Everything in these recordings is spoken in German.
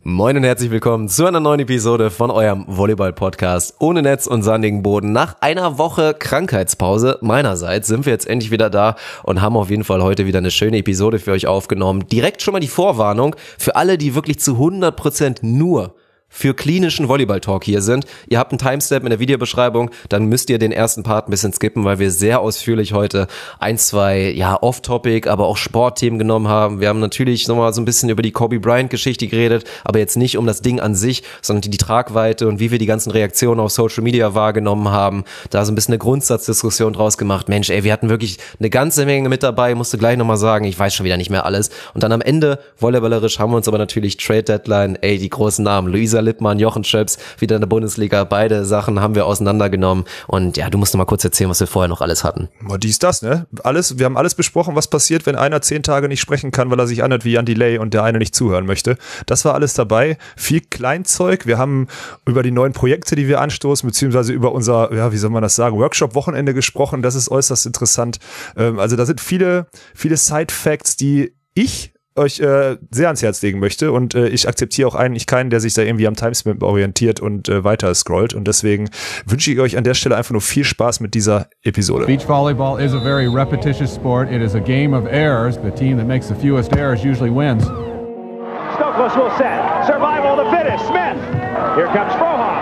Moin und herzlich willkommen zu einer neuen Episode von eurem Volleyball-Podcast ohne Netz und sandigen Boden. Nach einer Woche Krankheitspause meinerseits sind wir jetzt endlich wieder da und haben auf jeden Fall heute wieder eine schöne Episode für euch aufgenommen. Direkt schon mal die Vorwarnung für alle, die wirklich zu 100% nur für klinischen Volleyball-Talk hier sind. Ihr habt einen Timestamp in der Videobeschreibung, dann müsst ihr den ersten Part ein bisschen skippen, weil wir sehr ausführlich heute ein, zwei, Off-Topic, aber auch Sportthemen genommen haben. Wir haben natürlich nochmal so ein bisschen über die Kobe Bryant-Geschichte geredet, aber jetzt nicht um das Ding an sich, sondern die Tragweite und wie wir die ganzen Reaktionen auf Social Media wahrgenommen haben. Da so ein bisschen eine Grundsatzdiskussion draus gemacht. Mensch, wir hatten wirklich eine ganze Menge mit dabei, musste gleich nochmal sagen, ich weiß schon wieder nicht mehr alles. Und dann am Ende, volleyballerisch, haben wir uns aber natürlich Trade Deadline, die großen Namen, Luisa Lippmann, Jochen Schöps, wieder in der Bundesliga. Beide Sachen haben wir auseinandergenommen. Und ja, du musst noch mal kurz erzählen, was wir vorher noch alles hatten. Ne? Wir haben alles besprochen, was passiert, wenn einer 10 Tage nicht sprechen kann, weil er sich anhört wie Jan Delay und der eine nicht zuhören möchte. Das war alles dabei. Viel Kleinzeug. Wir haben über die neuen Projekte, die wir anstoßen, beziehungsweise über unser, Workshop-Wochenende gesprochen. Das ist äußerst interessant. Also da sind viele Side-Facts, die ich euch sehr ans Herz legen möchte und ich akzeptiere auch eigentlich keinen, der sich da irgendwie am Timestamp orientiert und weiter scrollt und deswegen wünsche ich euch an der Stelle einfach nur viel Spaß mit dieser Episode. Beach volleyball is a very repetitious sport. It is a game of errors. The team that makes the fewest errors usually wins. Stokos will set. Survival of the fittest. Smith. Here comes Frohoff.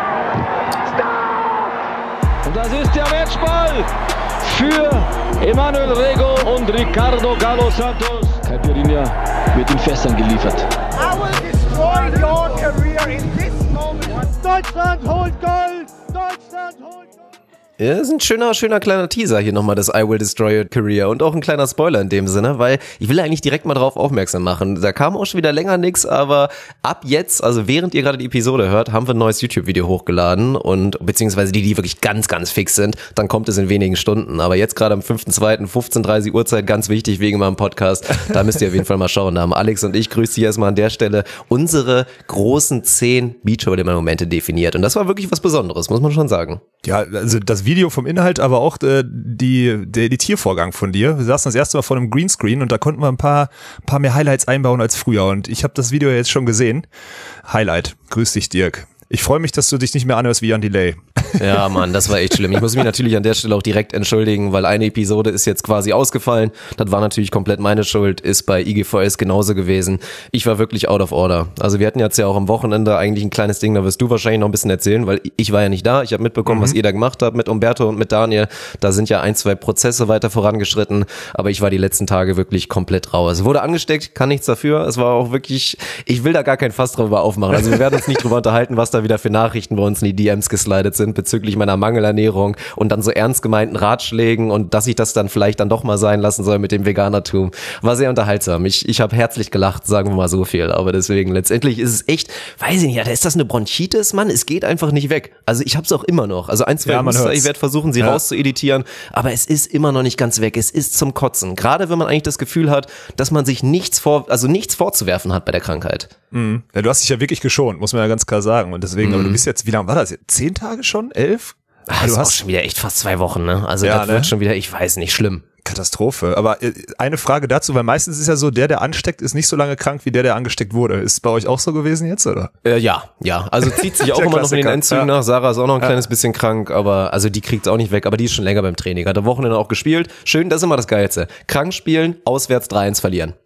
Stop! Und das ist der Matchball für Emanuel Rego und Ricardo Galo Santos. Caipirinha wird in Fässern geliefert. I will destroy your career in this moment. Deutschland holt Gold! Deutschland holt Gold! Ja, das ist ein schöner kleiner Teaser hier nochmal, das I Will Destroy Your Career und auch ein kleiner Spoiler in dem Sinne, weil ich will eigentlich direkt mal drauf aufmerksam machen. Da kam auch schon wieder länger nix, aber ab jetzt, also während ihr gerade die Episode hört, haben wir ein neues YouTube-Video hochgeladen und beziehungsweise die wirklich ganz, ganz fix sind, dann kommt es in wenigen Stunden. Aber jetzt gerade am 5.2. 15:30 Uhrzeit, ganz wichtig wegen meinem Podcast, da müsst ihr auf jeden Fall mal schauen. Da haben Alex und ich, grüß dich erstmal an der Stelle, unsere großen 10 Beachvolleyball-Momente definiert. Und das war wirklich was Besonderes, muss man schon sagen. Ja, also das Video vom Inhalt, aber auch die Editiervorgang von dir. Wir saßen das erste Mal vor einem Greenscreen und da konnten wir ein paar mehr Highlights einbauen als früher und ich habe das Video jetzt schon gesehen. Highlight. Grüß dich, Dirk. Ich freue mich, dass du dich nicht mehr anhörst wie Jan Delay. Ja, Mann, das war echt schlimm. Ich muss mich natürlich an der Stelle auch direkt entschuldigen, weil eine Episode ist jetzt quasi ausgefallen. Das war natürlich komplett meine Schuld, ist bei IGVS genauso gewesen. Ich war wirklich out of order. Also wir hatten jetzt ja auch am Wochenende eigentlich ein kleines Ding, da wirst du wahrscheinlich noch ein bisschen erzählen, weil ich war ja nicht da. Ich habe mitbekommen, was ihr da gemacht habt mit Umberto und mit Daniel. Da sind ja 1, 2 Prozesse weiter vorangeschritten, aber ich war die letzten Tage wirklich komplett rau. Es wurde angesteckt, kann nichts dafür. Es war auch wirklich, ich will da gar kein Fass drüber aufmachen. Also wir werden uns nicht drüber unterhalten, was da wieder für Nachrichten bei uns in die DMs geslidet sind bezüglich meiner Mangelernährung und dann so ernst gemeinten Ratschlägen und dass ich das dann vielleicht dann doch mal sein lassen soll mit dem Veganertum. War sehr unterhaltsam. Ich habe herzlich gelacht, sagen wir mal so viel. Aber deswegen, letztendlich ist es echt, weiß ich nicht, ist das eine Bronchitis, Mann? Es geht einfach nicht weg. Also ich habe es auch immer noch. Also 1, 2 Muster, ich werde versuchen, sie rauszueditieren, aber es ist immer noch nicht ganz weg. Es ist zum Kotzen. Gerade wenn man eigentlich das Gefühl hat, dass man sich nichts vorzuwerfen hat bei der Krankheit. Mhm. Ja, du hast dich ja wirklich geschont, muss man ja ganz klar sagen. Und deswegen, aber du bist jetzt, wie lange war das jetzt? 10 Tage schon? 11? Das ist auch schon wieder echt fast 2 Wochen, ne? Also das wird schon wieder, ich weiß nicht, schlimm. Katastrophe. Aber eine Frage dazu, weil meistens ist ja so, der ansteckt, ist nicht so lange krank wie der angesteckt wurde. Ist es bei euch auch so gewesen jetzt, oder? Ja. Also zieht sich auch immer noch in den Endzügen nach. Sarah ist auch noch ein kleines bisschen krank, aber also die kriegt es auch nicht weg, aber die ist schon länger beim Training. Hat am Wochenende auch gespielt. Schön, das ist immer das Geilste. Krank spielen, auswärts 3-1 verlieren.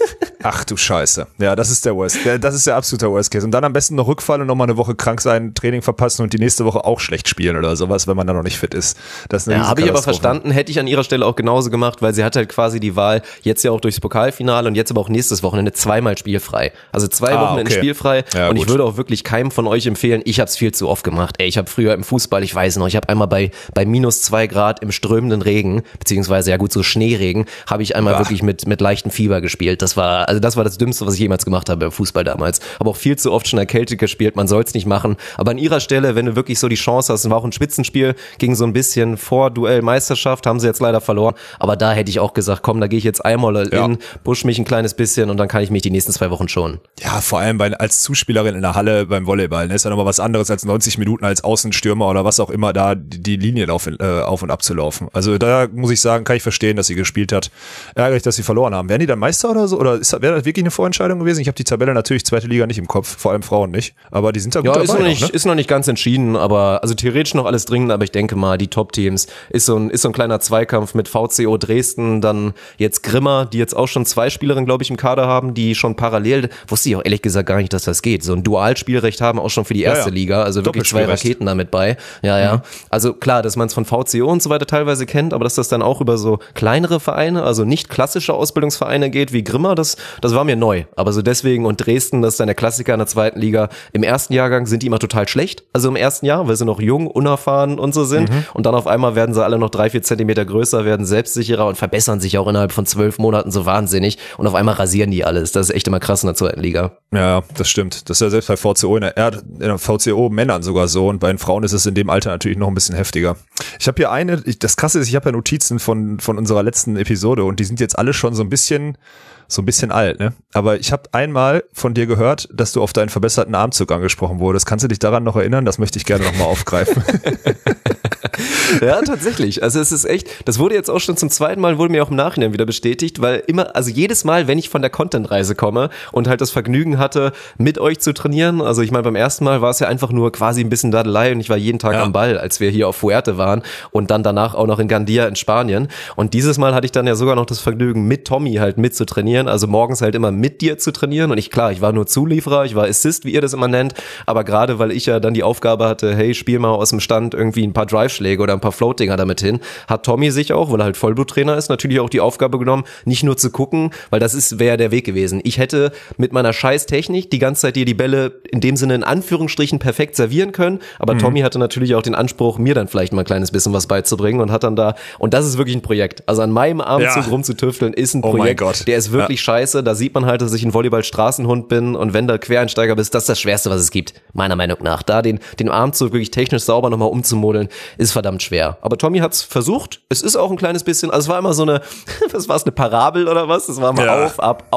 Ach du Scheiße. Ja, das ist der das ist der absolute Worst Case. Und dann am besten noch Rückfall und nochmal eine Woche krank sein, Training verpassen und die nächste Woche auch schlecht spielen oder sowas, wenn man dann noch nicht fit ist. Das ist eine habe ich aber verstanden, hätte ich an ihrer Stelle auch genauso gemacht, weil sie hat halt quasi die Wahl, jetzt ja auch durchs Pokalfinale und jetzt aber auch nächstes Wochenende 2-mal spielfrei. Also 2 Wochenende spielfrei und ich würde auch wirklich keinem von euch empfehlen, ich habe es viel zu oft gemacht. Ich habe früher im Fußball, ich weiß noch, ich habe einmal bei minus 2 Grad im strömenden Regen, beziehungsweise so Schneeregen, habe ich einmal wirklich mit leichtem Fieber gespielt. Das war das Dümmste, was ich jemals gemacht habe im Fußball damals. Aber auch viel zu oft schon erkältet gespielt, man soll es nicht machen. Aber an ihrer Stelle, wenn du wirklich so die Chance hast, war auch ein Spitzenspiel, ging so ein bisschen vor Duell-Meisterschaft, haben sie jetzt leider verloren. Aber da hätte ich auch gesagt, komm, da gehe ich jetzt einmal in, push mich ein kleines bisschen und dann kann ich mich die nächsten 2 Wochen schonen. Ja, vor allem als Zuspielerin in der Halle beim Volleyball, ne, ist ja nochmal was anderes als 90 Minuten als Außenstürmer oder was auch immer, da die Linie auf und ab zu laufen. Also da muss ich sagen, kann ich verstehen, dass sie gespielt hat. Ärgerlich, dass sie verloren haben. Werden die dann Meister oder so? Oder ist das wäre das wirklich eine Vorentscheidung gewesen? Ich habe die Tabelle natürlich, zweite Liga nicht im Kopf, vor allem Frauen nicht. Aber die sind da gut dabei. Ist noch nicht ganz entschieden, aber also theoretisch noch alles dringend, aber ich denke mal, die Top-Teams ist so ein kleiner Zweikampf mit VCO Dresden, dann jetzt Grimma, die jetzt auch schon 2 Spielerinnen, glaube ich, im Kader haben, die schon parallel, wusste ich auch ehrlich gesagt gar nicht, dass das geht, so ein Dualspielrecht haben, auch schon für die erste Liga, also wirklich 2 Raketen damit bei. Ja. Also klar, dass man es von VCO und so weiter teilweise kennt, aber dass das dann auch über so kleinere Vereine, also nicht klassische Ausbildungsvereine geht wie Grimma, das war mir neu. Aber so deswegen, und Dresden, das ist dann der Klassiker in der zweiten Liga. Im ersten Jahrgang sind die immer total schlecht, also im ersten Jahr, weil sie noch jung, unerfahren und so sind. Und dann auf einmal werden sie alle noch 3-4 Zentimeter größer, werden selbstsicherer und verbessern sich auch innerhalb von 12 Monaten so wahnsinnig. Und auf einmal rasieren die alles. Das ist echt immer krass in der zweiten Liga. Ja, das stimmt. Das ist ja selbst bei VCO in der VCO Männern sogar so. Und bei den Frauen ist es in dem Alter natürlich noch ein bisschen heftiger. Ich habe hier das Krasse ist, ich habe ja Notizen von unserer letzten Episode und die sind jetzt alle schon so ein bisschen alt, ne? Aber ich habe einmal von dir gehört, dass du auf deinen verbesserten Armzug angesprochen wurdest. Kannst du dich daran noch erinnern? Das möchte ich gerne nochmal aufgreifen. Ja, tatsächlich. Also es ist echt, das wurde jetzt auch schon zum zweiten Mal, wurde mir auch im Nachhinein wieder bestätigt, weil jedes Mal, wenn ich von der Content-Reise komme und halt das Vergnügen hatte, mit euch zu trainieren, also ich meine, beim ersten Mal war es ja einfach nur quasi ein bisschen Dadelei und ich war jeden Tag am Ball, als wir hier auf Fuerte waren und dann danach auch noch in Gandia in Spanien. Und dieses Mal hatte ich dann ja sogar noch das Vergnügen, mit Tommy halt mit zu trainieren, also morgens halt immer mit dir zu trainieren und ich war nur Zulieferer, ich war Assist, wie ihr das immer nennt, aber gerade weil ich ja dann die Aufgabe hatte, hey, spiel mal aus dem Stand irgendwie ein paar Drive-Schläge oder ein paar Floatinger damit hin, hat Tommy sich auch, weil er halt Vollbluttrainer ist, natürlich auch die Aufgabe genommen, nicht nur zu gucken, weil das wäre der Weg gewesen. Ich hätte mit meiner scheiß Technik die ganze Zeit dir die Bälle in dem Sinne in Anführungsstrichen perfekt servieren können, aber Tommy hatte natürlich auch den Anspruch, mir dann vielleicht mal ein kleines bisschen was beizubringen und hat dann und das ist wirklich ein Projekt. Also an meinem Armzug rumzutüfteln ist ein Projekt, der ist wirklich scheiße, da sieht man halt, dass ich ein Volleyball-Straßenhund bin und wenn du Quereinsteiger bist, das ist das Schwerste, was es gibt, meiner Meinung nach. Da den Armzug wirklich technisch sauber nochmal umzumodeln, ist verdammt schwer. Aber Tommy hat's versucht, es ist auch ein kleines bisschen, also es war immer so eine, was war es, eine Parabel oder was? Es war mal auf,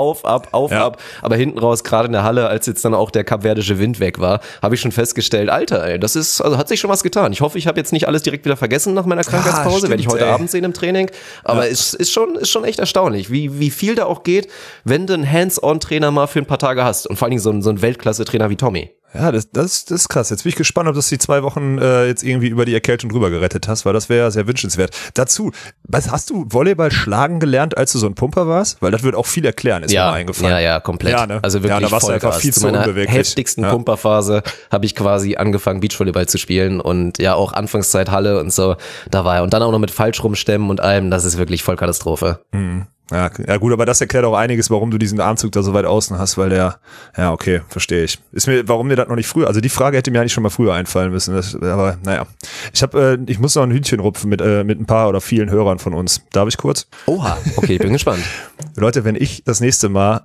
ab, aber hinten raus, gerade in der Halle, als jetzt dann auch der kapverdische Wind weg war, habe ich schon festgestellt, Alter, ey, hat sich schon was getan. Ich hoffe, ich habe jetzt nicht alles direkt wieder vergessen nach meiner Krankheitspause, werde ich heute Abend sehen im Training, aber es ist schon echt erstaunlich, wie viel da auch geht, wenn du einen Hands-on-Trainer mal für ein paar Tage hast und vor allen Dingen so ein Weltklasse-Trainer wie Tommy. Ja, das ist krass. Jetzt bin ich gespannt, ob du die 2 Wochen jetzt irgendwie über die Erkältung drüber gerettet hast, weil das wäre sehr wünschenswert. Dazu, hast du Volleyball schlagen gelernt, als du so ein Pumper warst? Weil das wird auch viel erklären, ist mir mal eingefallen. Ja, komplett. Ja, ne? Also wirklich da warst du einfach viel zu unbeweglich. Heftigsten Pumperphase habe ich quasi angefangen, Beachvolleyball zu spielen und ja auch Anfangszeit Halle und so, da war er. Und dann auch noch mit falsch rumstemmen und allem, das ist wirklich voll Katastrophe. Mhm. Ja gut, aber das erklärt auch einiges, warum du diesen Armzug da so weit außen hast, weil okay, verstehe ich. Warum mir das noch nicht früher, also die Frage hätte mir eigentlich schon mal früher einfallen müssen, aber naja. Ich muss noch ein Hühnchen rupfen mit ein paar oder vielen Hörern von uns. Darf ich kurz? Oha, okay, bin gespannt. Leute, wenn ich das nächste Mal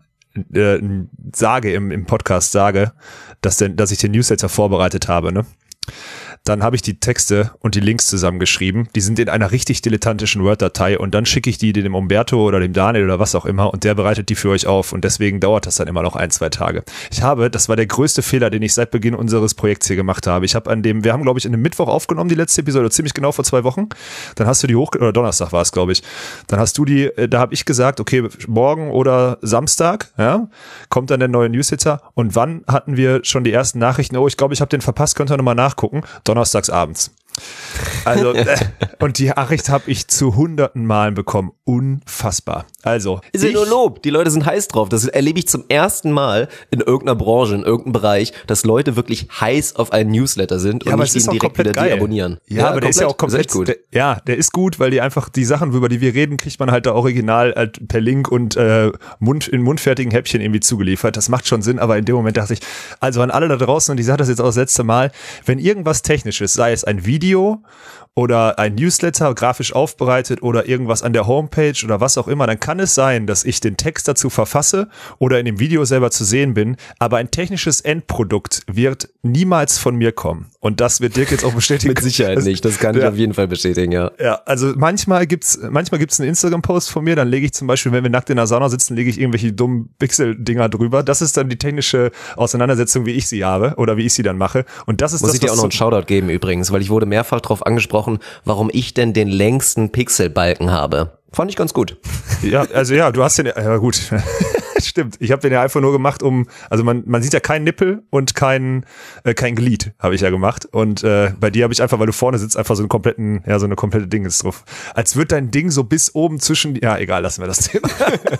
im Podcast sage, dass ich den Newsletter vorbereitet habe, ne? Dann habe ich die Texte und die Links zusammengeschrieben. Die sind in einer richtig dilettantischen Word-Datei und dann schicke ich die dem Umberto oder dem Daniel oder was auch immer und der bereitet die für euch auf und deswegen dauert das dann immer noch 1-2 Tage. Das war der größte Fehler, den ich seit Beginn unseres Projekts hier gemacht habe. Wir haben, glaube ich, in einem Mittwoch aufgenommen, die letzte Episode, ziemlich genau vor 2 Wochen. Dann hast du die oder Donnerstag war es, glaube ich. Dann hast du da habe ich gesagt, okay, morgen oder Samstag, ja, kommt dann der neue Newsletter und wann hatten wir schon die ersten Nachrichten? Oh, ich glaube, ich habe den verpasst, könnt ihr nochmal nachgucken. Donnerstags abends. Also, und die Nachricht habe ich zu hunderten Malen bekommen. Unfassbar. Also. Ist ja nur Lob. Die Leute sind heiß drauf. Das erlebe ich zum ersten Mal in irgendeiner Branche, in irgendeinem Bereich, dass Leute wirklich heiß auf einen Newsletter sind und nicht ihn direkt wieder deabonnieren. Ja, aber der ist ja auch komplett gut. Der ist gut, weil die einfach die Sachen, über die wir reden, kriegt man halt da original halt per Link und in mundfertigen Häppchen irgendwie zugeliefert. Das macht schon Sinn, aber in dem Moment dachte ich, also an alle da draußen, und ich sage das jetzt auch das letzte Mal, wenn irgendwas Technisches, sei es ein Video oder ein Newsletter grafisch aufbereitet oder irgendwas an der Homepage oder was auch immer, dann kann es sein, dass ich den Text dazu verfasse oder in dem Video selber zu sehen bin, aber ein technisches Endprodukt wird niemals von mir kommen. Und das wird Dirk jetzt auch bestätigen. Mit Sicherheit nicht, das kann ich auf jeden Fall bestätigen, ja. Ja, also manchmal gibt's einen Instagram-Post von mir, dann lege ich zum Beispiel, wenn wir nackt in der Sauna sitzen, lege ich irgendwelche dummen Pixel-Dinger drüber. Das ist dann die technische Auseinandersetzung, wie ich sie habe oder wie ich sie dann mache. Und das ist Muss ich dir auch noch einen Shoutout geben übrigens, weil ich wurde mehrfach darauf angesprochen, warum ich denn den längsten Pixelbalken habe. Fand ich ganz gut. Ja, also ja, du hast den, ja gut. Stimmt. Ich habe den ja einfach nur gemacht, also man sieht ja keinen Nippel und kein Glied habe ich ja gemacht. Und bei dir habe ich einfach, weil du vorne sitzt, einfach so eine komplette Dingens drauf. Als wird dein Ding so bis oben ja, egal, lassen wir das Thema.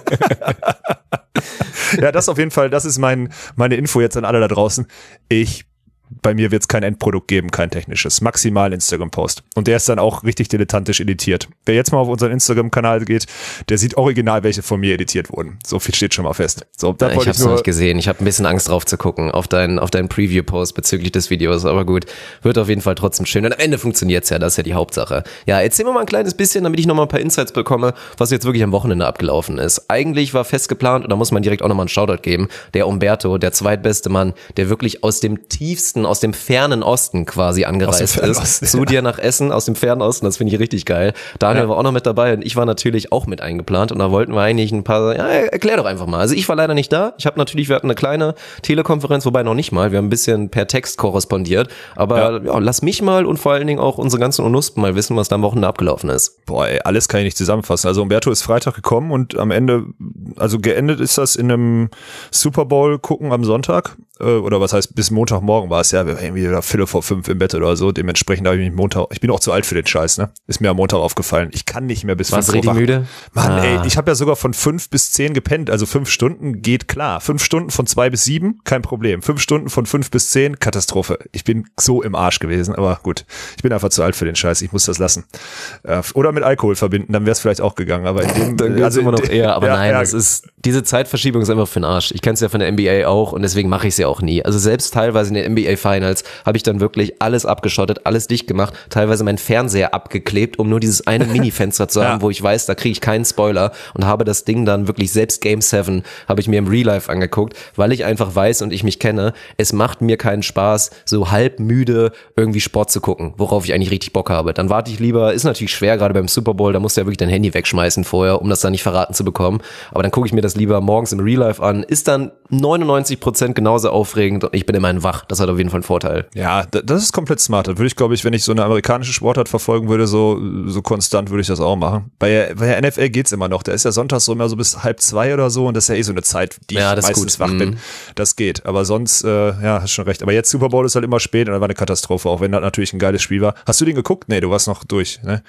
Ja, das auf jeden Fall, das ist meine Info jetzt an alle da draußen. Bei mir wird es kein Endprodukt geben, kein technisches. Maximal Instagram-Post. Und der ist dann auch richtig dilettantisch editiert. Wer jetzt mal auf unseren Instagram-Kanal geht, der sieht original, welche von mir editiert wurden. So viel steht schon mal fest. So, ich habe es noch nicht gesehen. Ich habe ein bisschen Angst drauf zu gucken, auf deinen Preview-Post bezüglich des Videos. Aber gut, wird auf jeden Fall trotzdem schön. Und am Ende funktioniert's ja, das ist ja die Hauptsache. Ja, erzähl mir mal ein kleines bisschen, damit ich nochmal ein paar Insights bekomme, was jetzt wirklich am Wochenende abgelaufen ist. Eigentlich war fest geplant, und da muss man direkt auch nochmal einen Shoutout geben, der Umberto, der zweitbeste Mann, der wirklich aus dem fernen Osten quasi angereist ist, zu dir nach Essen, aus dem fernen Osten, das finde ich richtig geil. Daniel war auch noch mit dabei und ich war natürlich auch mit eingeplant und da wollten wir eigentlich erklär doch einfach mal. Also ich war leider nicht da, wir hatten eine kleine Telekonferenz, wobei noch nicht mal, wir haben ein bisschen per Text korrespondiert, aber lass mich mal und vor allen Dingen auch unsere ganzen Unuspen mal wissen, was da am Wochenende abgelaufen ist. Boah, ey, alles kann ich nicht zusammenfassen. Also Umberto ist Freitag gekommen und am Ende, also geendet ist das in einem Super Bowl gucken am Sonntag, oder was heißt, bis Montagmorgen war es ja, wir waren irgendwie da Viertel vor 5 im Bett oder so, dementsprechend habe ich mich ich bin auch zu alt für den Scheiß, ne? Ist mir am Montag aufgefallen. Ich kann nicht mehr bis 5 Uhr. Warst du richtig müde? Mann, ey, ich habe ja sogar von 5 bis 10 gepennt, also 5 Stunden geht klar. 5 Stunden von 2 bis 7, kein Problem. 5 Stunden von 5 bis 10, Katastrophe. Ich bin so im Arsch gewesen, aber gut. Ich bin einfach zu alt für den Scheiß, ich muss das lassen. Oder mit Alkohol verbinden, dann wäre es vielleicht auch gegangen, aber in dem... Dann geht's immer noch eher, aber das ist, diese Zeitverschiebung ist einfach für den Arsch. Ich kenne es ja von der NBA auch und deswegen mache ich es ja auch nie. Also selbst teilweise in den NBA Finals habe ich dann wirklich alles abgeschottet, alles dicht gemacht, teilweise meinen Fernseher abgeklebt, um nur dieses eine Mini-Fenster zu haben, wo ich weiß, da kriege ich keinen Spoiler und habe das Ding dann wirklich, selbst Game 7 habe ich mir im Real Life angeguckt, weil ich einfach weiß und ich mich kenne, es macht mir keinen Spaß, so halb müde irgendwie Sport zu gucken, worauf ich eigentlich richtig Bock habe. Dann warte ich lieber, ist natürlich schwer, gerade beim Super Bowl, da musst du ja wirklich dein Handy wegschmeißen vorher, um das dann nicht verraten zu bekommen, aber dann gucke ich mir das lieber morgens im Real Life an, ist dann 99% genauso aufregend und ich bin immerhin wach, das hat auf jeden Fall einen Vorteil. Ja, das ist komplett smart. Das würde ich, glaube ich, wenn ich so eine amerikanische Sportart verfolgen würde, so konstant würde ich das auch machen. Bei der NFL geht's immer noch. Da ist ja sonntags so immer so bis 1:30 oder so und das ist ja eh so eine Zeit, die ich meistens wach bin. Das geht. Aber sonst, hast schon recht. Aber jetzt Super Bowl ist halt immer spät und da war eine Katastrophe, auch wenn das natürlich ein geiles Spiel war. Hast du den geguckt? Nee, du warst noch durch, ne?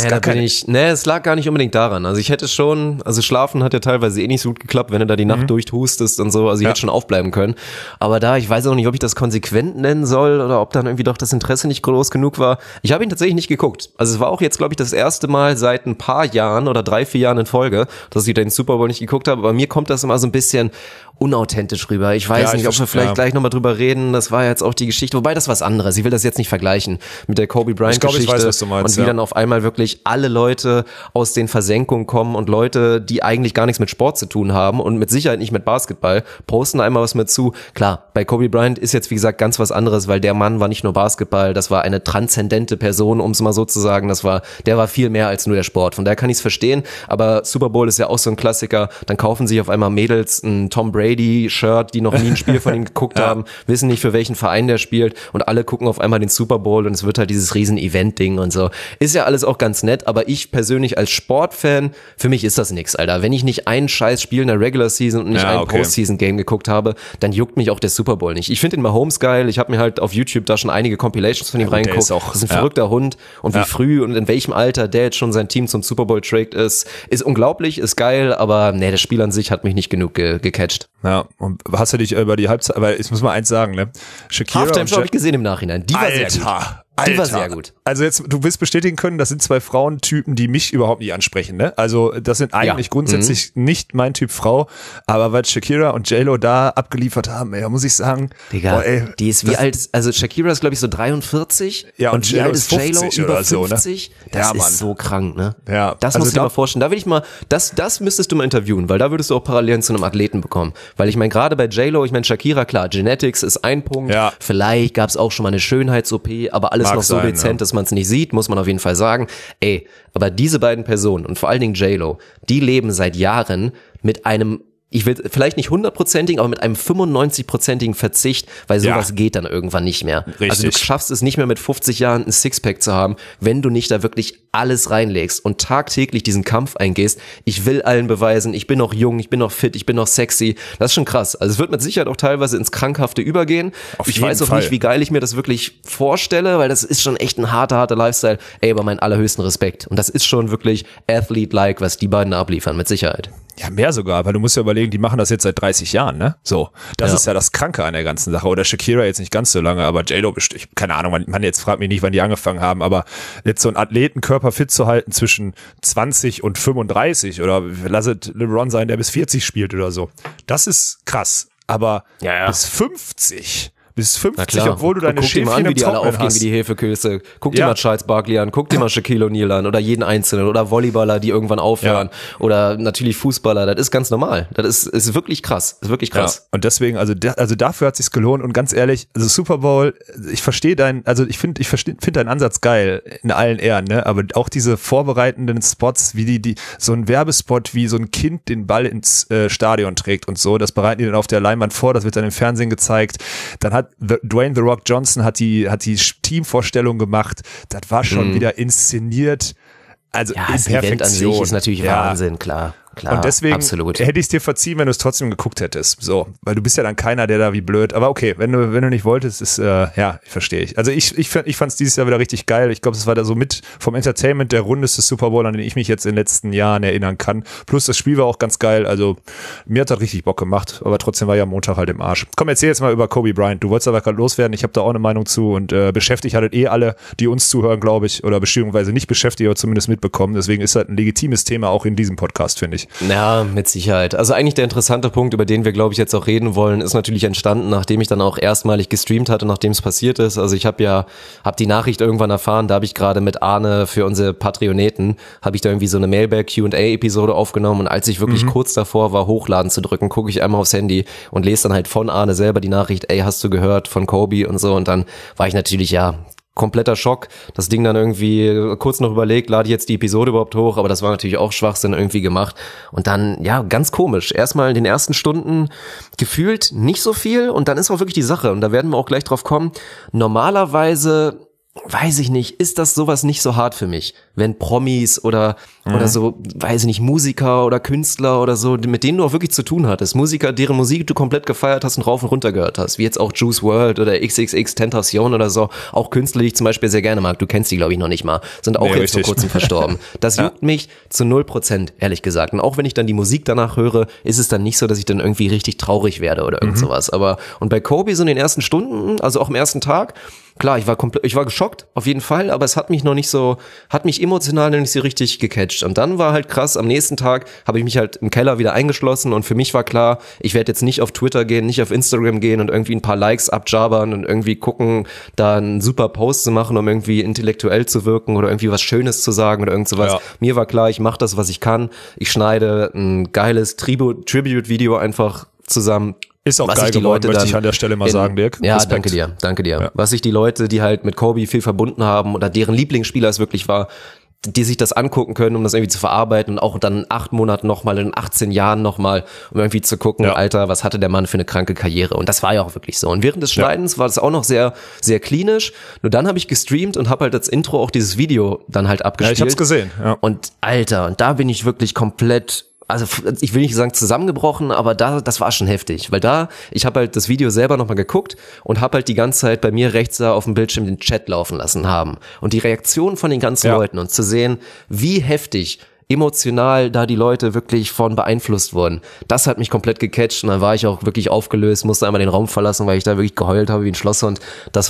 Es lag gar nicht unbedingt daran. Also ich hätte schon, schlafen hat ja teilweise eh nicht so gut geklappt, wenn du da die Nacht durchhustest und so. Also ich hätte schon aufbleiben können. Aber ich weiß auch nicht, ob ich das konsequent nennen soll oder ob dann irgendwie doch das Interesse nicht groß genug war. Ich habe ihn tatsächlich nicht geguckt. Also es war auch jetzt, glaube ich, das erste Mal seit ein paar Jahren oder 3-4 Jahren in Folge, dass ich den Super Bowl nicht geguckt habe. Aber mir kommt das immer so ein bisschen unauthentisch rüber. Ich weiß nicht, ob wir vielleicht gleich nochmal drüber reden. Das war jetzt auch die Geschichte, wobei das was anderes. Ich will das jetzt nicht vergleichen mit der Kobe Bryant-Geschichte. Ich weiß, was du meinst, und wie dann auf einmal wirklich alle Leute aus den Versenkungen kommen und Leute, die eigentlich gar nichts mit Sport zu tun haben und mit Sicherheit nicht mit Basketball, posten einmal was mit zu. Klar, bei Kobe Bryant ist jetzt, wie gesagt, ganz was anderes, weil der Mann war nicht nur Basketball, das war eine transzendente Person, um es mal so zu sagen. Der war viel mehr als nur der Sport. Von daher kann ich es verstehen, aber Super Bowl ist ja auch so ein Klassiker. Dann kaufen sich auf einmal Mädels ein Tom Brady-Shirt, die noch nie ein Spiel von ihm geguckt haben, wissen nicht, für welchen Verein der spielt und alle gucken auf einmal den Super Bowl und es wird halt dieses riesen Event-Ding und so. Ist ja alles auch ganz nett, aber ich persönlich als Sportfan, für mich ist das nix, Alter. Wenn ich nicht ein scheiß Spiel in der Regular Season und nicht ein Postseason-Game geguckt habe, dann juckt mich auch der Super Bowl nicht. Ich finde den Mahomes geil, ich habe mir halt auf YouTube da schon einige Compilations von ihm reingeguckt. Das ist ein verrückter Hund und wie früh und in welchem Alter der jetzt schon sein Team zum Super Bowl trägt, ist unglaublich, ist geil, aber das Spiel an sich hat mich nicht genug gecatcht. Ja, und hast du dich über die Halbzeit, aber ich muss mal eins sagen, ne? Shakira Halftime-Show habe ich gesehen im Nachhinein, die war sehr gut. Die war sehr gut. Also jetzt, du wirst bestätigen können, das sind zwei Frauentypen, die mich überhaupt nicht ansprechen, ne? Also das sind eigentlich grundsätzlich nicht mein Typ Frau, aber was Shakira und J-Lo da abgeliefert haben, muss ich sagen, Digga, die ist wie alt, also Shakira ist glaube ich so 43 und wie alt ist J-Lo? Über 50? So, ne? Das ist so krank, ne? Ja. Das musst du dir mal vorstellen. Da will ich mal, das müsstest du mal interviewen, weil da würdest du auch Parallelen zu einem Athleten bekommen. Weil ich meine, gerade bei J-Lo, Shakira, klar, Genetics ist ein Punkt, vielleicht gab es auch schon mal eine Schönheits-OP, aber alles noch so dezent, dass man es nicht sieht, muss man auf jeden Fall sagen. Aber diese beiden Personen und vor allen Dingen J-Lo, die leben seit Jahren mit einem, ich will vielleicht nicht 100%, aber mit einem 95%igen Verzicht, weil sowas geht dann irgendwann nicht mehr. Richtig. Also du schaffst es nicht mehr mit 50 Jahren ein Sixpack zu haben, wenn du nicht da wirklich alles reinlegst und tagtäglich diesen Kampf eingehst, ich will allen beweisen, ich bin noch jung, ich bin noch fit, ich bin noch sexy, das ist schon krass. Also es wird mit Sicherheit auch teilweise ins Krankhafte übergehen. Ich weiß auch nicht, wie geil ich mir das wirklich vorstelle, weil das ist schon echt ein harter Lifestyle. Ey, aber meinen allerhöchsten Respekt. Und das ist schon wirklich Athlete-like, was die beiden abliefern, mit Sicherheit. Ja, mehr sogar, weil du musst ja überlegen, die machen das jetzt seit 30 Jahren, ne? So, das ist ja das Kranke an der ganzen Sache. Oder Shakira jetzt nicht ganz so lange, aber J-Lo bestimmt, keine Ahnung, man jetzt fragt mich nicht, wann die angefangen haben, aber jetzt so einen Athletenkörper fit zu halten zwischen 20 und 35 oder lass es LeBron sein, der bis 40 spielt oder so. Das ist krass, aber bis 50, obwohl du deine Schäfchen an, wie im die alle Trocknen aufgehen hast. wie die Hefeköse. Guck dir mal Charles Barkley an, guck dir mal Shaquille O'Neal an oder jeden Einzelnen oder Volleyballer, die irgendwann aufhören oder natürlich Fußballer. Das ist ganz normal. Das ist wirklich krass. Das ist wirklich krass. Ja. Und deswegen, also dafür hat es sich gelohnt und ganz ehrlich, also Super Bowl, ich verstehe ich finde deinen Ansatz geil in allen Ehren, ne? Aber auch diese vorbereitenden Spots, wie die so ein Werbespot, wie so ein Kind den Ball ins Stadion trägt und so, das bereiten die dann auf der Leinwand vor, das wird dann im Fernsehen gezeigt. Dann hat Dwayne The Rock Johnson hat die Teamvorstellung gemacht. Das war schon wieder inszeniert. Also in das Perfektion. Event an sich ist natürlich Wahnsinn, klar. Und deswegen absolut. hätte ich es dir verziehen, wenn du es trotzdem geguckt hättest. So, weil du bist ja dann keiner, der da wie blöd. Aber okay, wenn du nicht wolltest, ist verstehe ich. Also ich fand es dieses Jahr wieder richtig geil. Ich glaube, es war da so mit vom Entertainment der rundeste Super Bowl, an den ich mich jetzt in den letzten Jahren erinnern kann. Plus das Spiel war auch ganz geil. Also mir hat das richtig Bock gemacht. Aber trotzdem war ja Montag halt im Arsch. Komm, erzähl jetzt mal über Kobe Bryant. Du wolltest aber gerade loswerden. Ich habe da auch eine Meinung zu und beschäftigt hattet alle, die uns zuhören, glaube ich, oder beziehungsweise nicht beschäftigt, aber zumindest mitbekommen. Deswegen ist das ein legitimes Thema auch in diesem Podcast, finde ich. Ja, mit Sicherheit. Also eigentlich der interessante Punkt, über den wir, glaube ich, jetzt auch reden wollen, ist natürlich entstanden, nachdem ich dann auch erstmalig gestreamt hatte, nachdem es passiert ist. Also ich habe die Nachricht irgendwann erfahren, da habe ich gerade mit Arne für unsere Patreoneten, habe ich da irgendwie so eine Mailbag-Q&A-Episode aufgenommen und als ich wirklich kurz davor war, hochladen zu drücken, gucke ich einmal aufs Handy und lese dann halt von Arne selber die Nachricht, ey, hast du gehört von Kobe und so und dann war ich natürlich, kompletter Schock. Das Ding dann irgendwie kurz noch überlegt, lade ich jetzt die Episode überhaupt hoch, aber das war natürlich auch Schwachsinn irgendwie gemacht. Und dann, ganz komisch. Erstmal in den ersten Stunden gefühlt nicht so viel und dann ist auch wirklich die Sache, und da werden wir auch gleich drauf kommen, normalerweise, weiß ich nicht, ist das sowas nicht so hart für mich, wenn Promis oder so, weiß ich nicht, Musiker oder Künstler oder so, mit denen du auch wirklich zu tun hattest, Musiker, deren Musik du komplett gefeiert hast und rauf und runter gehört hast, wie jetzt auch Juice WRLD oder XXXTentacion oder so, auch Künstler, die ich zum Beispiel sehr gerne mag, du kennst die glaube ich noch nicht mal, sind auch jetzt vor kurzem verstorben. Das juckt mich zu 0%, ehrlich gesagt. Und auch wenn ich dann die Musik danach höre, ist es dann nicht so, dass ich dann irgendwie richtig traurig werde oder irgend sowas. Aber, und bei Kobe so in den ersten Stunden, also auch am ersten Tag, klar, ich war geschockt, auf jeden Fall, aber es hat mich emotional noch nicht so richtig gecatcht. Und dann war halt krass, am nächsten Tag habe ich mich halt im Keller wieder eingeschlossen und für mich war klar, ich werde jetzt nicht auf Twitter gehen, nicht auf Instagram gehen und irgendwie ein paar Likes abjabern und irgendwie gucken, da einen super Post zu machen, um irgendwie intellektuell zu wirken oder irgendwie was Schönes zu sagen oder irgend sowas. Ja. Mir war klar, ich mache das, was ich kann. Ich schneide ein geiles Tribute-Video einfach zusammen. Ist auch geil geworden, möchte ich an der Stelle mal sagen, Dirk. Ja, Respekt. danke dir. Ja. Was sich die Leute, die halt mit Kobe viel verbunden haben oder deren Lieblingsspieler es wirklich war, die sich das angucken können, um das irgendwie zu verarbeiten und auch dann in 8 Monaten nochmal, in 18 Jahren nochmal, um irgendwie zu gucken, Alter, was hatte der Mann für eine kranke Karriere? Und das war ja auch wirklich so. Und während des Schneidens war das auch noch sehr, sehr klinisch. Nur dann habe ich gestreamt und habe halt als Intro auch dieses Video dann halt abgespielt. Ja, ich hab's gesehen. Ja. Und Alter, und da bin ich wirklich komplett, also ich will nicht sagen zusammengebrochen, aber das war schon heftig, weil ich habe halt das Video selber nochmal geguckt und habe halt die ganze Zeit bei mir rechts da auf dem Bildschirm den Chat laufen lassen haben und die Reaktion von den ganzen Leuten und zu sehen, wie heftig emotional da die Leute wirklich von beeinflusst wurden. Das hat mich komplett gecatcht und dann war ich auch wirklich aufgelöst, musste einmal den Raum verlassen, weil ich da wirklich geheult habe wie ein Schlosshund. Das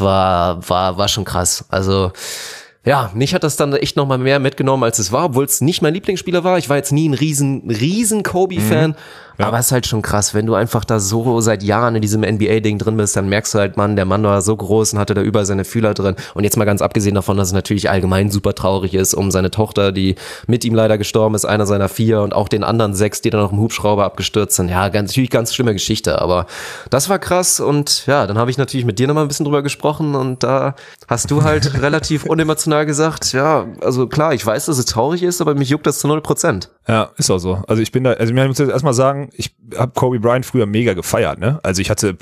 war schon krass. Also ja, mich hat das dann echt nochmal mehr mitgenommen, als es war, obwohl es nicht mein Lieblingsspieler war. Ich war jetzt nie ein riesen Kobe-Fan, aber es ist halt schon krass, wenn du einfach da so seit Jahren in diesem NBA-Ding drin bist, dann merkst du halt, Mann, der Mann war so groß und hatte da überall seine Fühler drin. Und jetzt mal ganz abgesehen davon, dass es natürlich allgemein super traurig ist um seine Tochter, die mit ihm leider gestorben ist, einer seiner 4 und auch den anderen 6, die dann noch im Hubschrauber abgestürzt sind. Ja, natürlich ganz schlimme Geschichte, aber das war krass und ja, dann habe ich natürlich mit dir nochmal ein bisschen drüber gesprochen und da hast du halt relativ unemotional gesagt, ja, also klar, ich weiß, dass es traurig ist, aber mich juckt das zu 0%. Ja, ist auch so. Also ich muss jetzt erstmal sagen, ich habe Kobe Bryant früher mega gefeiert, ne? Also ich hatte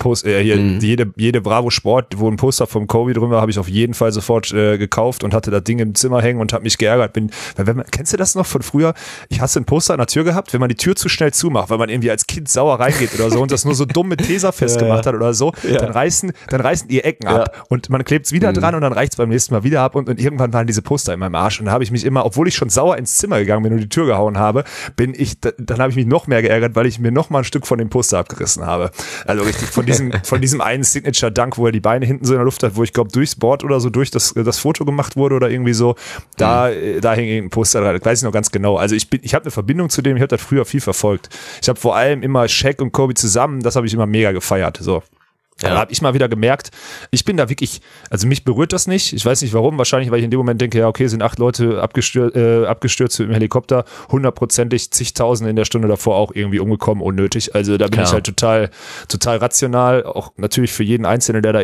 jede Bravo Sport, wo ein Poster vom Kobe drin war, habe ich auf jeden Fall sofort gekauft und hatte das Ding im Zimmer hängen und habe mich geärgert. Kennst du das noch von früher? Ich hasse ein Poster an der Tür gehabt, wenn man die Tür zu schnell zumacht, weil man irgendwie als Kind sauer reingeht oder so und das nur so dumm mit Tesa festgemacht hat oder so, dann reißen die Ecken ab und man klebt es wieder dran und dann reicht es beim nächsten Mal wieder ab und irgendwann waren diese Poster in meinem Arsch und da habe ich mich immer, obwohl ich schon sauer ins Zimmer gegangen bin und die Tür gehauen habe, dann habe ich mich noch mehr geärgert, weil ich mir noch mal ein Stück von dem Poster abgerissen habe. Also richtig von diesem einen Signature-Dunk, wo er die Beine hinten so in der Luft hat, wo ich glaube durchs Board oder so durch das Foto gemacht wurde oder irgendwie so, da hing irgendein Poster dran, das weiß ich noch ganz genau. Also ich habe eine Verbindung zu dem, ich habe das früher viel verfolgt. Ich habe vor allem immer Shaq und Kobe zusammen, das habe ich immer mega gefeiert, so. Da habe ich mal wieder gemerkt, ich bin da wirklich, also mich berührt das nicht, ich weiß nicht warum, wahrscheinlich, weil ich in dem Moment denke, ja okay, sind 8 Leute abgestürzt mit dem Helikopter, 100%ig zigtausende in der Stunde davor auch irgendwie umgekommen, unnötig, also da bin ich halt total rational, auch natürlich für jeden Einzelnen, der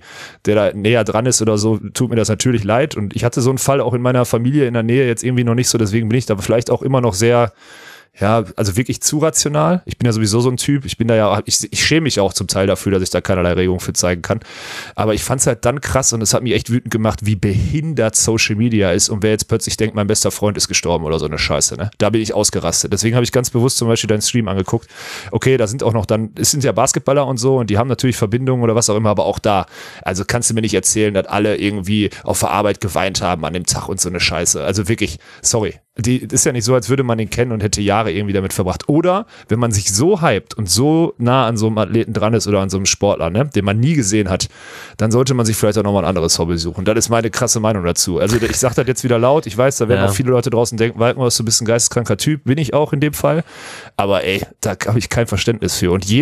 da näher dran ist oder so, tut mir das natürlich leid und ich hatte so einen Fall auch in meiner Familie in der Nähe jetzt irgendwie noch nicht so, deswegen bin ich da vielleicht auch immer noch sehr, ja, also wirklich zu rational. Ich bin ja sowieso so ein Typ. Ich schäme mich auch zum Teil dafür, dass ich da keinerlei Regung für zeigen kann. Aber ich fand's halt dann krass und es hat mich echt wütend gemacht, wie behindert Social Media ist und wer jetzt plötzlich denkt, mein bester Freund ist gestorben oder so eine Scheiße, ne? Da bin ich ausgerastet. Deswegen habe ich ganz bewusst zum Beispiel deinen Stream angeguckt. Okay, da sind auch noch es sind ja Basketballer und so und die haben natürlich Verbindungen oder was auch immer, aber auch da. Also kannst du mir nicht erzählen, dass alle irgendwie auf der Arbeit geweint haben an dem Tag und so eine Scheiße. Also wirklich, sorry. Das ist ja nicht so, als würde man ihn kennen und hätte Jahre irgendwie damit verbracht. Oder wenn man sich so hypt und so nah an so einem Athleten dran ist oder an so einem Sportler, ne, den man nie gesehen hat, dann sollte man sich vielleicht auch nochmal ein anderes Hobby suchen. Das ist meine krasse Meinung dazu. Also ich sage das jetzt wieder laut. Ich weiß, da werden auch viele Leute draußen denken, Walkenhorst, du bist ein geisteskranker Typ. Bin ich auch in dem Fall. Aber ey, da habe ich kein Verständnis für. Und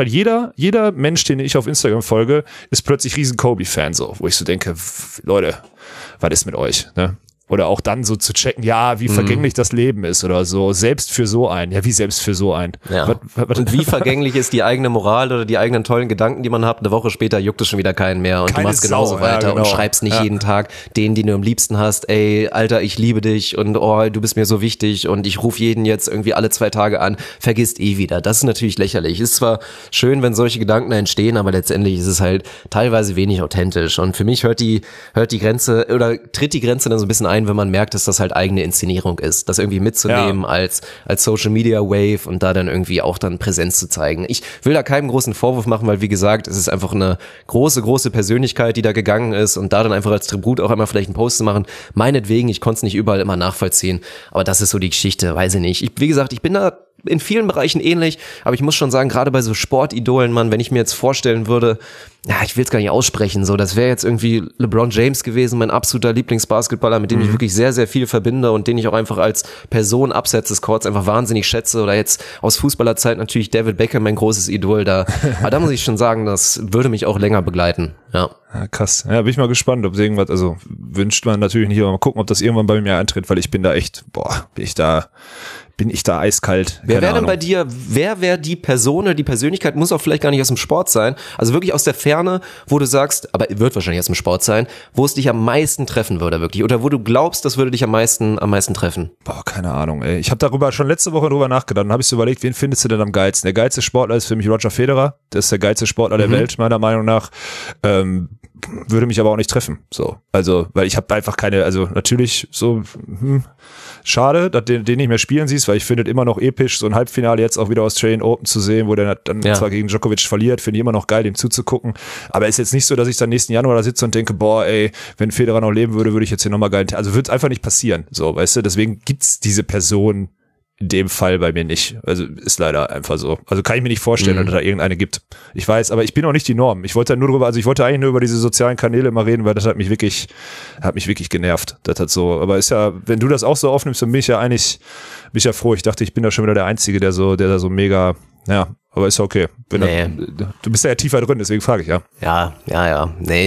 jeder Mensch, den ich auf Instagram folge, ist plötzlich riesen Kobe-Fan so. Wo ich so denke, Leute, was ist mit euch, ne? Oder auch dann so zu checken, ja, wie vergänglich das Leben ist oder so. Selbst für so einen. Ja, wie selbst für so einen? Ja. Und wie vergänglich ist die eigene Moral oder die eigenen tollen Gedanken, die man hat? Eine Woche später juckt es schon wieder keinen mehr. Und du machst genauso weiter und schreibst nicht jeden Tag den du am liebsten hast. Ey, Alter, ich liebe dich und oh, du bist mir so wichtig und ich rufe jeden jetzt irgendwie alle 2 Tage an. Vergisst wieder. Das ist natürlich lächerlich. Ist zwar schön, wenn solche Gedanken entstehen, aber letztendlich ist es halt teilweise wenig authentisch. Und für mich tritt die Grenze dann so ein bisschen ein, wenn man merkt, dass das halt eigene Inszenierung ist, das irgendwie mitzunehmen als Social Media Wave und da dann irgendwie auch dann Präsenz zu zeigen. Ich will da keinen großen Vorwurf machen, weil wie gesagt, es ist einfach eine große Persönlichkeit, die da gegangen ist und da dann einfach als Tribut auch einmal vielleicht einen Post zu machen. Meinetwegen, ich konnte es nicht überall immer nachvollziehen, aber das ist so die Geschichte, weiß ich nicht. Wie gesagt, ich bin da in vielen Bereichen ähnlich, aber ich muss schon sagen, gerade bei so Sportidolen, Mann, wenn ich mir jetzt vorstellen würde, ja, ich will es gar nicht aussprechen, so, das wäre jetzt irgendwie LeBron James gewesen, mein absoluter Lieblingsbasketballer, mit dem ich wirklich sehr, sehr viel verbinde und den ich auch einfach als Person abseits des Courts einfach wahnsinnig schätze, oder jetzt aus Fußballerzeit natürlich David Beckham, mein großes Idol, aber da muss ich schon sagen, das würde mich auch länger begleiten, ja. Ja, krass. Ja, bin ich mal gespannt, ob es irgendwas, also wünscht man natürlich nicht, aber mal gucken, ob das irgendwann bei mir eintritt, weil ich bin da echt, bin ich da eiskalt. Wer wäre denn bei dir, wer wäre die Person oder die Persönlichkeit, muss auch vielleicht gar nicht aus dem Sport sein, also wirklich aus der Ferne, wo du sagst, aber wird wahrscheinlich aus dem Sport sein, wo es dich am meisten treffen würde wirklich, oder wo du glaubst, das würde dich am meisten treffen? Boah, keine Ahnung, ey. Ich habe darüber schon letzte Woche drüber nachgedacht und habe ich so überlegt, wen findest du denn am geilsten? Der geilste Sportler ist für mich Roger Federer, der ist der geilste Sportler der Welt, meiner Meinung nach. Würde mich aber auch nicht treffen, so. Also, weil ich habe einfach keine, also natürlich so, schade, dass den nicht mehr spielen siehst, weil ich finde es immer noch episch, so ein Halbfinale jetzt auch wieder Australian Open zu sehen, wo der dann zwar gegen Djokovic verliert, finde ich immer noch geil, dem zuzugucken, aber ist jetzt nicht so, dass ich dann nächsten Januar da sitze und denke, boah, ey, wenn Federer noch leben würde, würde ich jetzt hier nochmal geil, also wird einfach nicht passieren, so, weißt du, deswegen gibt's diese Person in dem Fall bei mir nicht. Also ist leider einfach so. Also kann ich mir nicht vorstellen, dass es da irgendeine gibt. Ich weiß, aber ich bin auch nicht die Norm. Ich wollte eigentlich nur über diese sozialen Kanäle mal reden, weil das hat mich wirklich genervt. Das hat so, aber ist ja, wenn du das auch so aufnimmst, dann bin ich ja froh. Ich dachte, ich bin da schon wieder der Einzige, der da so mega, ja, aber ist ja okay. Du bist ja tiefer drin, deswegen frage ich, ja. Ja. Nee, ach,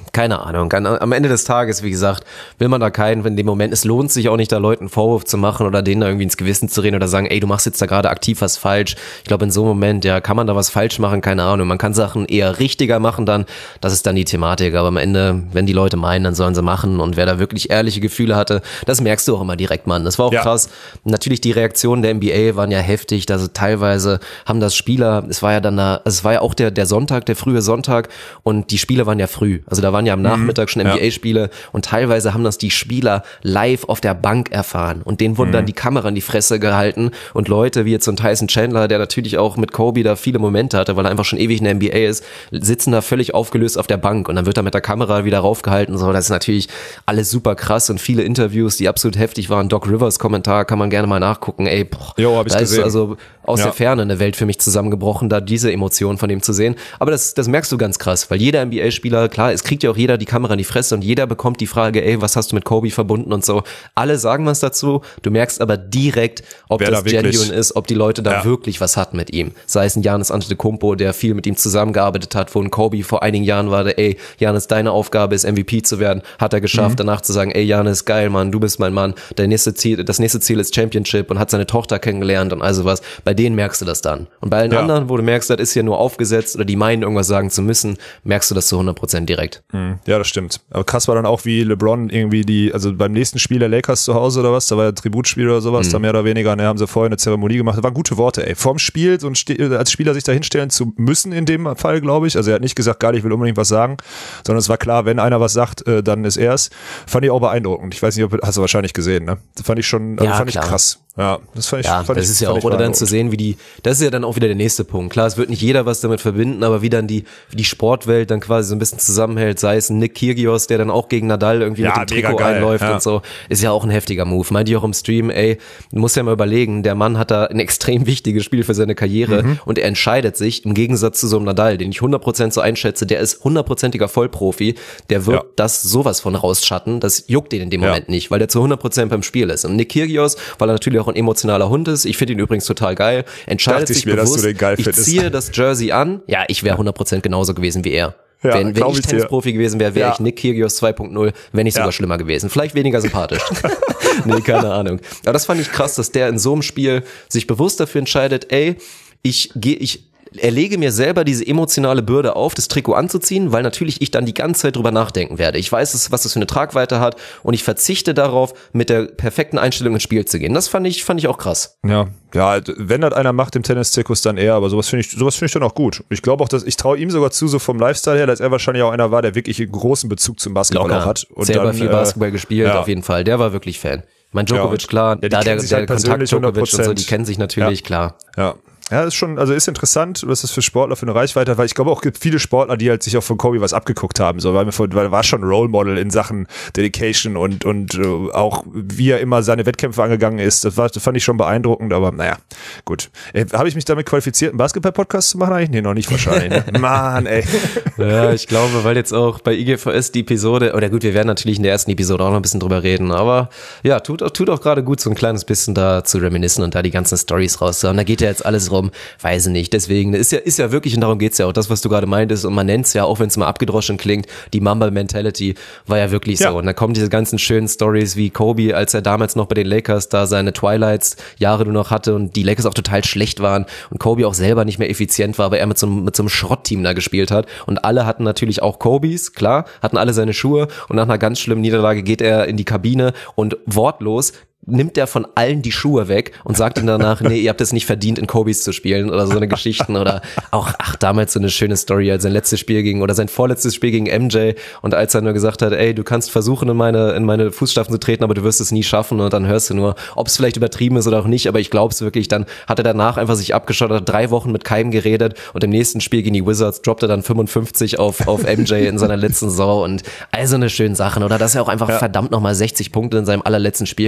Keine Ahnung. Am Ende des Tages, wie gesagt, will man da keinen, in dem Moment, es lohnt sich auch nicht, da Leuten einen Vorwurf zu machen oder denen da irgendwie ins Gewissen zu reden oder sagen, ey, du machst jetzt da gerade aktiv was falsch. Ich glaube, in so einem Moment, ja, kann man da was falsch machen? Keine Ahnung. Man kann Sachen eher richtiger machen dann. Das ist dann die Thematik. Aber am Ende, wenn die Leute meinen, dann sollen sie machen. Und wer da wirklich ehrliche Gefühle hatte, das merkst du auch immer direkt, Mann. Das war auch krass. Natürlich, die Reaktionen der NBA waren ja heftig. Also teilweise haben das Spieler, es war ja auch der Sonntag, der frühe Sonntag. Und die Spiele waren ja früh. Also da waren ja am Nachmittag schon NBA-Spiele und teilweise haben das die Spieler live auf der Bank erfahren und denen wurden dann die Kamera in die Fresse gehalten und Leute wie jetzt so ein Tyson Chandler, der natürlich auch mit Kobe da viele Momente hatte, weil er einfach schon ewig in der NBA ist, sitzen da völlig aufgelöst auf der Bank und dann wird er mit der Kamera wieder raufgehalten und so. Das ist natürlich alles super krass und viele Interviews, die absolut heftig waren. Doc Rivers Kommentar kann man gerne mal nachgucken. Ey, hab ich gesehen. Ist also aus der Ferne eine Welt für mich zusammengebrochen, da diese Emotionen von dem zu sehen. Aber das merkst du ganz krass, weil jeder NBA-Spieler, klar, es kriegt ja auch jeder die Kamera in die Fresse und jeder bekommt die Frage, ey, was hast du mit Kobe verbunden und so. Alle sagen was dazu, du merkst aber direkt, ob das genuine ist, ob die Leute da wirklich was hatten mit ihm. Sei es ein Giannis Antetokounmpo, der viel mit ihm zusammengearbeitet hat, wo ein Kobe vor einigen Jahren war, ey, Giannis, deine Aufgabe ist MVP zu werden, hat er geschafft, danach zu sagen, ey, Giannis, geil, Mann, du bist mein Mann, das nächste Ziel ist Championship und hat seine Tochter kennengelernt und also was. Bei denen merkst du das dann. Und bei allen anderen, wo du merkst, das ist hier nur aufgesetzt oder die meinen, irgendwas sagen zu müssen, merkst du das zu 100% direkt. Ja, das stimmt. Aber krass war dann auch, wie LeBron irgendwie also beim nächsten Spiel der Lakers zu Hause oder was, da war ja ein Tributspiel oder sowas, da mehr oder weniger, haben sie vorher eine Zeremonie gemacht. Das waren gute Worte, ey. Vorm Spiel, als Spieler sich da hinstellen zu müssen in dem Fall, glaube ich. Also er hat nicht gesagt, geil, ich will unbedingt was sagen, sondern es war klar, wenn einer was sagt, dann ist er es. Fand ich auch beeindruckend. Ich weiß nicht, hast du wahrscheinlich gesehen, ne? Das fand ich schon, fand ich krass. Ja, das fand ich das ist ja auch, oder dann zu sehen, das ist ja dann auch wieder der nächste Punkt. Klar, es wird nicht jeder was damit verbinden, aber wie dann die Sportwelt dann quasi so ein bisschen zusammenhält, sei es ein Nick Kyrgios, der dann auch gegen Nadal irgendwie mit dem Trikot einläuft und so, ist ja auch ein heftiger Move. Meinte ich auch im Stream, ey, du musst ja mal überlegen, der Mann hat da ein extrem wichtiges Spiel für seine Karriere und er entscheidet sich, im Gegensatz zu so einem Nadal, den ich 100% so einschätze, der ist 100%iger Vollprofi, der wird das sowas von rausschatten, das juckt den in dem Moment nicht, weil der zu 100% beim Spiel ist. Und Nick Kyrgios, weil er natürlich auch ein emotionaler Hund ist, ich finde ihn übrigens total geil, entscheidet sich bewusst, ich ziehe das Jersey an, ja, ich wäre 100% genauso gewesen wie er. Ja, wenn ich Tennisprofi gewesen wäre, wäre ich Nick Kyrgios 2.0, wenn nicht sogar schlimmer gewesen. Vielleicht weniger sympathisch. Nee, keine Ahnung. Aber das fand ich krass, dass der in so einem Spiel sich bewusst dafür entscheidet, ey, ich erlege mir selber diese emotionale Bürde auf, das Trikot anzuziehen, weil natürlich ich dann die ganze Zeit drüber nachdenken werde. Ich weiß, was das für eine Tragweite hat und ich verzichte darauf, mit der perfekten Einstellung ins Spiel zu gehen. Das fand ich auch krass. Ja, wenn das einer macht im Tenniszirkus, dann er, aber sowas finde ich dann auch gut. Ich glaube auch, dass ich traue ihm sogar zu, so vom Lifestyle her, dass er wahrscheinlich auch einer war, der wirklich einen großen Bezug zum Basketball auch hat. Und selber dann, viel Basketball gespielt, auf jeden Fall. Der war wirklich Fan. Mein Djokovic, klar, der Kontakt Djokovic und so, die kennen sich natürlich, klar. Ja, ist schon, also ist interessant, was das für Sportler für eine Reichweite hat, weil ich glaube auch, gibt viele Sportler, die halt sich auch von Kobe was abgeguckt haben, so, weil er war schon Role Model in Sachen Dedication und auch wie er immer seine Wettkämpfe angegangen ist. Das fand ich schon beeindruckend, aber naja, gut. Habe ich mich damit qualifiziert, einen Basketball-Podcast zu machen eigentlich? Nee, noch nicht wahrscheinlich. Ne? Mann, ey. Ja, ich glaube, weil jetzt auch bei IGVS die Episode, oder gut, wir werden natürlich in der ersten Episode auch noch ein bisschen drüber reden, aber ja, tut auch gerade gut, so ein kleines bisschen da zu reminiszen und da die ganzen Storys rauszuhauen. Da geht ja jetzt alles rum. Weiß ich nicht, deswegen ist ja wirklich, und darum geht's ja auch, das, was du gerade meintest, und man nennt's ja, auch wenn es mal abgedroschen klingt, die Mamba-Mentality war ja wirklich so. Und dann kommen diese ganzen schönen Stories wie Kobe, als er damals noch bei den Lakers da seine Twilights-Jahre nur noch hatte und die Lakers auch total schlecht waren und Kobe auch selber nicht mehr effizient war, aber er mit so einem Schrottteam da gespielt hat und alle hatten natürlich auch Kobes, klar, hatten alle seine Schuhe und nach einer ganz schlimmen Niederlage geht er in die Kabine und wortlos nimmt er von allen die Schuhe weg und sagt ihnen danach, nee, ihr habt es nicht verdient, in Kobes zu spielen oder so eine Geschichten oder auch, damals so eine schöne Story, als sein letztes Spiel sein vorletztes Spiel gegen MJ und als er nur gesagt hat, ey, du kannst versuchen, in meine Fußstapfen zu treten, aber du wirst es nie schaffen und dann hörst du nur, ob es vielleicht übertrieben ist oder auch nicht, aber ich glaube es wirklich, dann hat er danach einfach sich abgeschaut, hat 3 Wochen mit keinem geredet und im nächsten Spiel gegen die Wizards droppt er dann 55 auf MJ in seiner letzten Saison und all so eine schönen Sachen oder dass er auch einfach verdammt nochmal 60 Punkte in seinem allerletzten Spiel gescored.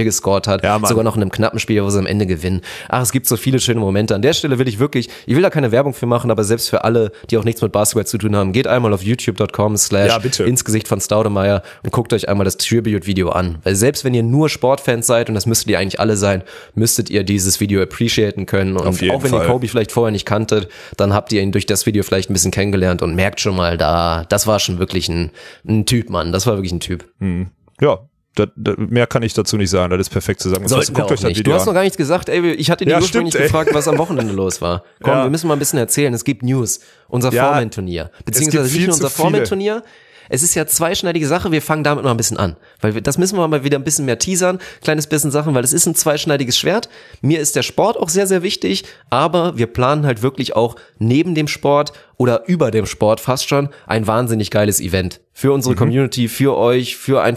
Sport hat. Ja, Mann. Sogar noch in einem knappen Spiel, wo sie am Ende gewinnen. Ach, es gibt so viele schöne Momente. An der Stelle will ich da keine Werbung für machen, aber selbst für alle, die auch nichts mit Basketball zu tun haben, geht einmal auf youtube.com/insgesicht von Staudemeyer und guckt euch einmal das Tribute-Video an. Weil selbst wenn ihr nur Sportfans seid, und das müsstet ihr eigentlich alle sein, müsstet ihr dieses Video appreciaten können. Und auch wenn ihr Kobe vielleicht vorher nicht kanntet, dann habt ihr ihn durch das Video vielleicht ein bisschen kennengelernt und merkt schon mal, das war schon wirklich ein Typ, Mann. Das war wirklich ein Typ. Ja. Mehr kann ich dazu nicht sagen, das ist perfekt zusammengefasst. Guckt euch das Video Du hast noch gar nichts gesagt, ich hatte dich ursprünglich gefragt, was am Wochenende los war. Komm, wir müssen mal ein bisschen erzählen, es gibt News, unser Foreman-Turnier, beziehungsweise nicht nur unser Foreman-Turnier, es ist ja zweischneidige Sache, wir fangen damit mal ein bisschen an, weil das müssen wir mal wieder ein bisschen mehr teasern, kleines bisschen Sachen, weil es ist ein zweischneidiges Schwert. Mir ist der Sport auch sehr, sehr wichtig, aber wir planen halt wirklich auch neben dem Sport oder über dem Sport fast schon ein wahnsinnig geiles Event. Für unsere Community, für euch,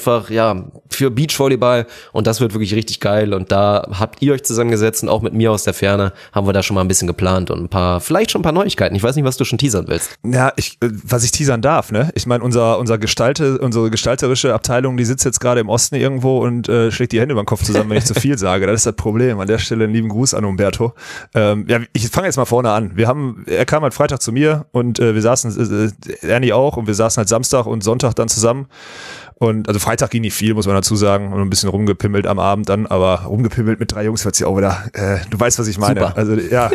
für Beachvolleyball, und das wird wirklich richtig geil, und da habt ihr euch zusammengesetzt und auch mit mir aus der Ferne haben wir da schon mal ein bisschen geplant und vielleicht schon ein paar Neuigkeiten. Ich weiß nicht, was du schon teasern willst. Ja, was ich teasern darf, ne? Ich meine, unsere gestalterische Abteilung, die sitzt jetzt gerade im Osten irgendwo und schlägt die Hände über den Kopf zusammen, wenn ich zu viel sage. Das ist das Problem. An der Stelle einen lieben Gruß an Umberto. Ich fange jetzt mal vorne an. Er kam halt Freitag zu mir und wir saßen, Ernie auch, und wir saßen halt Samstag und Sonntag dann zusammen. Und also Freitag ging nicht viel, muss man dazu sagen, und ein bisschen rumgepimmelt am Abend dann, aber rumgepimmelt mit 3 Jungs wird sich auch wieder, du weißt, was ich meine. Super. Also ja.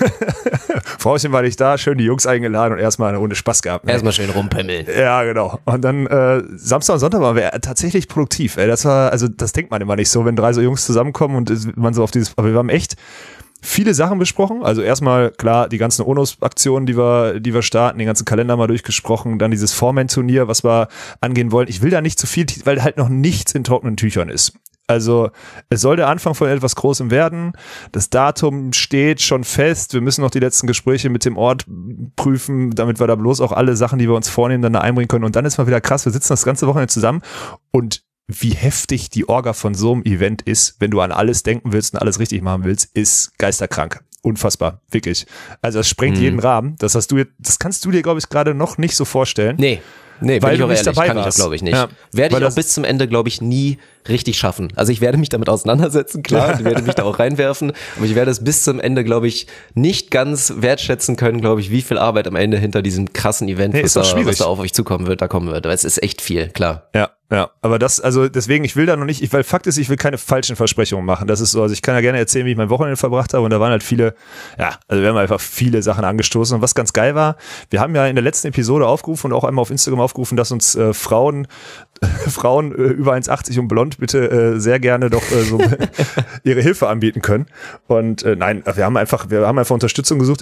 Frauchen war nicht da, schön die Jungs eingeladen und erstmal eine Runde Spaß gehabt. Ne? Erstmal schön rumpimmeln. Ja, genau. Und dann Samstag und Sonntag waren wir tatsächlich produktiv. Das denkt man immer nicht so, wenn 3 so Jungs zusammenkommen und man so auf aber wir haben echt viele Sachen besprochen. Also erstmal, klar, die ganzen ONOS-Aktionen, die wir starten, den ganzen Kalender mal durchgesprochen, dann dieses Foreman-Turnier, was wir angehen wollen. Ich will da nicht zu viel, weil halt noch nichts in trockenen Tüchern ist. Also es soll der Anfang von etwas Großem werden. Das Datum steht schon fest. Wir müssen noch die letzten Gespräche mit dem Ort prüfen, damit wir da bloß auch alle Sachen, die wir uns vornehmen, dann da einbringen können. Und dann ist mal wieder krass, wir sitzen das ganze Wochenende zusammen, und wie heftig die Orga von so einem Event ist, wenn du an alles denken willst und alles richtig machen willst, ist geisterkrank. Unfassbar, wirklich. Also das sprengt jeden Rahmen. Das kannst du dir, glaube ich, gerade noch nicht so vorstellen. Nee, weil bin ich du auch nicht ehrlich, dabei kann warst. ich auch, glaube ich, nicht. Ja, werde ich auch bis zum Ende, glaube ich, nie richtig schaffen. Also ich werde mich damit auseinandersetzen, klar, ich werde mich da auch reinwerfen, aber ich werde es bis zum Ende, glaube ich, nicht ganz wertschätzen können, glaube ich, wie viel Arbeit am Ende hinter diesem krassen Event, was da auf euch zukommen wird, da kommen wird. Aber es ist echt viel, klar. Ja, aber deswegen, ich will da noch nicht, weil Fakt ist, ich will keine falschen Versprechungen machen. Das ist so, also ich kann ja gerne erzählen, wie ich mein Wochenende verbracht habe, und da waren halt wir haben einfach viele Sachen angestoßen, und was ganz geil war, wir haben ja in der letzten Episode aufgerufen und auch einmal auf Instagram aufgerufen, dass uns Frauen über 1,80 und blond bitte sehr gerne doch so ihre Hilfe anbieten können. Und nein, wir haben einfach Unterstützung gesucht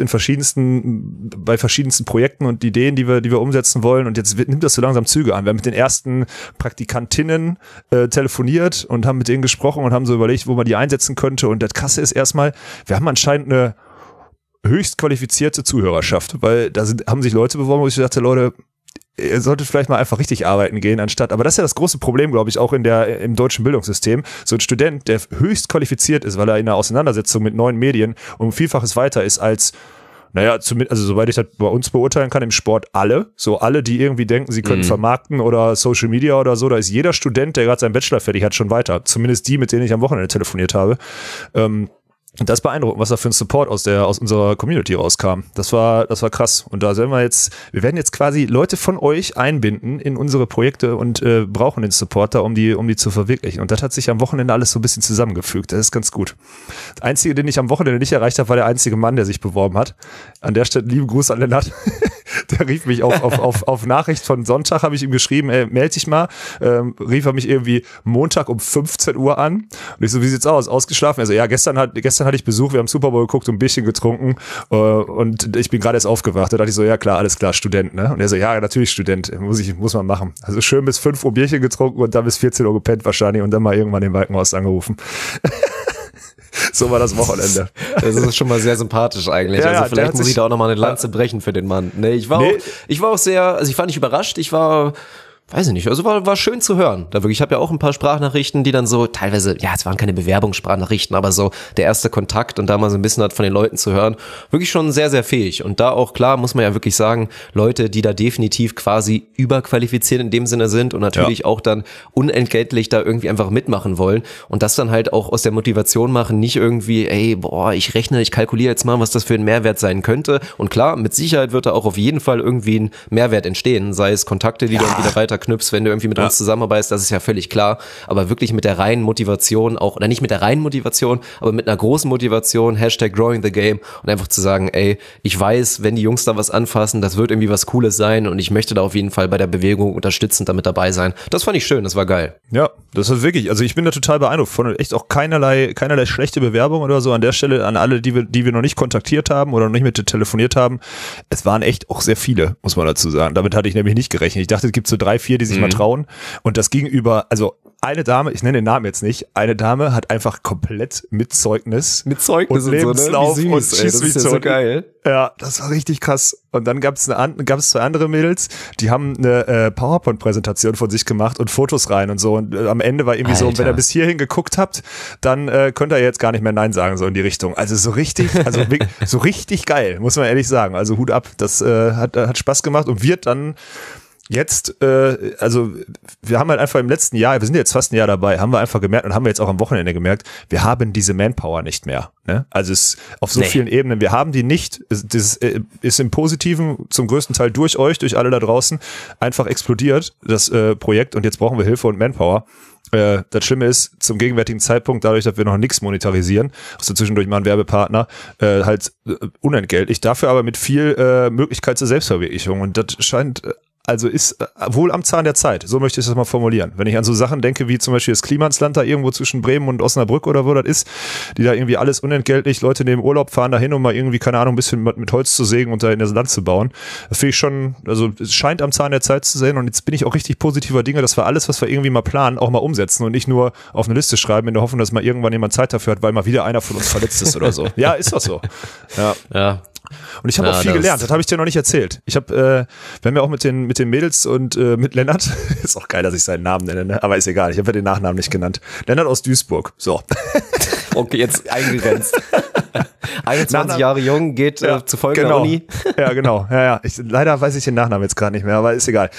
bei verschiedensten Projekten und Ideen, die wir umsetzen wollen. Und jetzt nimmt das so langsam Züge an. Wir haben mit den ersten Praktikantinnen telefoniert und haben mit denen gesprochen und haben so überlegt, wo man die einsetzen könnte. Und das Krasse ist erstmal, wir haben anscheinend eine höchst qualifizierte Zuhörerschaft, weil haben sich Leute beworben, wo ich dachte, Leute, ihr solltet vielleicht mal einfach richtig arbeiten gehen, aber das ist ja das große Problem, glaube ich, auch im deutschen Bildungssystem. So ein Student, der höchst qualifiziert ist, weil er in einer Auseinandersetzung mit neuen Medien um Vielfaches weiter ist als, soweit ich das bei uns beurteilen kann, im Sport alle, die irgendwie denken, sie können vermarkten oder Social Media oder so, da ist jeder Student, der gerade seinen Bachelor fertig hat, schon weiter. Zumindest die, mit denen ich am Wochenende telefoniert habe. Und das ist beeindruckend, was da für ein Support aus unserer Community rauskam. Das war krass. Und da wir werden jetzt quasi Leute von euch einbinden in unsere Projekte und brauchen den Support da, um die zu verwirklichen. Und das hat sich am Wochenende alles so ein bisschen zusammengefügt. Das ist ganz gut. Der Einzige, den ich am Wochenende nicht erreicht habe, war der einzige Mann, der sich beworben hat. An der Stelle lieben Gruß an Lennart. Der rief mich auf Nachricht von Sonntag, habe ich ihm geschrieben, melde dich mal. Rief er mich irgendwie Montag um 15 Uhr an. Und ich so, wie sieht's aus? Ausgeschlafen? Also ja, gestern hatte ich Besuch, wir haben Super Bowl geguckt und ein Bierchen getrunken und ich bin gerade erst aufgewacht. Da dachte ich so, ja klar, alles klar, Student, ne? Und er so, ja, natürlich Student, muss man machen. Also schön bis 5 Uhr Bierchen getrunken und dann bis 14 Uhr gepennt wahrscheinlich und dann mal irgendwann den Balkenhorst angerufen. So war das Wochenende. Das ist schon mal sehr sympathisch eigentlich. Ja, also vielleicht muss ich da auch nochmal eine Lanze brechen für den Mann. Nee, ich war auch sehr, also ich war nicht überrascht, ich war weiß ich nicht, also war schön zu hören. Da wirklich, ich habe ja auch ein paar Sprachnachrichten, die dann so teilweise, ja, es waren keine Bewerbungssprachnachrichten, aber so der erste Kontakt und da mal so ein bisschen hat von den Leuten zu hören, wirklich schon sehr, sehr fähig. Und da auch klar, muss man ja wirklich sagen, Leute, die da definitiv quasi überqualifiziert in dem Sinne sind und natürlich auch dann unentgeltlich da irgendwie einfach mitmachen wollen und das dann halt auch aus der Motivation machen, nicht irgendwie, ey, boah, ich kalkuliere jetzt mal, was das für ein Mehrwert sein könnte. Und klar, mit Sicherheit wird da auch auf jeden Fall irgendwie ein Mehrwert entstehen, sei es Kontakte, die du dann wieder weiter knüpfst, wenn du irgendwie mit uns zusammenarbeitest, das ist ja völlig klar, aber wirklich mit der reinen Motivation auch, oder nicht mit der reinen Motivation, aber mit einer großen Motivation, #growing the game und einfach zu sagen, ey, ich weiß, wenn die Jungs da was anfassen, das wird irgendwie was Cooles sein und ich möchte da auf jeden Fall bei der Bewegung unterstützend damit dabei sein. Das fand ich schön, das war geil. Ja, das ist wirklich, also ich bin da total beeindruckt von echt auch keinerlei schlechte Bewerbung oder so an der Stelle an alle, die wir noch nicht kontaktiert haben oder noch nicht mit telefoniert haben. Es waren echt auch sehr viele, muss man dazu sagen. Damit hatte ich nämlich nicht gerechnet. Ich dachte, es gibt so 3, 4, die sich mal trauen. Und das gegenüber, also eine Dame, ich nenne den Namen jetzt nicht, eine Dame hat einfach komplett mit Zeugnis und Lebenslauf so, ne? Wie süß, und das ist ja so geil. Ja, das war richtig krass. Und dann gab es 2 andere Mädels, die haben eine PowerPoint-Präsentation von sich gemacht und Fotos rein und so. Und am Ende war irgendwie so, wenn ihr bis hierhin geguckt habt, dann könnt ihr jetzt gar nicht mehr Nein sagen, so in die Richtung. Also so richtig geil, muss man ehrlich sagen. Also Hut ab, das hat Spaß gemacht und wird dann jetzt, also wir haben halt einfach im letzten Jahr, wir sind jetzt fast ein Jahr dabei, haben wir einfach gemerkt und haben wir jetzt auch am Wochenende gemerkt, wir haben diese Manpower nicht mehr. Ne? Also es auf so vielen Ebenen, wir haben die nicht. Das ist im Positiven zum größten Teil durch euch, durch alle da draußen einfach explodiert, das Projekt und jetzt brauchen wir Hilfe und Manpower. Das Schlimme ist, zum gegenwärtigen Zeitpunkt, dadurch, dass wir noch nichts monetarisieren, also zwischendurch mal einen Werbepartner, halt unentgeltlich, dafür aber mit viel Möglichkeit zur Selbstverwirklichung und das scheint also ist wohl am Zahn der Zeit, so möchte ich das mal formulieren. Wenn ich an so Sachen denke, wie zum Beispiel das Klimansland da irgendwo zwischen Bremen und Osnabrück oder wo das ist, die da irgendwie alles unentgeltlich, Leute in den Urlaub fahren dahin, um mal irgendwie, keine Ahnung, ein bisschen mit Holz zu sägen und da in das Land zu bauen. Das finde ich schon, also es scheint am Zahn der Zeit zu sein und jetzt bin ich auch richtig positiver Dinge, dass wir alles, was wir irgendwie mal planen, auch mal umsetzen und nicht nur auf eine Liste schreiben, in der Hoffnung, dass mal irgendwann jemand Zeit dafür hat, weil mal wieder einer von uns verletzt ist oder so. Ja, ist doch so. Ja. Und ich habe auch viel gelernt, das habe ich dir noch nicht erzählt. Wir haben ja auch mit den Mädels und mit Lennart, ist auch geil, dass ich seinen Namen nenne, ne? Aber ist egal, ich habe ja den Nachnamen nicht genannt. Lennart aus Duisburg, so. Okay, jetzt eingegrenzt. 21 Jahre jung, geht zu folgender Uni. Ja, genau. Ja. Leider weiß ich den Nachnamen jetzt gerade nicht mehr, aber ist egal.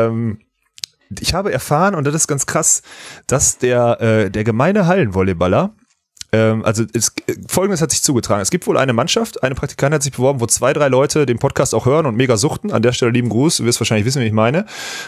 Ich habe erfahren, und das ist ganz krass, dass der gemeine Hallenvolleyballer, Folgendes hat sich zugetragen. Es gibt wohl eine Mannschaft, eine Praktikantin hat sich beworben, wo 2, 3 Leute den Podcast auch hören und mega suchten. An der Stelle lieben Gruß, du wirst wahrscheinlich wissen, wie ich meine.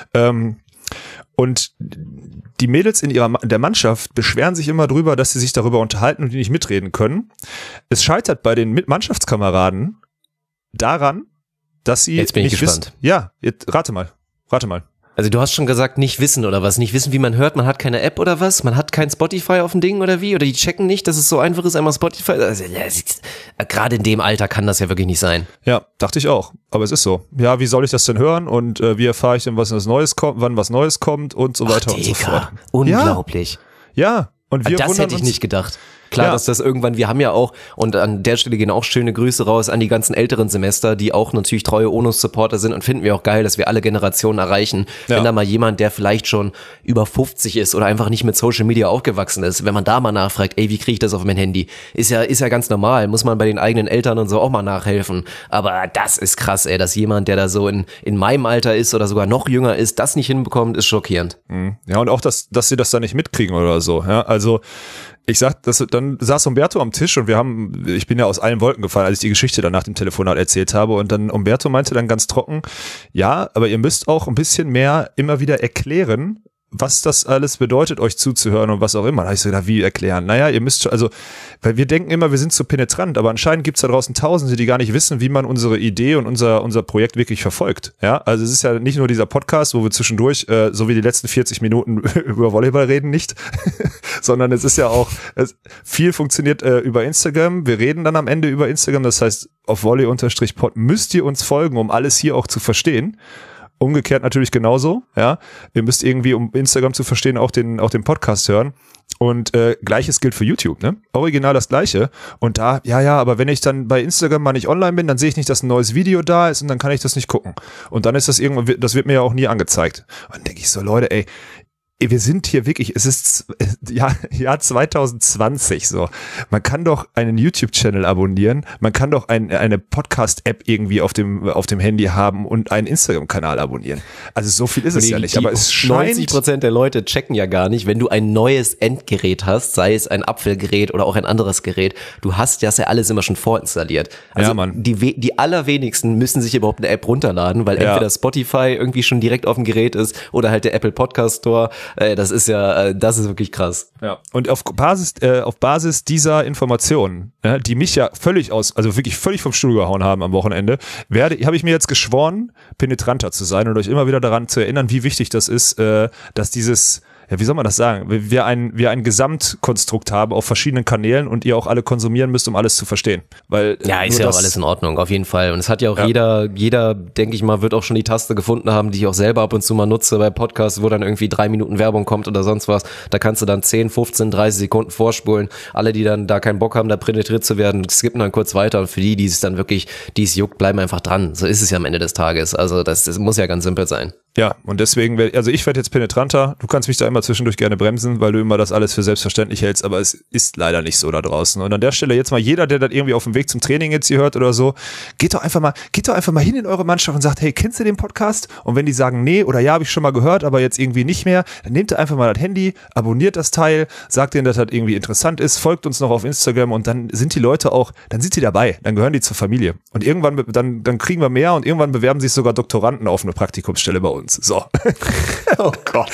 Und die Mädels in der Mannschaft beschweren sich immer drüber, dass sie sich darüber unterhalten und die nicht mitreden können. Es scheitert bei den Mannschaftskameraden daran, dass sie jetzt bin ich gespannt. Rate mal. Also du hast schon gesagt, nicht wissen oder was? Nicht wissen, wie man hört? Man hat keine App oder was? Man hat kein Spotify auf dem Ding oder wie? Oder die checken nicht, dass es so einfach ist, einmal Spotify? Also, gerade in dem Alter kann das ja wirklich nicht sein. Ja, dachte ich auch. Aber es ist so. Ja, wie soll ich das denn hören? Und wie erfahre ich denn, wann was Neues kommt und so weiter und so fort. Unglaublich. Ja. Und wir das hätte ich nicht gedacht. Klar, dass das irgendwann, wir haben ja auch, und an der Stelle gehen auch schöne Grüße raus an die ganzen älteren Semester, die auch natürlich treue ONUS-Supporter sind und finden wir auch geil, dass wir alle Generationen erreichen. Ja. Wenn da mal jemand, der vielleicht schon über 50 ist oder einfach nicht mit Social Media aufgewachsen ist, wenn man da mal nachfragt, ey, wie kriege ich das auf mein Handy? Ist ja ganz normal, muss man bei den eigenen Eltern und so auch mal nachhelfen. Aber das ist krass, ey, dass jemand, der da so in meinem Alter ist oder sogar noch jünger ist, das nicht hinbekommt, ist schockierend. Ja, und auch, dass sie das da nicht mitkriegen oder so. Ja, also dann saß Umberto am Tisch und ich bin ja aus allen Wolken gefallen, als ich die Geschichte dann nach dem Telefonat erzählt habe und dann Umberto meinte dann ganz trocken, ja, aber ihr müsst auch ein bisschen mehr immer wieder erklären, was das alles bedeutet, euch zuzuhören und was auch immer. Da habe ich so gedacht, wie erklären? Naja, ihr müsst schon, also, weil wir denken immer, wir sind so penetrant, aber anscheinend gibt's da draußen Tausende, die gar nicht wissen, wie man unsere Idee und unser Projekt wirklich verfolgt. Ja, also es ist ja nicht nur dieser Podcast, wo wir zwischendurch, so wie die letzten 40 Minuten über Volleyball reden, nicht, sondern es ist ja auch, viel funktioniert über Instagram. Wir reden dann am Ende über Instagram, das heißt, auf volley_pod müsst ihr uns folgen, um alles hier auch zu verstehen. Umgekehrt natürlich genauso, ja. Ihr müsst irgendwie, um Instagram zu verstehen, auch den Podcast hören. Und Gleiches gilt für YouTube, ne? Original das Gleiche. Und da, aber wenn ich dann bei Instagram mal nicht online bin, dann sehe ich nicht, dass ein neues Video da ist und dann kann ich das nicht gucken. Und dann ist das irgendwann, das wird mir ja auch nie angezeigt. Und dann denke ich so, Leute, ey, wir sind hier wirklich, es ist Jahr 2020 so. Man kann doch einen YouTube-Channel abonnieren, man kann doch eine Podcast-App irgendwie auf dem Handy haben und einen Instagram-Kanal abonnieren. Also so viel ist es ja nicht, aber es scheint... 90% der Leute checken ja gar nicht, wenn du ein neues Endgerät hast, sei es ein Apfelgerät oder auch ein anderes Gerät, du hast das ja alles immer schon vorinstalliert. Also ja, Mann. Die allerwenigsten müssen sich überhaupt eine App runterladen, weil entweder Spotify irgendwie schon direkt auf dem Gerät ist oder halt der Apple Podcast Store. Das ist wirklich krass. Ja. Und auf Basis dieser Informationen, die mich ja wirklich völlig vom Stuhl gehauen haben am Wochenende, habe ich mir jetzt geschworen, penetranter zu sein und euch immer wieder daran zu erinnern, wie wichtig das ist, dass dieses, wie soll man das sagen? Wir ein Gesamtkonstrukt haben auf verschiedenen Kanälen und ihr auch alle konsumieren müsst, um alles zu verstehen. Weil ja, ist ja auch alles in Ordnung, auf jeden Fall. Und es hat ja auch jeder, denke ich mal, wird auch schon die Taste gefunden haben, die ich auch selber ab und zu mal nutze bei Podcasts, wo dann irgendwie 3 Minuten Werbung kommt oder sonst was. Da kannst du dann 10, 15, 30 Sekunden vorspulen. Alle, die dann da keinen Bock haben, da penetriert zu werden, skippen dann kurz weiter. Und für die es dann wirklich, die es juckt, bleiben einfach dran. So ist es ja am Ende des Tages. Also das muss ja ganz simpel sein. Ja, und deswegen, also ich werde jetzt penetranter. Du kannst mich da immer zwischendurch gerne bremsen, weil du immer das alles für selbstverständlich hältst, aber es ist leider nicht so da draußen. Und an der Stelle jetzt mal jeder, der das irgendwie auf dem Weg zum Training jetzt hier hört oder so, geht doch einfach mal hin in eure Mannschaft und sagt, hey, kennst du den Podcast? Und wenn die sagen, nee oder ja, habe ich schon mal gehört, aber jetzt irgendwie nicht mehr, dann nehmt ihr einfach mal das Handy, abonniert das Teil, sagt denen, dass das irgendwie interessant ist, folgt uns noch auf Instagram und dann sind die Leute auch, dann sind die dabei, dann gehören die zur Familie. Und irgendwann, dann kriegen wir mehr und irgendwann bewerben sich sogar Doktoranden auf eine Praktikumsstelle bei uns. So. Oh Gott.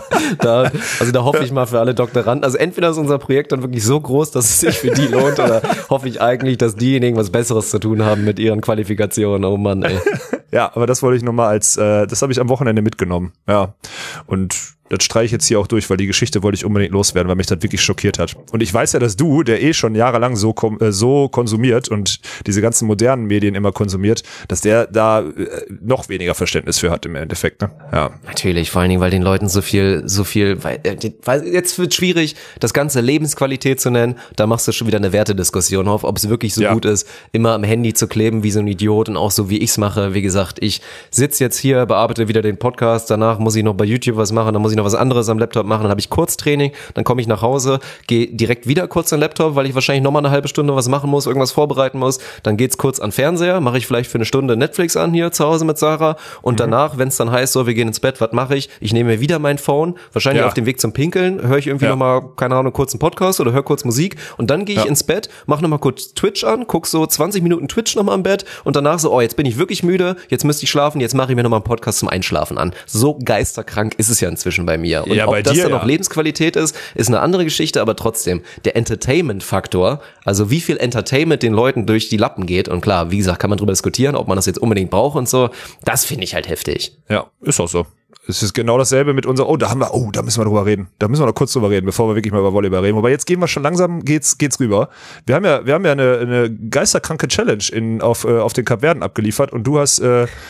Da hoffe ich mal für alle Doktoranden. Also entweder ist unser Projekt dann wirklich so groß, dass es sich für die lohnt, oder hoffe ich eigentlich, dass diejenigen was Besseres zu tun haben mit ihren Qualifikationen. Oh Mann, ey. Ja, aber das wollte ich nochmal das habe ich am Wochenende mitgenommen. Ja. Und das streiche ich jetzt hier auch durch, weil die Geschichte wollte ich unbedingt loswerden, weil mich das wirklich schockiert hat. Und ich weiß ja, dass du, der schon jahrelang so konsumiert und diese ganzen modernen Medien immer konsumiert, dass der da noch weniger Verständnis für hat im Endeffekt, ne? Ja. Natürlich, vor allen Dingen, weil den Leuten so viel, weil jetzt wird schwierig, das Ganze Lebensqualität zu nennen. Da machst du schon wieder eine Wertediskussion auf, ob es wirklich so gut ist, immer am Handy zu kleben wie so ein Idiot und auch so, wie ich's mache. Wie gesagt, ich sitze jetzt hier, bearbeite wieder den Podcast, danach muss ich noch bei YouTube was machen, dann muss ich noch was anderes am Laptop machen, dann habe ich Kurztraining, dann komme ich nach Hause, gehe direkt wieder kurz an den Laptop, weil ich wahrscheinlich nochmal eine halbe Stunde was machen muss, irgendwas vorbereiten muss, dann geht's kurz an den Fernseher, mache ich vielleicht für eine Stunde Netflix an hier zu Hause mit Sarah und danach, wenn es dann heißt, so, wir gehen ins Bett, was mache ich? Ich nehme mir wieder mein Phone, wahrscheinlich auf dem Weg zum Pinkeln, höre ich irgendwie nochmal, keine Ahnung, kurz einen Podcast oder höre kurz Musik und dann gehe ich ins Bett, mache nochmal kurz Twitch an, guck so 20 Minuten Twitch nochmal im Bett und danach so, jetzt bin ich wirklich müde, jetzt müsste ich schlafen, jetzt mache ich mir nochmal einen Podcast zum Einschlafen an. So geisterkrank ist es ja inzwischen bei mir. Und ja, ob das dann noch Lebensqualität ist eine andere Geschichte, aber trotzdem, der Entertainment-Faktor, also wie viel Entertainment den Leuten durch die Lappen geht und klar, wie gesagt, kann man drüber diskutieren, ob man das jetzt unbedingt braucht und so, das finde ich halt heftig. Ja, ist auch so. Es ist genau dasselbe mit unserer, da müssen wir drüber reden. Da müssen wir noch kurz drüber reden, bevor wir wirklich mal über Volleyball reden. Aber jetzt gehen wir schon langsam, geht's rüber. Wir haben ja eine geisterkranke Challenge auf den Kapverden abgeliefert und du hast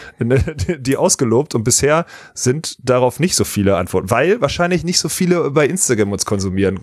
die ausgelobt und bisher sind darauf nicht so viele Antworten, weil wahrscheinlich nicht so viele bei Instagram uns konsumieren.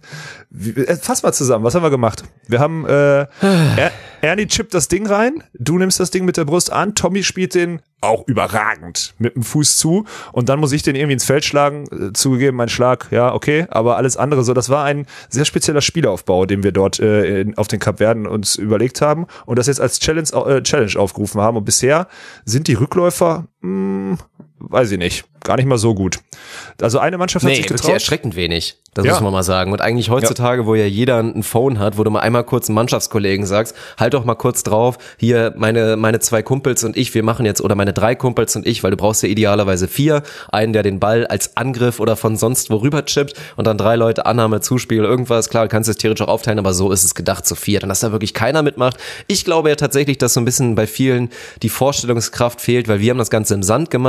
Fass mal zusammen, was haben wir gemacht? Wir haben Ernie chippt das Ding rein, du nimmst das Ding mit der Brust an, Tommy spielt den auch überragend mit dem Fuß zu und dann muss ich den irgendwie ins Feld schlagen, zugegeben, mein Schlag, ja, okay, aber alles andere so, das war ein sehr spezieller Spielaufbau, den wir dort auf den Kapverden uns überlegt haben und das jetzt als Challenge aufgerufen haben und bisher sind die Rückläufer, weiß ich nicht, gar nicht mal so gut. Also eine Mannschaft hat sich getraut. Wirklich erschreckend wenig, das muss man mal sagen. Und eigentlich heutzutage, wo ja jeder ein Phone hat, wo du mal einmal kurz einen Mannschaftskollegen sagst, halt doch mal kurz drauf, hier meine 2 Kumpels und ich, wir machen jetzt, oder meine 3 Kumpels und ich, weil du brauchst ja idealerweise 4, einen, der den Ball als Angriff oder von sonst wo rüber chippt und dann 3 Leute, Annahme, Zuspiel, irgendwas, klar, du kannst es theoretisch auch aufteilen, aber so ist es gedacht zu 4, dann dass da wirklich keiner mitmacht. Ich glaube ja tatsächlich, dass so ein bisschen bei vielen die Vorstellungskraft fehlt, weil wir haben das Ganze im Sand gemacht, wir waren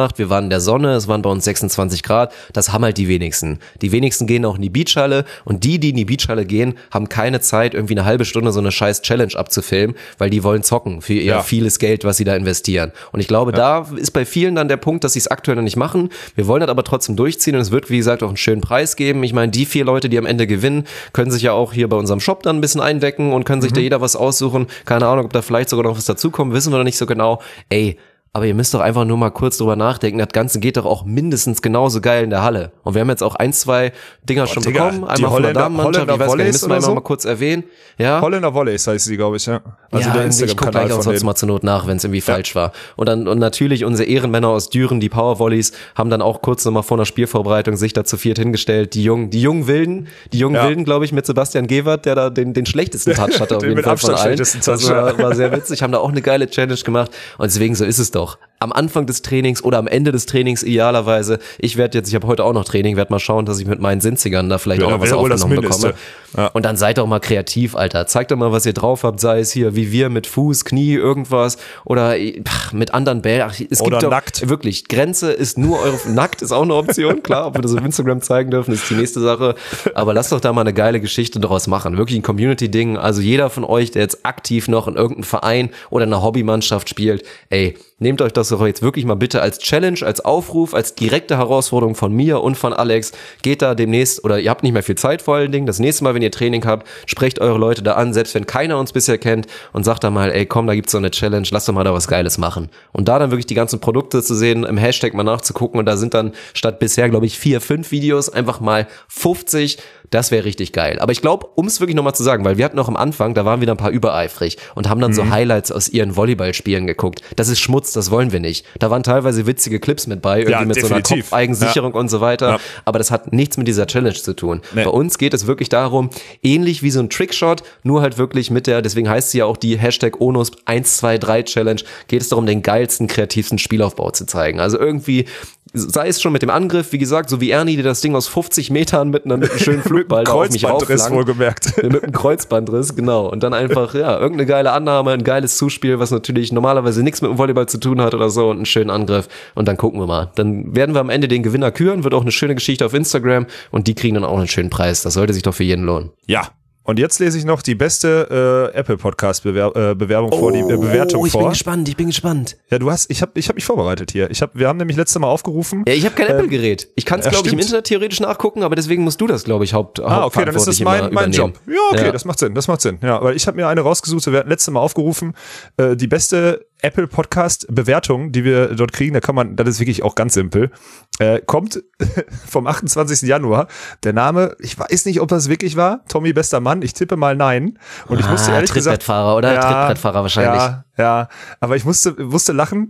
waren in der Sonne, es waren bei uns 26 Grad, das haben halt die wenigsten. Die wenigsten gehen auch in die Beachhalle und die in die Beachhalle gehen, haben keine Zeit, irgendwie eine halbe Stunde so eine scheiß Challenge abzufilmen, weil die wollen zocken für ihr vieles Geld, was sie da investieren. Und ich glaube, da ist bei vielen dann der Punkt, dass sie es aktuell noch nicht machen. Wir wollen das aber trotzdem durchziehen und es wird, wie gesagt, auch einen schönen Preis geben. Ich meine, die 4 Leute, die am Ende gewinnen, können sich ja auch hier bei unserem Shop dann ein bisschen eindecken und können sich da jeder was aussuchen. Keine Ahnung, ob da vielleicht sogar noch was dazukommt, wissen wir noch nicht so genau. Ey, aber ihr müsst doch einfach nur mal kurz drüber nachdenken, das Ganze geht doch auch mindestens genauso geil in der Halle. Und wir haben jetzt auch 1, 2 Dinger schon bekommen. Einmal von der Damenmannschaft, ich weiß gar nicht, müssen wir einmal mal kurz erwähnen. Ja? Holländer Volleys heißt sie, glaube ich, ja. Also ja, der ich gucke gleich auch sonst mal zur Not nach, wenn es irgendwie falsch war. Und dann und natürlich unsere Ehrenmänner aus Düren, die Power-Volleys, haben dann auch kurz nochmal vor einer Spielvorbereitung sich da zu 4 hingestellt. Die jungen Wilden, glaube ich, mit Sebastian Gewert, der da den schlechtesten Touch hatte auf jeden Fall von allen. Das war sehr witzig, haben da auch eine geile Challenge gemacht. Und deswegen, so ist es doch. Am Anfang des Trainings oder am Ende des Trainings idealerweise. Ich habe heute auch noch Training, werde mal schauen, dass ich mit meinen Sinzigern da vielleicht auch noch was aufgenommen bekomme. Ja. Und dann seid doch mal kreativ, Alter. Zeigt doch mal, was ihr drauf habt, sei es hier wie wir mit Fuß, Knie, irgendwas oder mit anderen Bällen. Es oder gibt nackt. Doch, wirklich, Grenze ist nur eure, nackt ist auch eine Option, klar, ob wir das auf Instagram zeigen dürfen, ist die nächste Sache. Aber lasst doch da mal eine geile Geschichte daraus machen. Wirklich ein Community-Ding. Also jeder von euch, der jetzt aktiv noch in irgendeinem Verein oder einer Hobbymannschaft spielt, ey, nehmt euch das doch jetzt wirklich mal bitte als Challenge, als Aufruf, als direkte Herausforderung von mir und von Alex. Geht da demnächst, oder ihr habt nicht mehr viel Zeit vor allen Dingen, das nächste Mal, wenn ihr Training habt, sprecht eure Leute da an, selbst wenn keiner uns bisher kennt und sagt da mal, ey komm, da gibt's so eine Challenge, lasst doch mal da was Geiles machen. Und da dann wirklich die ganzen Produkte zu sehen, im Hashtag mal nachzugucken und da sind dann statt bisher, glaube ich, 4, 5 Videos, einfach mal 50. Das wäre richtig geil. Aber ich glaube, um es wirklich nochmal zu sagen, weil wir hatten auch am Anfang, da waren wieder ein paar übereifrig und haben dann so Highlights aus ihren Volleyballspielen geguckt. Das ist Schmutz, das wollen wir nicht. Da waren teilweise witzige Clips mit bei, irgendwie mit definitiv. So einer Kopfeigensicherung und so weiter. Ja. Aber das hat nichts mit dieser Challenge zu tun. Nee. Bei uns geht es wirklich darum, ähnlich wie so ein Trickshot, nur halt wirklich mit der, deswegen heißt sie ja auch die Hashtag Onus 123 Challenge, geht es darum, den geilsten, kreativsten Spielaufbau zu zeigen. Also irgendwie, sei es schon mit dem Angriff, wie gesagt, so wie Ernie, der das Ding aus 50 Metern mit einem schönen Flugball da auf mich rauflangt. Wohlgemerkt. Mit einem Kreuzbandriss, genau. Und dann einfach, irgendeine geile Annahme, ein geiles Zuspiel, was natürlich normalerweise nichts mit dem Volleyball zu tun hat oder so und einen schönen Angriff. Und dann gucken wir mal. Dann werden wir am Ende den Gewinner küren, wird auch eine schöne Geschichte auf Instagram und die kriegen dann auch einen schönen Preis. Das sollte sich doch für jeden lohnen. Ja. Und jetzt lese ich noch die beste Apple-Podcast-Bewerbung vor, die Bewertung vor. Ich bin gespannt. Ja, ich hab mich vorbereitet hier. Wir haben nämlich letztes Mal aufgerufen. Ja, ich habe kein Apple-Gerät. Ich kann es, glaube ich, im Internet theoretisch nachgucken, aber deswegen musst du das, glaube ich, okay, dann ist das mein Job. Ja, okay, das macht Sinn. Ja, weil ich habe mir eine rausgesucht, wir hatten letztes Mal aufgerufen, die beste Apple Podcast Bewertung, die wir dort kriegen, das ist wirklich auch ganz simpel, kommt vom 28. Januar. Der Name, ich weiß nicht, ob das wirklich war, Tommy bester Mann, ich tippe mal nein. Und ich musste ehrlich gesagt, Trittbrettfahrer, oder? Trittbrettfahrer wahrscheinlich. Ja, aber ich musste lachen,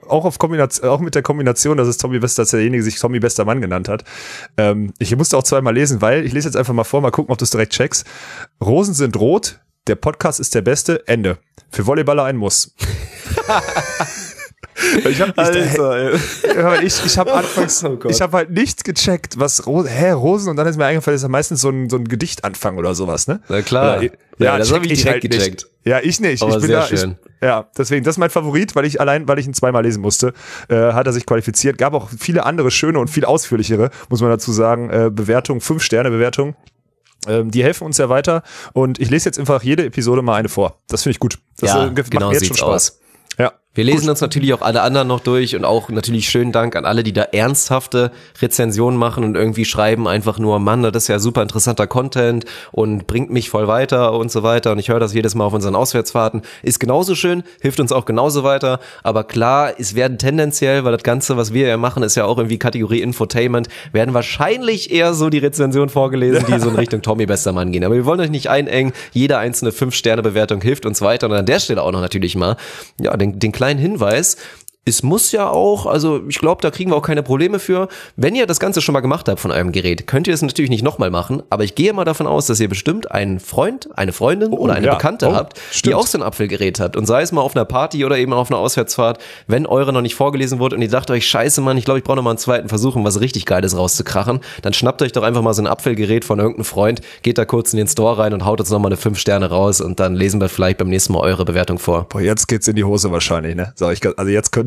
auch mit der Kombination, dass es Tommy Bester, dass derjenige sich Tommy bester Mann genannt hat. Ich musste auch zweimal lesen, weil, ich lese jetzt einfach mal vor, mal gucken, ob du es direkt checkst. Rosen sind rot, der Podcast ist der beste, Ende. Für Volleyballer ein Muss. Ich habe anfangs, ich habe halt nicht gecheckt, was Rosen, und dann ist mir eingefallen, das ist ja meistens so ein Gedichtanfang oder sowas, ne? Na klar. Ja, das habe ich direkt halt gecheckt. Nicht. Ja, ich nicht. Aber ich bin sehr schön. Deswegen, das ist mein Favorit, weil ich ihn zweimal lesen musste, hat er sich qualifiziert. Gab auch viele andere schöne und viel ausführlichere, muss man dazu sagen, Bewertungen, 5-Sterne-Bewertungen. Die helfen uns ja weiter und ich lese jetzt einfach jede Episode mal eine vor. Das finde ich gut. Das macht mir jetzt schon Spaß. Aus. Ja. Wir lesen uns natürlich auch alle anderen noch durch und auch natürlich schönen Dank an alle, die da ernsthafte Rezensionen machen und irgendwie schreiben einfach nur, Mann, das ist ja super interessanter Content und bringt mich voll weiter und so weiter und ich höre das jedes Mal auf unseren Auswärtsfahrten. Ist genauso schön, hilft uns auch genauso weiter, aber klar, es werden tendenziell, weil das Ganze, was wir ja machen, ist ja auch irgendwie Kategorie Infotainment, werden wahrscheinlich eher so die Rezensionen vorgelesen, die so in Richtung Tommy Bestermann gehen. Aber wir wollen euch nicht einengen, jede einzelne 5-Sterne-Bewertung hilft uns weiter und an der Stelle auch noch natürlich mal, den kleinen Hinweis, es muss ja auch, also ich glaube, da kriegen wir auch keine Probleme für. Wenn ihr das Ganze schon mal gemacht habt von eurem Gerät, könnt ihr es natürlich nicht nochmal machen, aber ich gehe mal davon aus, dass ihr bestimmt einen Freund, eine Freundin oder eine Bekannte habt, die auch so ein Apfelgerät hat. Und sei es mal auf einer Party oder eben auf einer Auswärtsfahrt, wenn eure noch nicht vorgelesen wurde und ihr sagt euch, scheiße Mann, ich glaube, ich brauche noch mal einen zweiten Versuch, um was richtig Geiles rauszukrachen, dann schnappt euch doch einfach mal so ein Apfelgerät von irgendeinem Freund, geht da kurz in den Store rein und haut uns nochmal eine 5 Sterne raus und dann lesen wir vielleicht beim nächsten Mal eure Bewertung vor. Boah, jetzt geht's in die Hose wahrscheinlich, ne? Also jetzt könnte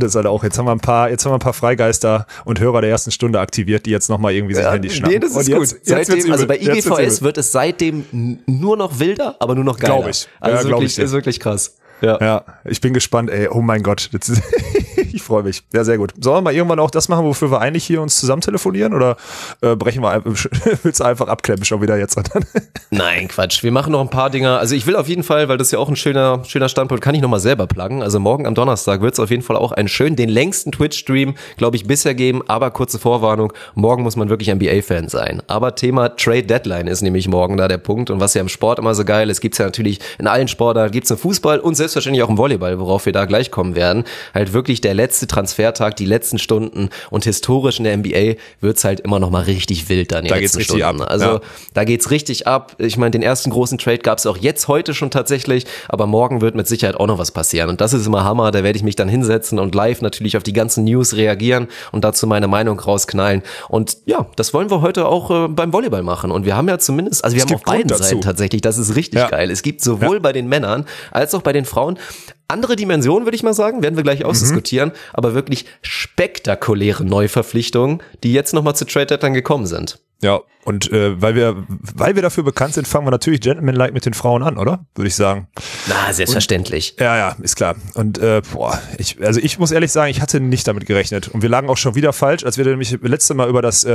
es halt auch. Jetzt haben wir ein paar Freigeister und Hörer der ersten Stunde aktiviert, die jetzt nochmal irgendwie sich Handy schnappen. Nee, das ist gut. Jetzt Also bei IGVS wird es seitdem nur noch wilder, aber nur noch geiler. Glaube ich. Also ja, ist wirklich krass. Ja, ich bin gespannt, ey. Oh mein Gott. Ich freue mich. Ja, sehr gut. Sollen wir mal irgendwann auch das machen, wofür wir eigentlich hier uns zusammen telefonieren? Oder brechen wir einfach, willst du einfach abklemmen schon wieder jetzt? Nein, Quatsch. Wir machen noch ein paar Dinger. Also ich will auf jeden Fall, weil das ja auch ein schöner Standpunkt, kann ich nochmal selber pluggen. Also morgen am Donnerstag wird es auf jeden Fall auch den längsten Twitch-Stream, glaube ich, bisher geben. Aber kurze Vorwarnung, morgen muss man wirklich NBA-Fan sein. Aber Thema Trade Deadline ist nämlich morgen da der Punkt. Und was ja im Sport immer so geil ist, gibt's ja natürlich in allen Sportarten, gibt's im Fußball und selbstverständlich auch im Volleyball, worauf wir da gleich kommen werden. Halt wirklich der letzte Transfertag, die letzten Stunden, und historisch in der NBA wird's halt immer noch mal richtig wild dann in den letzten Stunden. Ab. Also da geht's richtig ab. Ich meine, den ersten großen Trade gab's auch jetzt heute schon tatsächlich, aber morgen wird mit Sicherheit auch noch was passieren. Und das ist immer Hammer, da werde ich mich dann hinsetzen und live natürlich auf die ganzen News reagieren und dazu meine Meinung rausknallen. Und ja, das wollen wir heute auch beim Volleyball machen. Und wir haben ja zumindest, also wir haben auf beiden Seiten tatsächlich, das ist richtig geil. Es gibt sowohl bei den Männern als auch bei den Frauen andere Dimensionen, würde ich mal sagen, werden wir gleich ausdiskutieren, aber wirklich spektakuläre Neuverpflichtungen, die jetzt nochmal zu Trade Deadline gekommen sind. Ja, und weil wir dafür bekannt sind, fangen wir natürlich Gentleman-like mit den Frauen an, oder? Würde ich sagen. Na, selbstverständlich. Und, ja, ist klar. Und ich muss ehrlich sagen, ich hatte nicht damit gerechnet. Und wir lagen auch schon wieder falsch, als wir nämlich letzte Mal über das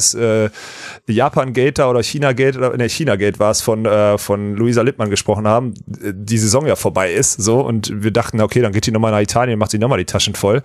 Japan-Gate oder China-Gate, oder in China-Gate war es von Luisa Lippmann gesprochen haben, die Saison ja vorbei ist, so, und wir dachten, okay, dann geht die nochmal nach Italien und macht sie nochmal die Taschen voll.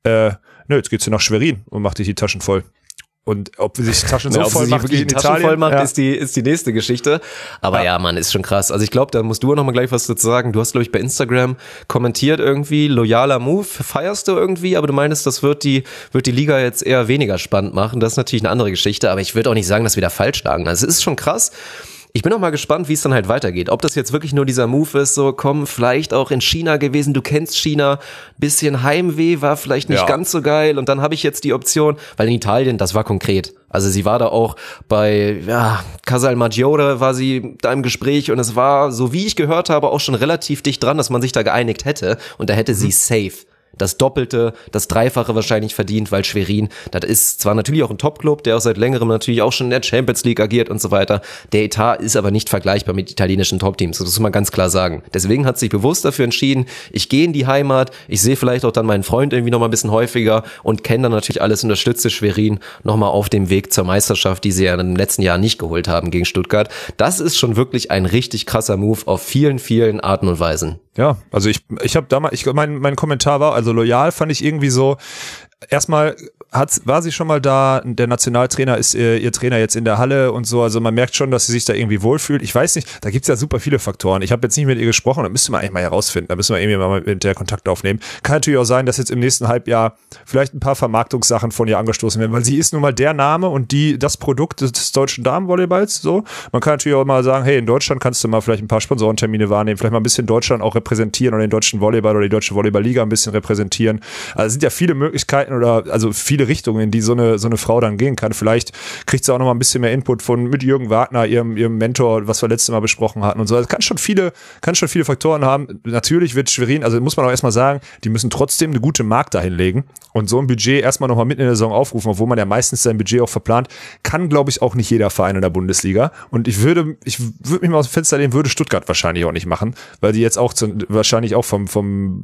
Jetzt geht sie nach Schwerin und macht die Taschen voll. Und ob sie sich Taschen so voll macht wie in Italien, voll macht, ist die nächste Geschichte. Aber ja, Mann, ist schon krass. Also ich glaube, da musst du auch noch mal gleich was dazu sagen. Du hast, glaube ich, bei Instagram kommentiert irgendwie, loyaler Move, feierst du irgendwie, aber du meinst, das wird die Liga jetzt eher weniger spannend machen. Das ist natürlich eine andere Geschichte, aber ich würde auch nicht sagen, dass wir da falsch lagen. Also es ist schon krass. Ich bin auch mal gespannt, wie es dann halt weitergeht. Ob das jetzt wirklich nur dieser Move ist, so komm, vielleicht auch in China gewesen, du kennst China, bisschen Heimweh, war vielleicht nicht ganz so geil, und dann habe ich jetzt die Option, weil in Italien, das war konkret. Also sie war da auch bei Casal Maggiore, war sie da im Gespräch, und es war, so wie ich gehört habe, auch schon relativ dicht dran, dass man sich da geeinigt hätte, und da hätte sie safe das Doppelte, das Dreifache wahrscheinlich verdient, weil Schwerin, das ist zwar natürlich auch ein Top-Club, der auch seit längerem natürlich auch schon in der Champions League agiert und so weiter, der Etat ist aber nicht vergleichbar mit italienischen Top-Teams, das muss man ganz klar sagen. Deswegen hat sich bewusst dafür entschieden, ich gehe in die Heimat, ich sehe vielleicht auch dann meinen Freund irgendwie nochmal ein bisschen häufiger und kenne dann natürlich alles, unterstütze Schwerin nochmal auf dem Weg zur Meisterschaft, die sie ja in den letzten Jahren nicht geholt haben gegen Stuttgart. Das ist schon wirklich ein richtig krasser Move auf vielen, vielen Arten und Weisen. Ja, also ich habe damals, mein Kommentar war, also loyal fand ich irgendwie so, erstmal war sie schon mal da, der Nationaltrainer ist ihr Trainer jetzt in der Halle und so, also man merkt schon, dass sie sich da irgendwie wohlfühlt. Ich weiß nicht, da gibt's ja super viele Faktoren. Ich habe jetzt nicht mit ihr gesprochen, da müsste man eigentlich mal herausfinden, da müssen wir irgendwie mal mit der Kontakt aufnehmen. Kann natürlich auch sein, dass jetzt im nächsten Halbjahr vielleicht ein paar Vermarktungssachen von ihr angestoßen werden, weil sie ist nun mal der Name und das Produkt des deutschen Damenvolleyballs, so. Man kann natürlich auch mal sagen, hey, in Deutschland kannst du mal vielleicht ein paar Sponsorentermine wahrnehmen, vielleicht mal ein bisschen Deutschland auch repräsentieren oder den deutschen Volleyball oder die deutsche Volleyballliga ein bisschen repräsentieren. Also es sind ja viele Möglichkeiten oder also viele Richtungen, in die so eine Frau dann gehen kann. Vielleicht kriegt sie auch noch mal ein bisschen mehr Input mit Jürgen Wagner, ihrem Mentor, was wir letztes Mal besprochen hatten und so. Also kann schon viele Faktoren haben. Natürlich wird Schwerin, also muss man auch erstmal sagen, die müssen trotzdem eine gute Mark dahin legen und so ein Budget erstmal noch mal mitten in der Saison aufrufen, obwohl man ja meistens sein Budget auch verplant, kann, glaube ich, auch nicht jeder Verein in der Bundesliga. Und ich würde mich mal aus dem Fenster lehnen, würde Stuttgart wahrscheinlich auch nicht machen, weil die jetzt auch wahrscheinlich auch vom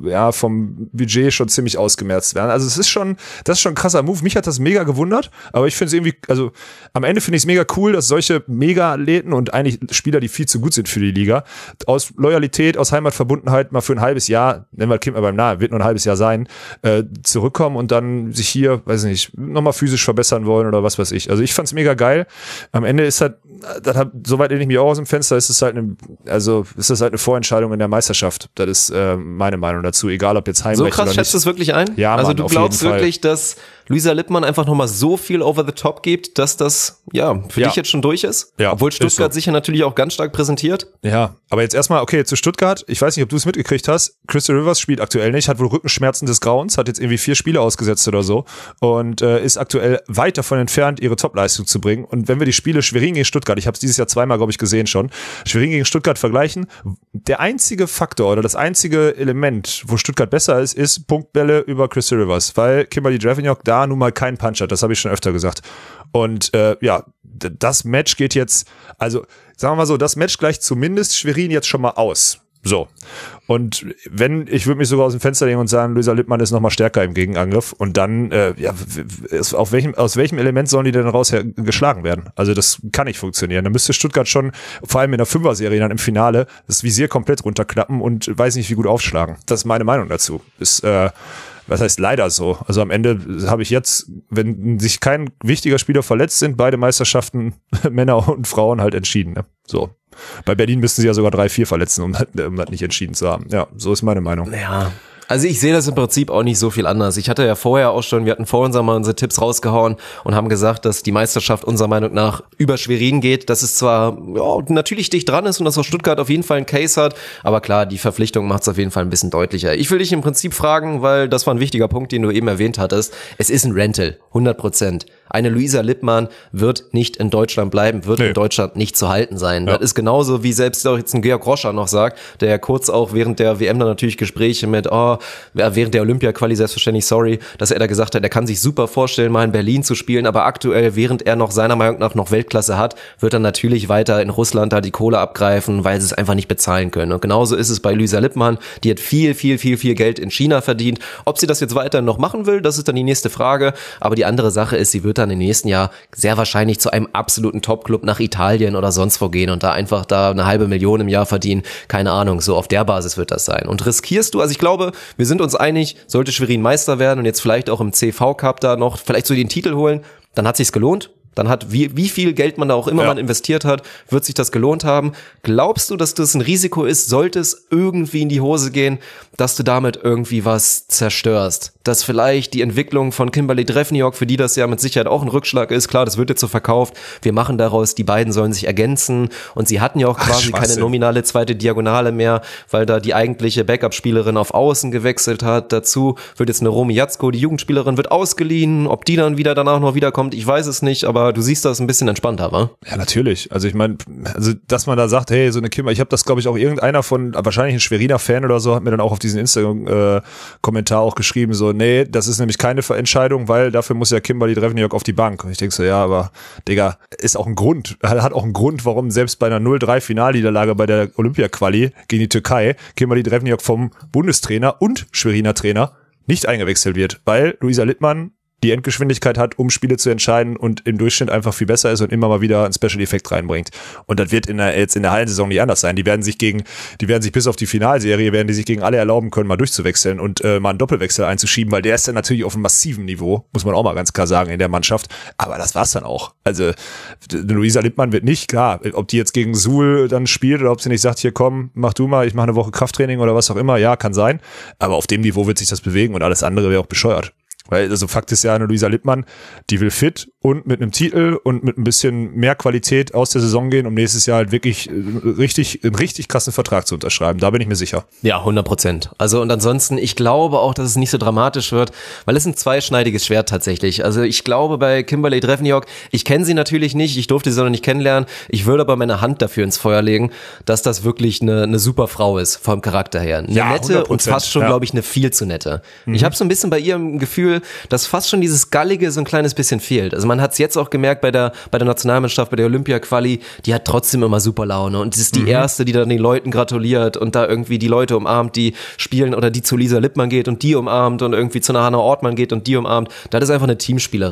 Budget schon ziemlich ausgemerzt werden. Also das ist schon ein krasser Move. Mich hat das mega gewundert, aber ich finde es irgendwie, also am Ende finde ich es mega cool, dass solche Mega-Athleten und eigentlich Spieler, die viel zu gut sind für die Liga, aus Loyalität, aus Heimatverbundenheit mal für ein halbes Jahr, nennen wir Kind mal beim Namen, wird nur ein halbes Jahr sein, zurückkommen und dann sich hier, weiß nicht, nochmal physisch verbessern wollen oder was weiß ich. Also ich fand es mega geil. Am Ende ist halt, soweit lehne ich mich auch aus dem Fenster, ist das halt eine Vorentscheidung in der Meisterschaft. Das ist meine Meinung dazu, egal ob jetzt Heimrecht oder nicht. So krass schätzt du es wirklich ein? Ja, also Mann, du glaubst wirklich, dass Luisa Lippmann einfach nochmal so viel over the top gibt, dass das, für dich jetzt schon durch ist? Ja, obwohl Stuttgart so. sich ja natürlich auch ganz stark präsentiert. Ja, aber jetzt erstmal, okay, zu Stuttgart. Ich weiß nicht, ob du es mitgekriegt hast. Crystal Rivers spielt aktuell nicht, hat wohl Rückenschmerzen des Grauens, hat jetzt irgendwie 4 Spiele ausgesetzt oder so und ist aktuell weit davon entfernt, ihre Topleistung zu bringen. Und wenn wir die Spiele Schwerin gegen Stuttgart, ich habe es dieses Jahr zweimal, glaube ich, gesehen schon, Schwerin gegen Stuttgart vergleichen, der einzige Faktor oder das einzige Element, wo Stuttgart besser ist Punktbälle über Crystal Rivers, weil Kimberly Dreveniok da nun mal keinen Punch hat, das habe ich schon öfter gesagt. Und das Match geht jetzt, also sagen wir mal so, das Match gleicht zumindest Schwerin jetzt schon mal aus. So. Und ich würde mich sogar aus dem Fenster legen und sagen, Luisa Lippmann ist nochmal stärker im Gegenangriff. Und dann, aus welchem Element sollen die denn raus geschlagen werden? Also das kann nicht funktionieren. Da müsste Stuttgart schon, vor allem in der Fünfer-Serie dann im Finale, das Visier komplett runterklappen und weiß nicht, wie gut aufschlagen. Das ist meine Meinung dazu. Was heißt leider so? Also am Ende habe ich jetzt, wenn sich kein wichtiger Spieler verletzt sind, beide Meisterschaften, Männer und Frauen, halt entschieden. Ne? So. Bei Berlin müssten sie ja sogar 3-4 verletzen, um das nicht entschieden zu haben. Ja, so ist meine Meinung. Ja. Also ich sehe das im Prinzip auch nicht so viel anders. Ich hatte ja vorher auch schon, wir hatten vor uns mal unsere Tipps rausgehauen und haben gesagt, dass die Meisterschaft unserer Meinung nach über Schwerin geht, dass es zwar natürlich dicht dran ist und dass auch Stuttgart auf jeden Fall einen Case hat, aber klar, die Verpflichtung macht es auf jeden Fall ein bisschen deutlicher. Ich will dich im Prinzip fragen, weil das war ein wichtiger Punkt, den du eben erwähnt hattest. Es ist ein Rental, 100%. Eine Luisa Lippmann wird nicht in Deutschland bleiben, wird in Deutschland nicht zu halten sein. Ja. Das ist genauso, wie selbst auch jetzt ein Georg Roscher noch sagt, der ja kurz auch während der WM dann natürlich Gespräche mit, während der Olympia-Quali selbstverständlich, dass er da gesagt hat, er kann sich super vorstellen, mal in Berlin zu spielen, aber aktuell, während er noch seiner Meinung nach noch Weltklasse hat, wird er natürlich weiter in Russland da die Kohle abgreifen, weil sie es einfach nicht bezahlen können. Und genauso ist es bei Luisa Lippmann, die hat viel Geld in China verdient. Ob sie das jetzt weiterhin noch machen will, das ist dann die nächste Frage, aber die andere Sache ist, sie wird dann im nächsten Jahr sehr wahrscheinlich zu einem absoluten Top-Club nach Italien oder sonst wo gehen und da einfach da 500.000 im Jahr verdienen. Keine Ahnung, so auf der Basis wird das sein. Und riskierst du, also ich glaube, wir sind uns einig, sollte Schwerin Meister werden und jetzt vielleicht auch im CV-Cup da noch vielleicht so den Titel holen, dann hat sich's gelohnt. Dann hat, wie viel Geld man da auch immer man investiert hat, wird sich das gelohnt haben. Glaubst du, dass das ein Risiko ist, sollte es irgendwie in die Hose gehen, dass du damit irgendwie was zerstörst? Dass vielleicht die Entwicklung von Kimberly Dreveniok, für die das ja mit Sicherheit auch ein Rückschlag ist, klar, das wird jetzt so verkauft, wir machen daraus, die beiden sollen sich ergänzen und sie hatten ja auch quasi keine nominale zweite Diagonale mehr, weil da die eigentliche Backup-Spielerin auf Außen gewechselt hat. Dazu wird jetzt eine Romy Jatzko, die Jugendspielerin, wird ausgeliehen. Ob die dann wieder danach noch wiederkommt, ich weiß es nicht, aber du siehst das ein bisschen entspannter, wa? Ja, natürlich. Also ich meine, dass man da sagt, hey, so eine Kimber, ich habe das, glaube ich, auch irgendeiner von, wahrscheinlich ein Schweriner Fan oder so, hat mir dann auch auf diesen Instagram-Kommentar auch geschrieben, so, nee, das ist nämlich keine Entscheidung, weil dafür muss ja Kimberly Dreveniok auf die Bank. Und ich denke so, ja, aber Digga, ist auch ein Grund, hat auch einen Grund, warum selbst bei einer 0-3-Finalniederlage bei der Olympia-Quali gegen die Türkei Kimberly Dreveniok vom Bundestrainer und Schweriner Trainer nicht eingewechselt wird, weil Luisa Lippmann die Endgeschwindigkeit hat, um Spiele zu entscheiden und im Durchschnitt einfach viel besser ist und immer mal wieder einen Special-Effekt reinbringt. Und das wird jetzt in der Hallensaison nicht anders sein. Die werden sich bis auf die Finalserie, werden die sich gegen alle erlauben können, mal durchzuwechseln und mal einen Doppelwechsel einzuschieben, weil der ist dann natürlich auf einem massiven Niveau, muss man auch mal ganz klar sagen, in der Mannschaft. Aber das war's dann auch. Also Luisa Lippmann wird nicht, klar, ob die jetzt gegen Suhl dann spielt oder ob sie nicht sagt, hier komm, mach du mal, ich mache eine Woche Krafttraining oder was auch immer, ja, kann sein. Aber auf dem Niveau wird sich das bewegen und alles andere wäre auch bescheuert. Weil, also Fakt ist ja, eine Luisa Lippmann, die will fit und mit einem Titel und mit ein bisschen mehr Qualität aus der Saison gehen, um nächstes Jahr halt wirklich einen richtig krassen Vertrag zu unterschreiben. Da bin ich mir sicher. Ja, 100%. Also und ansonsten, ich glaube auch, dass es nicht so dramatisch wird, weil es ein zweischneidiges Schwert tatsächlich. Also ich glaube bei Kimberly Dreveniok, ich kenne sie natürlich nicht, ich durfte sie noch nicht kennenlernen, ich würde aber meine Hand dafür ins Feuer legen, dass das wirklich eine super Frau ist, vom Charakter her. Eine nette und fast schon, glaube ich, eine viel zu nette. Ich habe so ein bisschen bei ihr im Gefühl, dass fast schon dieses Gallige so ein kleines bisschen fehlt. Also man hat es jetzt auch gemerkt bei der Nationalmannschaft, bei der Olympia-Quali, die hat trotzdem immer super Laune und sie ist die Erste, die dann den Leuten gratuliert und da irgendwie die Leute umarmt, die spielen oder die zu Lisa Lippmann geht und die umarmt und irgendwie zu einer Hannah Ortmann geht und die umarmt. Das ist einfach eine Teamspielerin.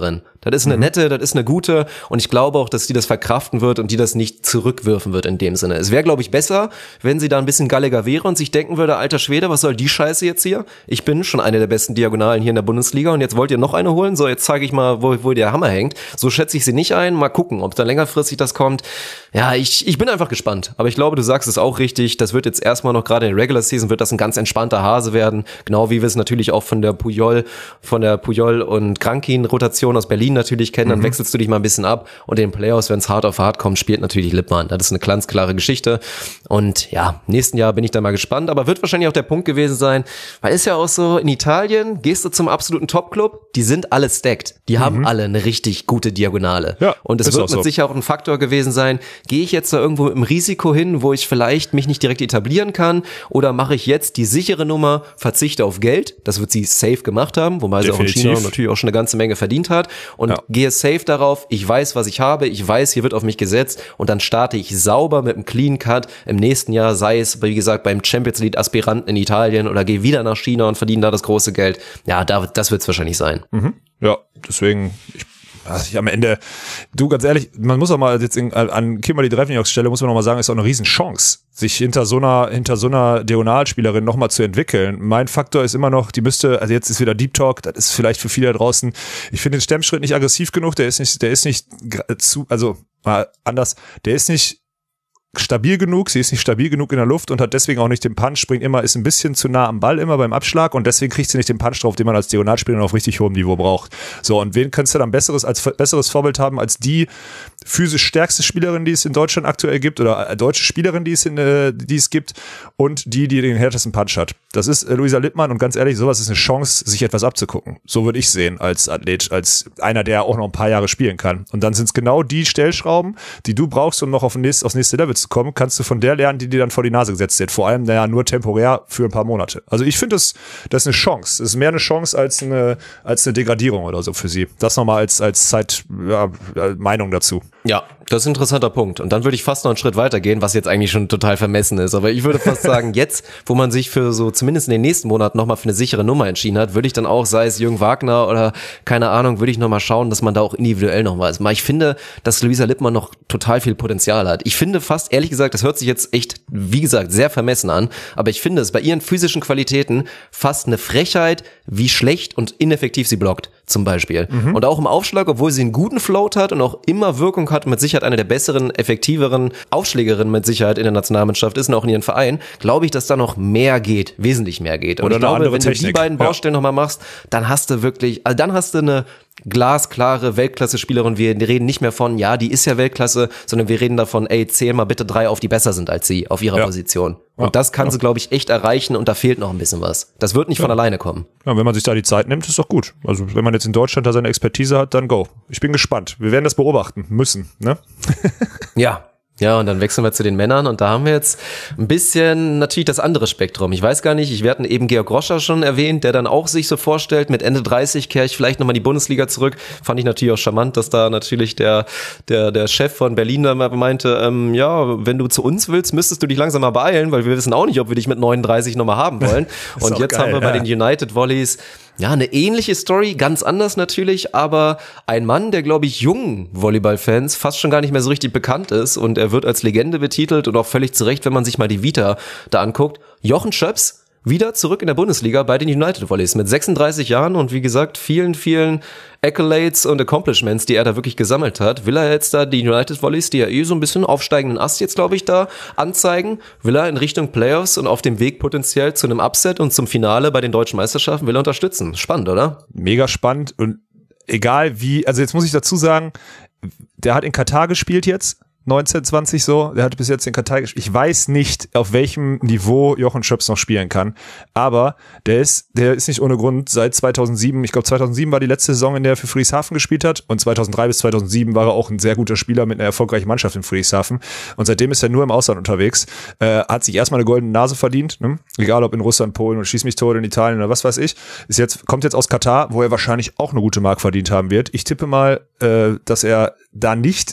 Das ist eine nette, das ist eine gute und ich glaube auch, dass die das verkraften wird und die das nicht zurückwürfen wird in dem Sinne. Es wäre, glaube ich, besser, wenn sie da ein bisschen galliger wäre und sich denken würde, alter Schwede, was soll die Scheiße jetzt hier? Ich bin schon eine der besten Diagonalen hier in der Bundesliga und jetzt wollt ihr noch eine holen? So, jetzt zeige ich mal, wo der Hammer hängt. So schätze ich sie nicht ein. Mal gucken, ob da längerfristig das kommt. Ja, ich bin einfach gespannt. Aber ich glaube, du sagst es auch richtig. Das wird jetzt erstmal noch, gerade in der Regular Season, wird das ein ganz entspannter Hase werden. Genau wie wir es natürlich auch von der Puyol und Krankin-Rotation aus Berlin natürlich kennen. Dann wechselst du dich mal ein bisschen ab und in den Playoffs, wenn es hart auf hart kommt, spielt natürlich Lippmann. Das ist eine ganz klare Geschichte. Und ja, nächsten Jahr bin ich da mal gespannt. Aber wird wahrscheinlich auch der Punkt gewesen sein, weil ist ja auch so, in Italien gehst du zum absoluten Top-Club, die sind alle stacked. Die haben alle eine richtig gute Diagonale. Ja, und es wird mit Sicherheit auch ein Faktor gewesen sein, gehe ich jetzt da irgendwo im Risiko hin, wo ich vielleicht mich nicht direkt etablieren kann, oder mache ich jetzt die sichere Nummer, verzichte auf Geld, das wird sie safe gemacht haben, wobei sie auch in China natürlich auch schon eine ganze Menge verdient hat, und gehe safe darauf, ich weiß, was ich habe, ich weiß, hier wird auf mich gesetzt, und dann starte ich sauber mit einem Clean Cut im nächsten Jahr, sei es, wie gesagt, beim Champions League Aspiranten in Italien, oder gehe wieder nach China und verdiene da das große Geld. Ja, das wird es wahrscheinlich sein. Ja, deswegen, ich am Ende, du, ganz ehrlich, man muss auch mal jetzt an Kimberly Drevniaks Stelle, muss man noch mal sagen, ist auch eine Riesenchance, sich hinter so einer Diagonalspielerin noch mal zu entwickeln. Mein Faktor ist immer noch, die müsste, also jetzt ist wieder Deep Talk, das ist vielleicht für viele da draußen, ich finde den Stemmschritt nicht aggressiv genug, der ist nicht stabil genug, sie ist nicht stabil genug in der Luft und hat deswegen auch nicht den Punch, ist ein bisschen zu nah am Ball immer beim Abschlag, und deswegen kriegt sie nicht den Punch drauf, den man als Diagonalspieler auf richtig hohem Niveau braucht. So, und wen kannst du dann besseres Vorbild haben als die physisch stärkste Spielerin, die es in Deutschland aktuell gibt, oder deutsche Spielerin, die es gibt, und die den härtesten Punch hat. Das ist Luisa Lippmann, und ganz ehrlich, sowas ist eine Chance, sich etwas abzugucken. So würde ich sehen als Athlet, als einer, der auch noch ein paar Jahre spielen kann. Und dann sind es genau die Stellschrauben, die du brauchst, um noch aufs nächste Level zu kommen, kannst du von der lernen, die dir dann vor die Nase gesetzt wird. Vor allem, nur temporär für ein paar Monate. Also ich finde, das ist eine Chance. Das ist mehr eine Chance als eine Degradierung oder so für sie. Das nochmal als Meinung dazu. Ja, das ist ein interessanter Punkt. Und dann würde ich fast noch einen Schritt weiter gehen, was jetzt eigentlich schon total vermessen ist. Aber ich würde fast sagen, jetzt, wo man sich für so zumindest in den nächsten Monaten nochmal für eine sichere Nummer entschieden hat, würde ich dann auch, sei es Jürgen Wagner oder keine Ahnung, würde ich nochmal schauen, dass man da auch individuell noch was macht. Ich finde, dass Luisa Lippmann noch total viel Potenzial hat. Ich finde fast, ehrlich gesagt, das hört sich jetzt echt, wie gesagt, sehr vermessen an, aber ich finde es bei ihren physischen Qualitäten fast eine Frechheit, wie schlecht und ineffektiv sie blockt, zum Beispiel. Und auch im Aufschlag, obwohl sie einen guten Float hat und auch immer Wirkung hat, mit Sicherheit eine der besseren, effektiveren Aufschlägerinnen mit Sicherheit in der Nationalmannschaft ist und auch in ihren Verein, glaube ich, dass da noch mehr geht, wesentlich mehr geht. Und oder ich glaube, wenn Technik. du die beiden Baustellen nochmal machst, dann hast du wirklich, also dann hast du eine glasklare Weltklasse-Spielerin. Wir reden nicht mehr von, ja, die ist ja Weltklasse, sondern wir reden davon, ey, zähl mal bitte 3 auf, die besser sind als sie auf ihrer Position. Und das kann sie, glaube ich, echt erreichen, und da fehlt noch ein bisschen was. Das wird nicht von alleine kommen. Ja, wenn man sich da die Zeit nimmt, ist doch gut. Also wenn man jetzt in Deutschland da seine Expertise hat, dann go. Ich bin gespannt. Wir werden das beobachten müssen, ne? Ja, und dann wechseln wir zu den Männern, und da haben wir jetzt ein bisschen natürlich das andere Spektrum. Ich weiß gar nicht, wir hatten eben Georg Roscher schon erwähnt, der dann auch sich so vorstellt, mit Ende 30 kehre ich vielleicht nochmal in die Bundesliga zurück. Fand ich natürlich auch charmant, dass da natürlich der Chef von Berlin dann mal meinte, wenn du zu uns willst, müsstest du dich langsam mal beeilen, weil wir wissen auch nicht, ob wir dich mit 39 nochmal haben wollen. Und jetzt geil, haben wir bei den United Volleys eine ähnliche Story, ganz anders natürlich, aber ein Mann, der, glaube ich, jungen Volleyballfans fast schon gar nicht mehr so richtig bekannt ist, und er wird als Legende betitelt und auch völlig zu Recht, wenn man sich mal die Vita da anguckt. Jochen Schöps, wieder zurück in der Bundesliga bei den United Volleys mit 36 Jahren und wie gesagt, vielen, vielen Accolades und Accomplishments, die er da wirklich gesammelt hat. Will er jetzt da die United Volleys, die ja so ein bisschen aufsteigenden Ast jetzt, glaube ich, da anzeigen? Will er in Richtung Playoffs und auf dem Weg potenziell zu einem Upset und zum Finale bei den deutschen Meisterschaften, will er unterstützen? Spannend, oder? Mega spannend, und egal wie, also jetzt muss ich dazu sagen, der hat in Katar gespielt jetzt, 1920 so, der hat bis jetzt in Katar gespielt. Ich weiß nicht, auf welchem Niveau Jochen Schöps noch spielen kann, aber der ist nicht ohne Grund seit 2007, ich glaube 2007 war die letzte Saison, in der er für Friedrichshafen gespielt hat, und 2003 bis 2007 war er auch ein sehr guter Spieler mit einer erfolgreichen Mannschaft in Friedrichshafen, und seitdem ist er nur im Ausland unterwegs, hat sich erstmal eine goldene Nase verdient, ne? Egal ob in Russland, Polen oder schieß mich tot in Italien oder was weiß ich, kommt jetzt aus Katar, wo er wahrscheinlich auch eine gute Mark verdient haben wird. Ich tippe mal, dass er da nicht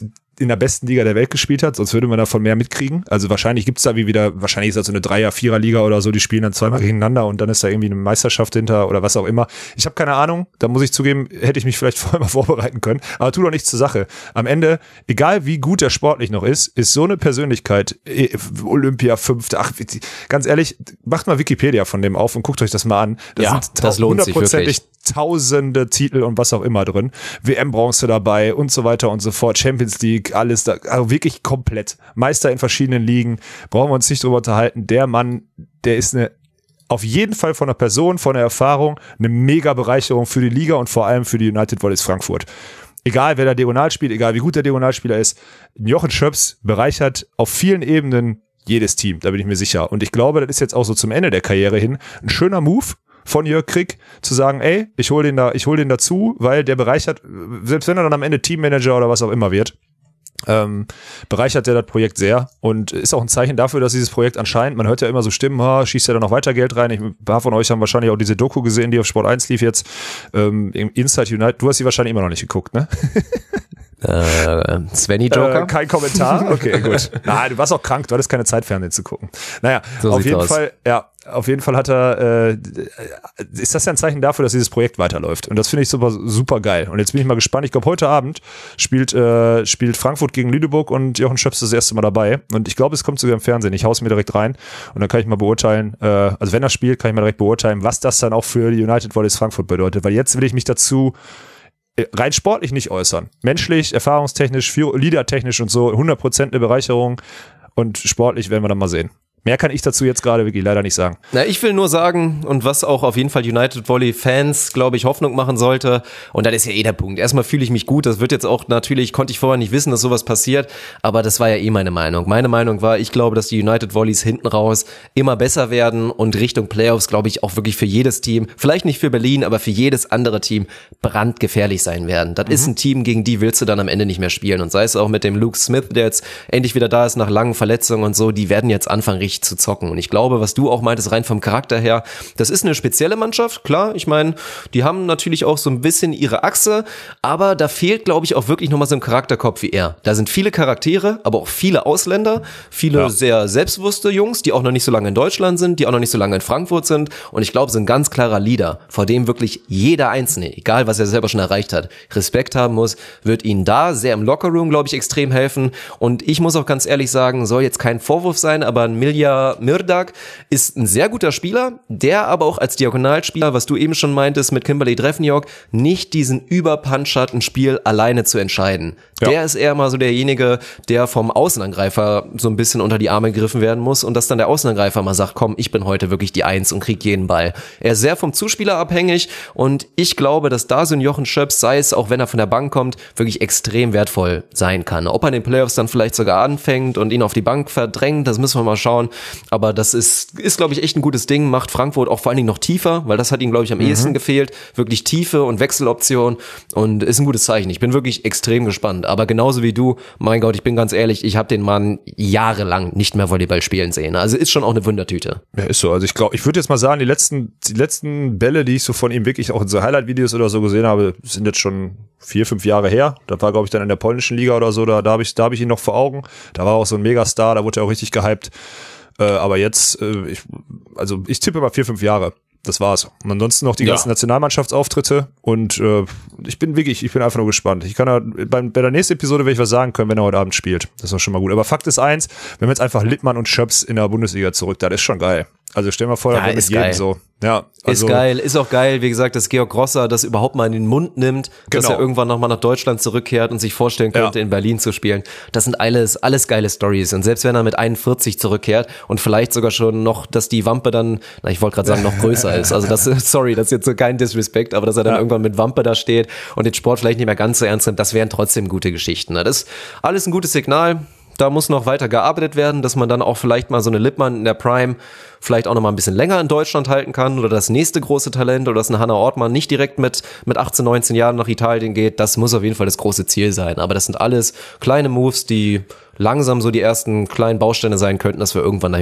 in der besten Liga der Welt gespielt hat, sonst würde man davon mehr mitkriegen. Also wahrscheinlich gibt's da wahrscheinlich ist das so eine 3er-, 4er-Liga oder so, die spielen dann zweimal gegeneinander und dann ist da irgendwie eine Meisterschaft hinter oder was auch immer. Ich habe keine Ahnung, da muss ich zugeben, hätte ich mich vielleicht vorher mal vorbereiten können, aber tut doch nichts zur Sache. Am Ende, egal wie gut der sportlich noch ist so eine Persönlichkeit, Olympia 5, ganz ehrlich, macht mal Wikipedia von dem auf und guckt euch das mal an. Das lohnt sich wirklich. Tausende Titel und was auch immer drin. WM-Bronze dabei und so weiter und so fort. Champions League, alles da. Also wirklich komplett. Meister in verschiedenen Ligen. Brauchen wir uns nicht drüber unterhalten. Der Mann, der ist auf jeden Fall von der Person, von der Erfahrung, eine mega Bereicherung für die Liga und vor allem für die United Volleys Frankfurt. Egal, wer da diagonal spielt, egal wie gut der Diagonalspieler ist, Jochen Schöps bereichert auf vielen Ebenen jedes Team. Da bin ich mir sicher. Und ich glaube, das ist jetzt auch so zum Ende der Karriere hin ein schöner Move von Jörg Krick, zu sagen, ey, ich hol den dazu, weil der bereichert, selbst wenn er dann am Ende Teammanager oder was auch immer wird, bereichert der das Projekt sehr und ist auch ein Zeichen dafür, dass dieses Projekt anscheinend, man hört ja immer so Stimmen, schießt ja da noch weiter Geld rein. Ein paar von euch haben wahrscheinlich auch diese Doku gesehen, die auf Sport 1 lief jetzt, im Inside United. Du hast sie wahrscheinlich immer noch nicht geguckt, ne? Svenny Joker? Kein Kommentar? Okay, gut. Nein, du warst auch krank, du hattest keine Zeit, Fernsehen zu gucken. Naja, so auf jeden Fall hat er, ist das ja ein Zeichen dafür, dass dieses Projekt weiterläuft. Und das finde ich super geil. Und jetzt bin ich mal gespannt. Ich glaube, heute Abend spielt Frankfurt gegen Lüneburg und Jochen Schöps das erste Mal dabei. Und ich glaube, es kommt sogar im Fernsehen. Ich hau's mir direkt rein. Und dann kann ich mal beurteilen, also wenn er spielt, kann ich mal direkt beurteilen, was das dann auch für die United Volleys Frankfurt bedeutet. Weil jetzt will ich mich dazu rein sportlich nicht äußern. Menschlich, erfahrungstechnisch, leadertechnisch und so 100% eine Bereicherung und sportlich werden wir dann mal sehen. Mehr kann ich dazu jetzt gerade wirklich leider nicht sagen. Na, ich will nur sagen, und was auch auf jeden Fall United Volley Fans, glaube ich, Hoffnung machen sollte, und das ist ja der Punkt. Erstmal fühle ich mich gut, das wird jetzt auch natürlich, konnte ich vorher nicht wissen, dass sowas passiert, aber das war ja meine Meinung. Meine Meinung war, ich glaube, dass die United Volleys hinten raus immer besser werden und Richtung Playoffs, glaube ich, auch wirklich für jedes Team, vielleicht nicht für Berlin, aber für jedes andere Team brandgefährlich sein werden. Das ist ein Team, gegen die willst du dann am Ende nicht mehr spielen, und sei es auch mit dem Luke Smith, der jetzt endlich wieder da ist nach langen Verletzungen und so, die werden jetzt anfangen, richtig zu zocken. Und ich glaube, was du auch meintest, rein vom Charakter her, das ist eine spezielle Mannschaft, klar, ich meine, die haben natürlich auch so ein bisschen ihre Achse, aber da fehlt, glaube ich, auch wirklich nochmal so ein Charakterkopf wie er. Da sind viele Charaktere, aber auch viele Ausländer, viele sehr selbstbewusste Jungs, die auch noch nicht so lange in Deutschland sind, die auch noch nicht so lange in Frankfurt sind, und ich glaube, so ein ganz klarer Leader, vor dem wirklich jeder Einzelne, egal was er selber schon erreicht hat, Respekt haben muss, wird ihnen da sehr im Lockerroom, glaube ich, extrem helfen. Und ich muss auch ganz ehrlich sagen, soll jetzt kein Vorwurf sein, aber ein Milja Mirdag ist ein sehr guter Spieler, der aber auch als Diagonalspieler, was du eben schon meintest, mit Kimberly Trefniok, nicht diesen Überpunch hat, ein Spiel alleine zu entscheiden. Ja. Der ist eher mal so derjenige, der vom Außenangreifer so ein bisschen unter die Arme gegriffen werden muss und dass dann der Außenangreifer mal sagt, komm, ich bin heute wirklich die Eins und krieg jeden Ball. Er ist sehr vom Zuspieler abhängig, und ich glaube, dass da so ein Jochen Schöps, sei es auch wenn er von der Bank kommt, wirklich extrem wertvoll sein kann. Ob er in den Playoffs dann vielleicht sogar anfängt und ihn auf die Bank verdrängt, das müssen wir mal schauen. Aber das ist glaube ich, echt ein gutes Ding, macht Frankfurt auch vor allen Dingen noch tiefer, weil das hat ihm, glaube ich, am ehesten gefehlt. Wirklich Tiefe und Wechseloption, und ist ein gutes Zeichen. Ich bin wirklich extrem gespannt. Aber genauso wie du, mein Gott, ich bin ganz ehrlich, ich habe den Mann jahrelang nicht mehr Volleyball spielen sehen. Also ist schon auch eine Wundertüte. Ja, ist so. Also ich glaube, ich würde jetzt mal sagen, die letzten Bälle, die ich so von ihm wirklich auch in so Highlight-Videos oder so gesehen habe, sind jetzt schon 4-5 Jahre her. Da war, glaube ich, dann in der polnischen Liga oder so, da habe ich ihn noch vor Augen. Da war auch so ein Megastar, da wurde er auch richtig gehypt. Aber jetzt, ich tippe mal 4-5 Jahre. Das war's. Und ansonsten noch die ganzen Nationalmannschaftsauftritte, und ich bin einfach nur gespannt. Ich kann bei der nächsten Episode werde ich was sagen können, wenn er heute Abend spielt. Das ist doch schon mal gut. Aber Fakt ist eins, wir haben jetzt einfach Littmann und Schöps in der Bundesliga zurück. Das ist schon geil. Also stell mal vor, mit jedem so. Ja, also, ist geil, ist auch geil, wie gesagt, dass Georg Grosser das überhaupt mal in den Mund nimmt, dass er irgendwann nochmal nach Deutschland zurückkehrt und sich vorstellen könnte, in Berlin zu spielen. Das sind alles geile Stories. Und selbst wenn er mit 41 zurückkehrt und vielleicht sogar schon noch, dass die Wampe dann, ich wollte gerade sagen, noch größer ist. Also das ist jetzt so kein Disrespect, aber dass er dann irgendwann mit Wampe da steht und den Sport vielleicht nicht mehr ganz so ernst nimmt, das wären trotzdem gute Geschichten. Das ist alles ein gutes Signal. Da muss noch weiter gearbeitet werden, dass man dann auch vielleicht mal so eine Lippmann in der Prime vielleicht auch noch mal ein bisschen länger in Deutschland halten kann, oder das nächste große Talent, oder dass eine Hannah Ortmann nicht direkt mit 18, 19 Jahren nach Italien geht. Das muss auf jeden Fall das große Ziel sein. Aber das sind alles kleine Moves, die langsam so die ersten kleinen Bausteine sein könnten, dass wir irgendwann dahin kommen.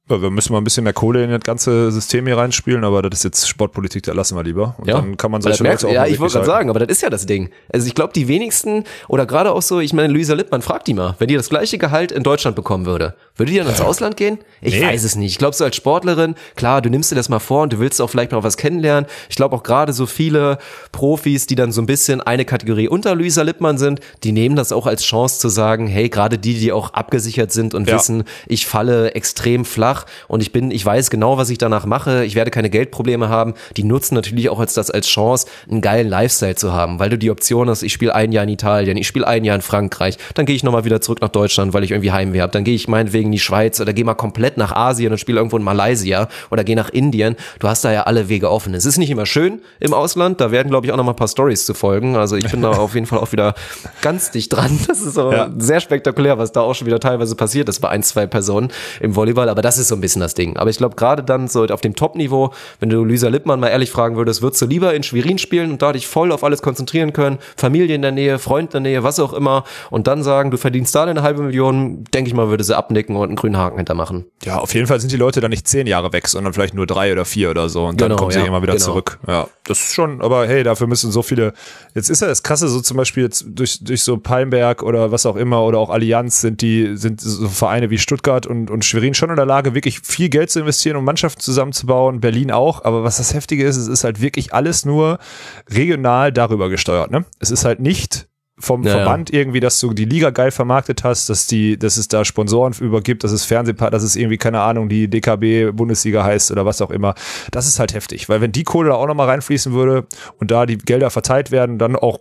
Ja, wir müssen mal ein bisschen mehr Kohle in das ganze System hier reinspielen, aber das ist jetzt Sportpolitik, da lassen wir lieber. Und dann kann man solche Leute auch ja, ich wollte gerade sagen, aber das ist ja das Ding. Also ich glaube, die wenigsten, oder gerade auch so, ich meine, Luisa Lippmann, fragt die mal, wenn die das gleiche Gehalt in Deutschland bekommen würde die dann ins Ausland gehen? Ich weiß es nicht. Ich glaube, so als Sportlerin, klar, du nimmst dir das mal vor und du willst auch vielleicht noch was kennenlernen. Ich glaube auch gerade so viele Profis, die dann so ein bisschen eine Kategorie unter Luisa Lippmann sind, die nehmen das auch als Chance zu sagen, hey, gerade die auch abgesichert sind und wissen, ich falle extrem flach und ich weiß genau, was ich danach mache, ich werde keine Geldprobleme haben, die nutzen natürlich auch als Chance, einen geilen Lifestyle zu haben, weil du die Option hast, ich spiele ein Jahr in Italien, ich spiele ein Jahr in Frankreich, dann gehe ich nochmal wieder zurück nach Deutschland, weil ich irgendwie Heimweh habe, dann gehe ich meinetwegen in die Schweiz oder gehe mal komplett nach Asien und spiele irgendwo in Malaysia oder gehe nach Indien, du hast da ja alle Wege offen. Es ist nicht immer schön im Ausland, da werden, glaube ich, auch nochmal ein paar Storys zu folgen, also ich bin da auf jeden Fall auch wieder ganz dicht dran, das ist so sehr spektakulär, was da auch schon wieder teilweise passiert ist bei 1-2 Personen im Volleyball, aber das ist so ein bisschen das Ding. Aber ich glaube, gerade dann so auf dem Top-Niveau, wenn du Luisa Lippmann mal ehrlich fragen würdest, würdest du lieber in Schwerin spielen und da dich voll auf alles konzentrieren können, Familie in der Nähe, Freund in der Nähe, was auch immer, und dann sagen, du verdienst da eine 500.000, denke ich mal, würde sie abnicken und einen grünen Haken hintermachen. Ja, auf jeden Fall sind die Leute dann nicht 10 Jahre weg, sondern vielleicht nur 3 oder 4 oder so und dann kommen sie immer wieder zurück. Ja, das ist schon, aber hey, dafür müssen so viele, jetzt ist ja das Krasse, so zum Beispiel jetzt durch so Palmberg oder was auch immer oder auch Allianz sind so Vereine wie Stuttgart und Schwerin schon in der Lage, wirklich viel Geld zu investieren, um Mannschaften zusammenzubauen, Berlin auch, aber was das Heftige ist, es ist halt wirklich alles nur regional darüber gesteuert, ne? Es ist halt nicht vom Verband irgendwie, dass du die Liga geil vermarktet hast, dass es da Sponsoren übergibt, dass es Fernsehpartner, dass es irgendwie, keine Ahnung, die DKB Bundesliga heißt oder was auch immer. Das ist halt heftig, weil wenn die Kohle da auch nochmal reinfließen würde und da die Gelder verteilt werden, dann auch,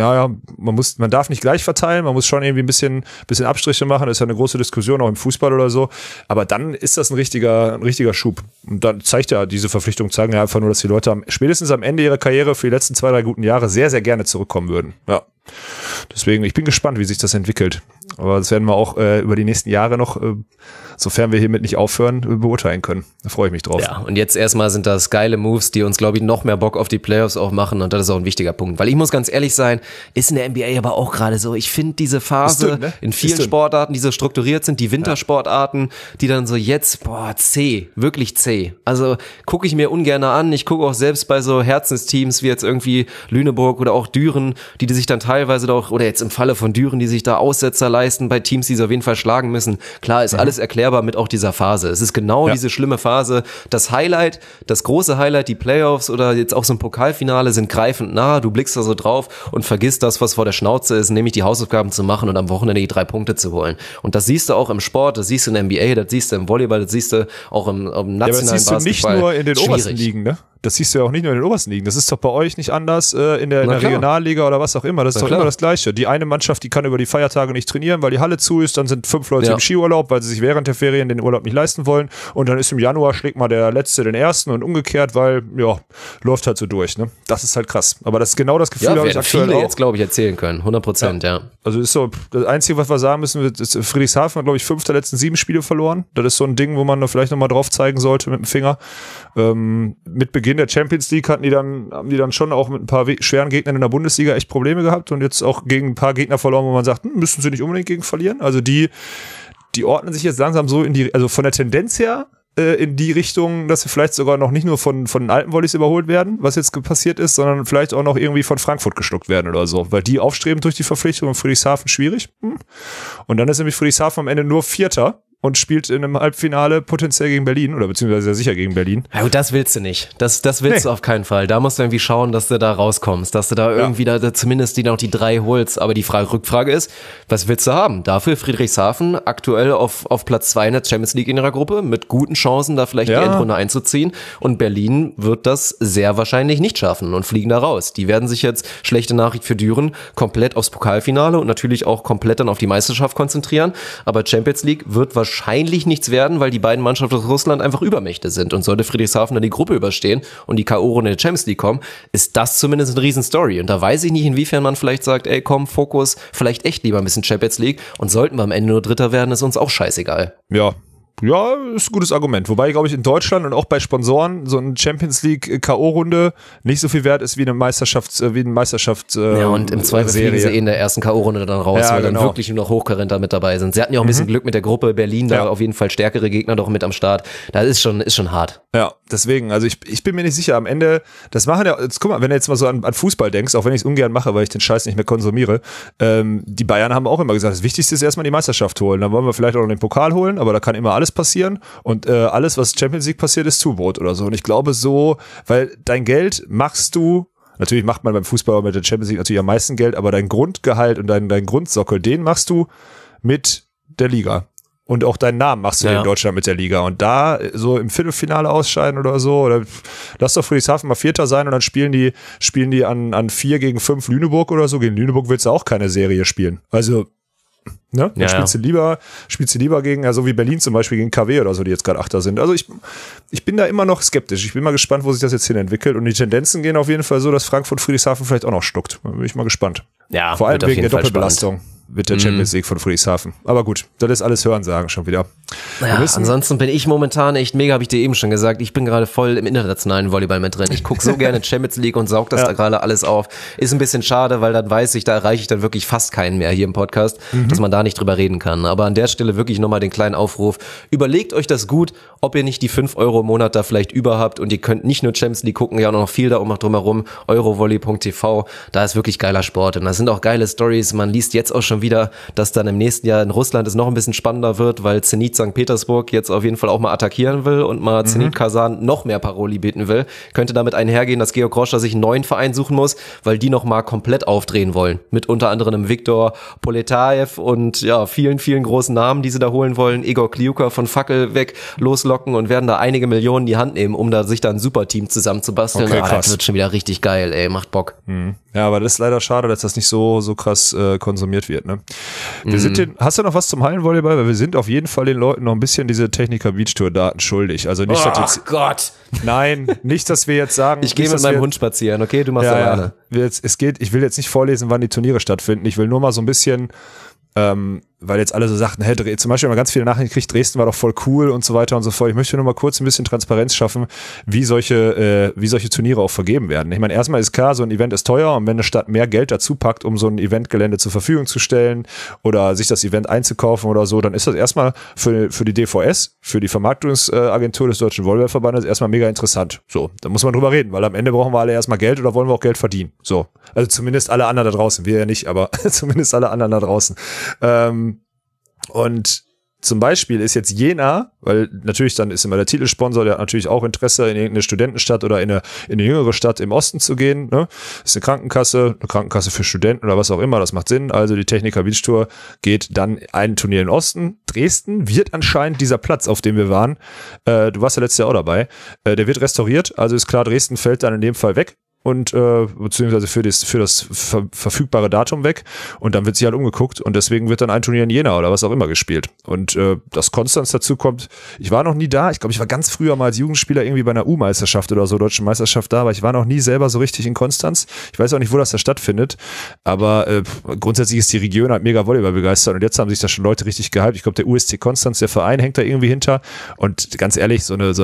man darf nicht gleich verteilen, man muss schon irgendwie ein bisschen Abstriche machen, das ist ja eine große Diskussion auch im Fußball oder so, aber dann ist das ein richtiger Schub. Und dann diese Verpflichtungen zeigen ja einfach nur, dass die Leute spätestens am Ende ihrer Karriere für die letzten 2-3 guten Jahre sehr, sehr gerne zurückkommen würden. Ja. Deswegen, ich bin gespannt, wie sich das entwickelt. Aber das werden wir auch über die nächsten Jahre noch, sofern wir hiermit nicht aufhören, beurteilen können. Da freue ich mich drauf. Ja, und jetzt erstmal sind das geile Moves, die uns, glaube ich, noch mehr Bock auf die Playoffs auch machen. Und das ist auch ein wichtiger Punkt. Weil ich muss ganz ehrlich sein, ist in der NBA aber auch gerade so, ich finde diese Phase dünn, ne? In vielen Sportarten, die so strukturiert sind, die Wintersportarten, die dann so jetzt, wirklich zäh. Also gucke ich mir ungern an. Ich gucke auch selbst bei so Herzensteams wie jetzt irgendwie Lüneburg oder auch Düren, die sich dann teilweise doch, oder jetzt im Falle von Düren, die sich da Aussetzer leisten bei Teams, die sie auf jeden Fall schlagen müssen. Klar, ist alles erklärbar mit auch dieser Phase. Es ist genau diese schlimme Phase. Das Highlight, das große Highlight, die Playoffs oder jetzt auch so ein Pokalfinale sind greifend nah. Du blickst da so drauf und vergisst das, was vor der Schnauze ist, nämlich die Hausaufgaben zu machen und am Wochenende die 3 Punkte zu holen. Und das siehst du auch im Sport, das siehst du in der NBA, das siehst du im Volleyball, das siehst du auch im nationalen Basketball. Das siehst du nicht nur in den obersten Ligen, ne? Das siehst du ja auch nicht nur in den obersten Ligen. Das ist doch bei euch nicht anders in der Regionalliga oder was auch immer. Das ist doch immer das Gleiche. Die eine Mannschaft, die kann über die Feiertage nicht trainieren, weil die Halle zu ist. Dann sind 5 Leute im Skiurlaub, weil sie sich während der Ferien den Urlaub nicht leisten wollen. Und dann ist im Januar schlägt mal der Letzte den Ersten und umgekehrt, weil, läuft halt so durch. Ne? Das ist halt krass. Aber das ist genau das Gefühl, habe ich aktuell viele auch. Jetzt, glaube ich, erzählen können. 100%, ja. Also ist so, das Einzige, was wir sagen müssen, ist, Friedrichshafen hat, glaube ich, 5 der letzten 7 Spiele verloren. Das ist so ein Ding, wo man da vielleicht nochmal drauf zeigen sollte mit dem Finger. Mit Beginn der Champions League haben die dann schon auch mit ein paar schweren Gegnern in der Bundesliga echt Probleme gehabt und jetzt auch gegen ein paar Gegner verloren, wo man sagt, müssen sie nicht unbedingt gegen verlieren. Also die ordnen sich jetzt langsam so also von der Tendenz her in die Richtung, dass sie vielleicht sogar noch nicht nur von den alten Volleys überholt werden, was jetzt passiert ist, sondern vielleicht auch noch irgendwie von Frankfurt geschluckt werden oder so, weil die aufstreben durch die Verpflichtung und Friedrichshafen schwierig. Und dann ist nämlich Friedrichshafen am Ende nur Vierter und spielt in einem Halbfinale potenziell gegen Berlin oder beziehungsweise sehr sicher gegen Berlin. Ja gut, das willst du nicht. Das willst du auf keinen Fall. Da musst du irgendwie schauen, dass du da rauskommst, dass du da irgendwie da zumindest noch die 3 holst. Aber die Rückfrage ist, was willst du haben? Dafür Friedrichshafen aktuell auf Platz 2 in der Champions League in ihrer Gruppe mit guten Chancen, da vielleicht die Endrunde einzuziehen. Und Berlin wird das sehr wahrscheinlich nicht schaffen und fliegen da raus. Die werden sich jetzt, schlechte Nachricht für Düren, komplett aufs Pokalfinale und natürlich auch komplett dann auf die Meisterschaft konzentrieren. Aber Champions League wird wahrscheinlich nichts werden, weil die beiden Mannschaften aus Russland einfach Übermächte sind. Und sollte Friedrichshafen dann die Gruppe überstehen und die K.O.-Runde in der Champions League kommen, ist das zumindest eine Riesenstory. Und da weiß ich nicht, inwiefern man vielleicht sagt, ey komm, Fokus, vielleicht echt lieber ein bisschen Champions League und sollten wir am Ende nur Dritter werden, ist uns auch scheißegal. Ja, Ja, ist ein gutes Argument. Wobei, glaube ich, in Deutschland und auch bei Sponsoren so eine Champions League K.O.-Runde nicht so viel wert ist wie eine Meisterschaft. Ja, und im Zweifel fliegen sie in der ersten K.O.-Runde dann raus, weil dann wirklich nur noch Hochkaräter mit dabei sind. Sie hatten ja auch ein bisschen Glück mit der Gruppe. Berlin, da auf jeden Fall stärkere Gegner doch mit am Start. Das ist schon hart. Ja, deswegen, also ich bin mir nicht sicher. Am Ende, das machen ja, jetzt guck mal, wenn du jetzt mal so an Fußball denkst, auch wenn ich es ungern mache, weil ich den Scheiß nicht mehr konsumiere, die Bayern haben auch immer gesagt, das Wichtigste ist erstmal die Meisterschaft holen. Dann wollen wir vielleicht auch noch den Pokal holen, aber da kann immer alles passieren und alles, was Champions League passiert, ist Zubrot oder so. Und ich glaube so, weil dein Geld machst du, natürlich macht man beim Fußball mit der Champions League natürlich am meisten Geld, aber dein Grundgehalt und dein Grundsockel, den machst du mit der Liga. Und auch deinen Namen machst du in Deutschland mit der Liga. Und da so im Viertelfinale ausscheiden oder so, oder lass doch Friedrichshafen mal Vierter sein und dann spielen die an 4-5 Lüneburg oder so. Gegen Lüneburg willst du auch keine Serie spielen. Also, ne? Dann spielst du lieber gegen, ja, so wie Berlin zum Beispiel gegen KW oder so, die jetzt gerade Achter sind. Also ich bin da immer noch skeptisch. Ich bin mal gespannt, wo sich das jetzt hin entwickelt. Und die Tendenzen gehen auf jeden Fall so, dass Frankfurt Friedrichshafen vielleicht auch noch stuckt. Da bin ich mal gespannt. Ja, vor allem wegen der Doppelbelastung mit der Champions League von Friedrichshafen. Aber gut, das ist alles Hörensagen schon wieder. Ja, ansonsten bin ich momentan echt mega, habe ich dir eben schon gesagt, ich bin gerade voll im internationalen Volleyball mit drin. Ich gucke so gerne Champions League und saug das da gerade alles auf. Ist ein bisschen schade, weil dann weiß ich, da erreiche ich dann wirklich fast keinen mehr hier im Podcast, dass man da nicht drüber reden kann. Aber an der Stelle wirklich nochmal den kleinen Aufruf. Überlegt euch das gut, ob ihr nicht die 5 Euro im Monat da vielleicht über habt und ihr könnt nicht nur Champions League gucken, ja auch noch viel da um drumherum, eurovolley.tv, da ist wirklich geiler Sport und da sind auch geile Stories. Man liest jetzt auch schon wieder, dass dann im nächsten Jahr in Russland es noch ein bisschen spannender wird, weil Zenit St. Petersburg jetzt auf jeden Fall auch mal attackieren will und mal Zenit Kasan noch mehr Paroli bieten will. Könnte damit einhergehen, dass Georg Roscher sich einen neuen Verein suchen muss, weil die noch mal komplett aufdrehen wollen. Mit unter anderem Viktor Poletaev und ja, vielen, vielen großen Namen, die sie da holen wollen. Igor Kliuka von Fackel weg loslocken und werden da einige Millionen in die Hand nehmen, um da sich da ein Superteam zusammenzubasteln. Okay, das wird schon wieder richtig geil, ey, macht Bock. Ja, aber das ist leider schade, dass das nicht so krass konsumiert wird, ne? Hast du noch was zum Hallenvolleyball? Weil wir sind auf jeden Fall den Leuten noch ein bisschen diese Techniker Beach Tour Daten schuldig. Also nicht, dass Gott! Nein, nicht, dass wir jetzt sagen. Ich gehe mit meinem Hund spazieren, okay? Du machst alleine. Ich will jetzt nicht vorlesen, wann die Turniere stattfinden. Ich will nur mal so ein bisschen, weil jetzt alle so sagten, zum Beispiel mal ganz viele Nachrichten gekriegt, Dresden war doch voll cool und so weiter und so fort. Ich möchte nur mal kurz ein bisschen Transparenz schaffen, wie solche Turniere auch vergeben werden. Ich meine, erstmal ist klar, so ein Event ist teuer und wenn eine Stadt mehr Geld dazu packt, um so ein Eventgelände zur Verfügung zu stellen oder sich das Event einzukaufen oder so, dann ist das erstmal für die DVS, für die Vermarktungsagentur des Deutschen Volleyballverbandes erstmal mega interessant. So, da muss man drüber reden, weil am Ende brauchen wir alle erstmal Geld oder wollen wir auch Geld verdienen. So, also zumindest alle anderen da draußen, wir ja nicht, aber zumindest alle anderen da draußen. Und zum Beispiel ist jetzt Jena, weil natürlich dann ist immer der Titelsponsor, der hat natürlich auch Interesse, in irgendeine Studentenstadt oder in eine jüngere Stadt im Osten zu gehen. Ne? Das ist eine Krankenkasse für Studenten oder was auch immer, das macht Sinn. Also die Techniker Beach Tour geht dann ein Turnier im Osten. Dresden wird anscheinend dieser Platz, auf dem wir waren, du warst ja letztes Jahr auch dabei, der wird restauriert, also ist klar, Dresden fällt dann in dem Fall weg. Und beziehungsweise für das verfügbare Datum weg und dann wird sich halt umgeguckt und deswegen wird dann ein Turnier in Jena oder was auch immer gespielt und dass Konstanz dazu kommt, ich war noch nie da, ich glaube, ich war ganz früher mal als Jugendspieler irgendwie bei einer U-Meisterschaft oder so, Deutschen Meisterschaft da, aber ich war noch nie selber so richtig in Konstanz, ich weiß auch nicht, wo das da stattfindet, aber grundsätzlich ist die Region halt mega Volleyball begeistert und jetzt haben sich da schon Leute richtig gehypt, ich glaube, der USC Konstanz, der Verein hängt da irgendwie hinter und ganz ehrlich, so eine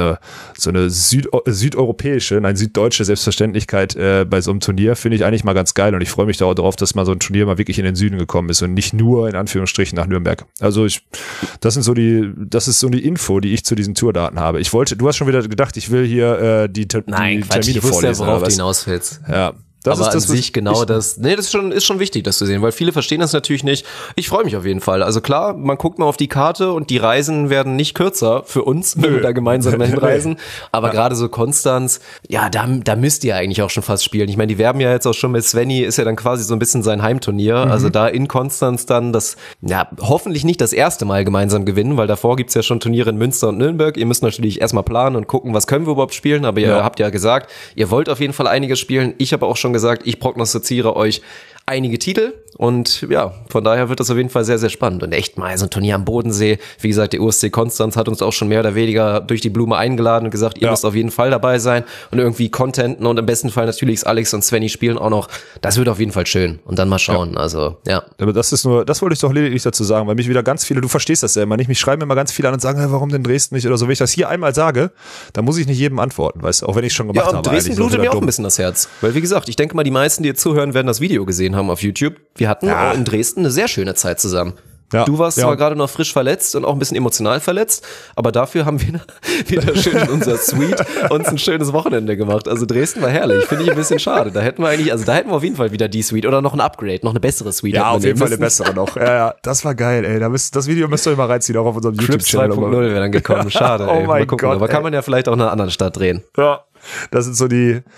süddeutsche Selbstverständlichkeit bei so einem Turnier finde ich eigentlich mal ganz geil und ich freue mich da auch drauf, dass mal so ein Turnier mal wirklich in den Süden gekommen ist und nicht nur in Anführungsstrichen nach Nürnberg. Also das ist so die Info, die ich zu diesen Tourdaten habe. Du hast schon wieder gedacht, ich will hier die Termine ich wusste vorlesen. Ja, worauf du hinaus willst. Ja. Das aber ist das, an sich genau das. Nee, das ist schon wichtig, das zu sehen, weil viele verstehen das natürlich nicht. Ich freue mich auf jeden Fall. Also klar, man guckt mal auf die Karte und die Reisen werden nicht kürzer für uns, wenn wir da gemeinsam hinreisen. Aber gerade so Konstanz, ja, da müsst ihr eigentlich auch schon fast spielen. Ich meine, die werben ja jetzt auch schon mit Svenny, ist ja dann quasi so ein bisschen sein Heimturnier. Also da in Konstanz dann das, ja, hoffentlich nicht das erste Mal gemeinsam gewinnen, weil davor gibt's ja schon Turniere in Münster und Nürnberg. Ihr müsst natürlich erstmal planen und gucken, was können wir überhaupt spielen. Aber ihr habt ja gesagt, ihr wollt auf jeden Fall einiges spielen. Ich habe auch schon gesagt, ich prognostiziere euch einige Titel und ja, von daher wird das auf jeden Fall sehr, sehr spannend und echt mal so ein Turnier am Bodensee. Wie gesagt, die USC Konstanz hat uns auch schon mehr oder weniger durch die Blume eingeladen und gesagt, ihr müsst auf jeden Fall dabei sein und irgendwie contenten und im besten Fall natürlich ist Alex und Svenny spielen auch noch. Das wird auf jeden Fall schön und dann mal schauen, also ja. Aber das wollte ich doch lediglich dazu sagen, weil mich wieder ganz viele, du verstehst das ja immer nicht, mich schreiben immer ganz viele an und sagen, hey, warum denn Dresden nicht oder so. Wenn ich das hier einmal sage, dann muss ich nicht jedem antworten, weißt du, auch wenn ich schon gemacht habe. Ja, Dresden blutet mir auch ein bisschen das Herz, weil wie gesagt, ich denke mal, die meisten, die jetzt zuhören, werden das Video gesehen haben auf YouTube. Wir hatten in Dresden eine sehr schöne Zeit zusammen. Ja, du warst zwar gerade noch frisch verletzt und auch ein bisschen emotional verletzt, aber dafür haben wir wieder schön in unserer Suite uns ein schönes Wochenende gemacht. Also Dresden war herrlich, finde ich ein bisschen schade. Da hätten wir auf jeden Fall wieder die Suite oder noch ein Upgrade, noch eine bessere Suite. Ja, auf jeden Fall eine bessere noch. Ja, das war geil, ey. Das Video müsst ihr euch mal reinziehen, auch auf unserem YouTube-Channel. 2.0 wäre dann gekommen, schade. Oh mein Gott, aber kann man ja vielleicht auch in einer anderen Stadt drehen. Ja. Das ist so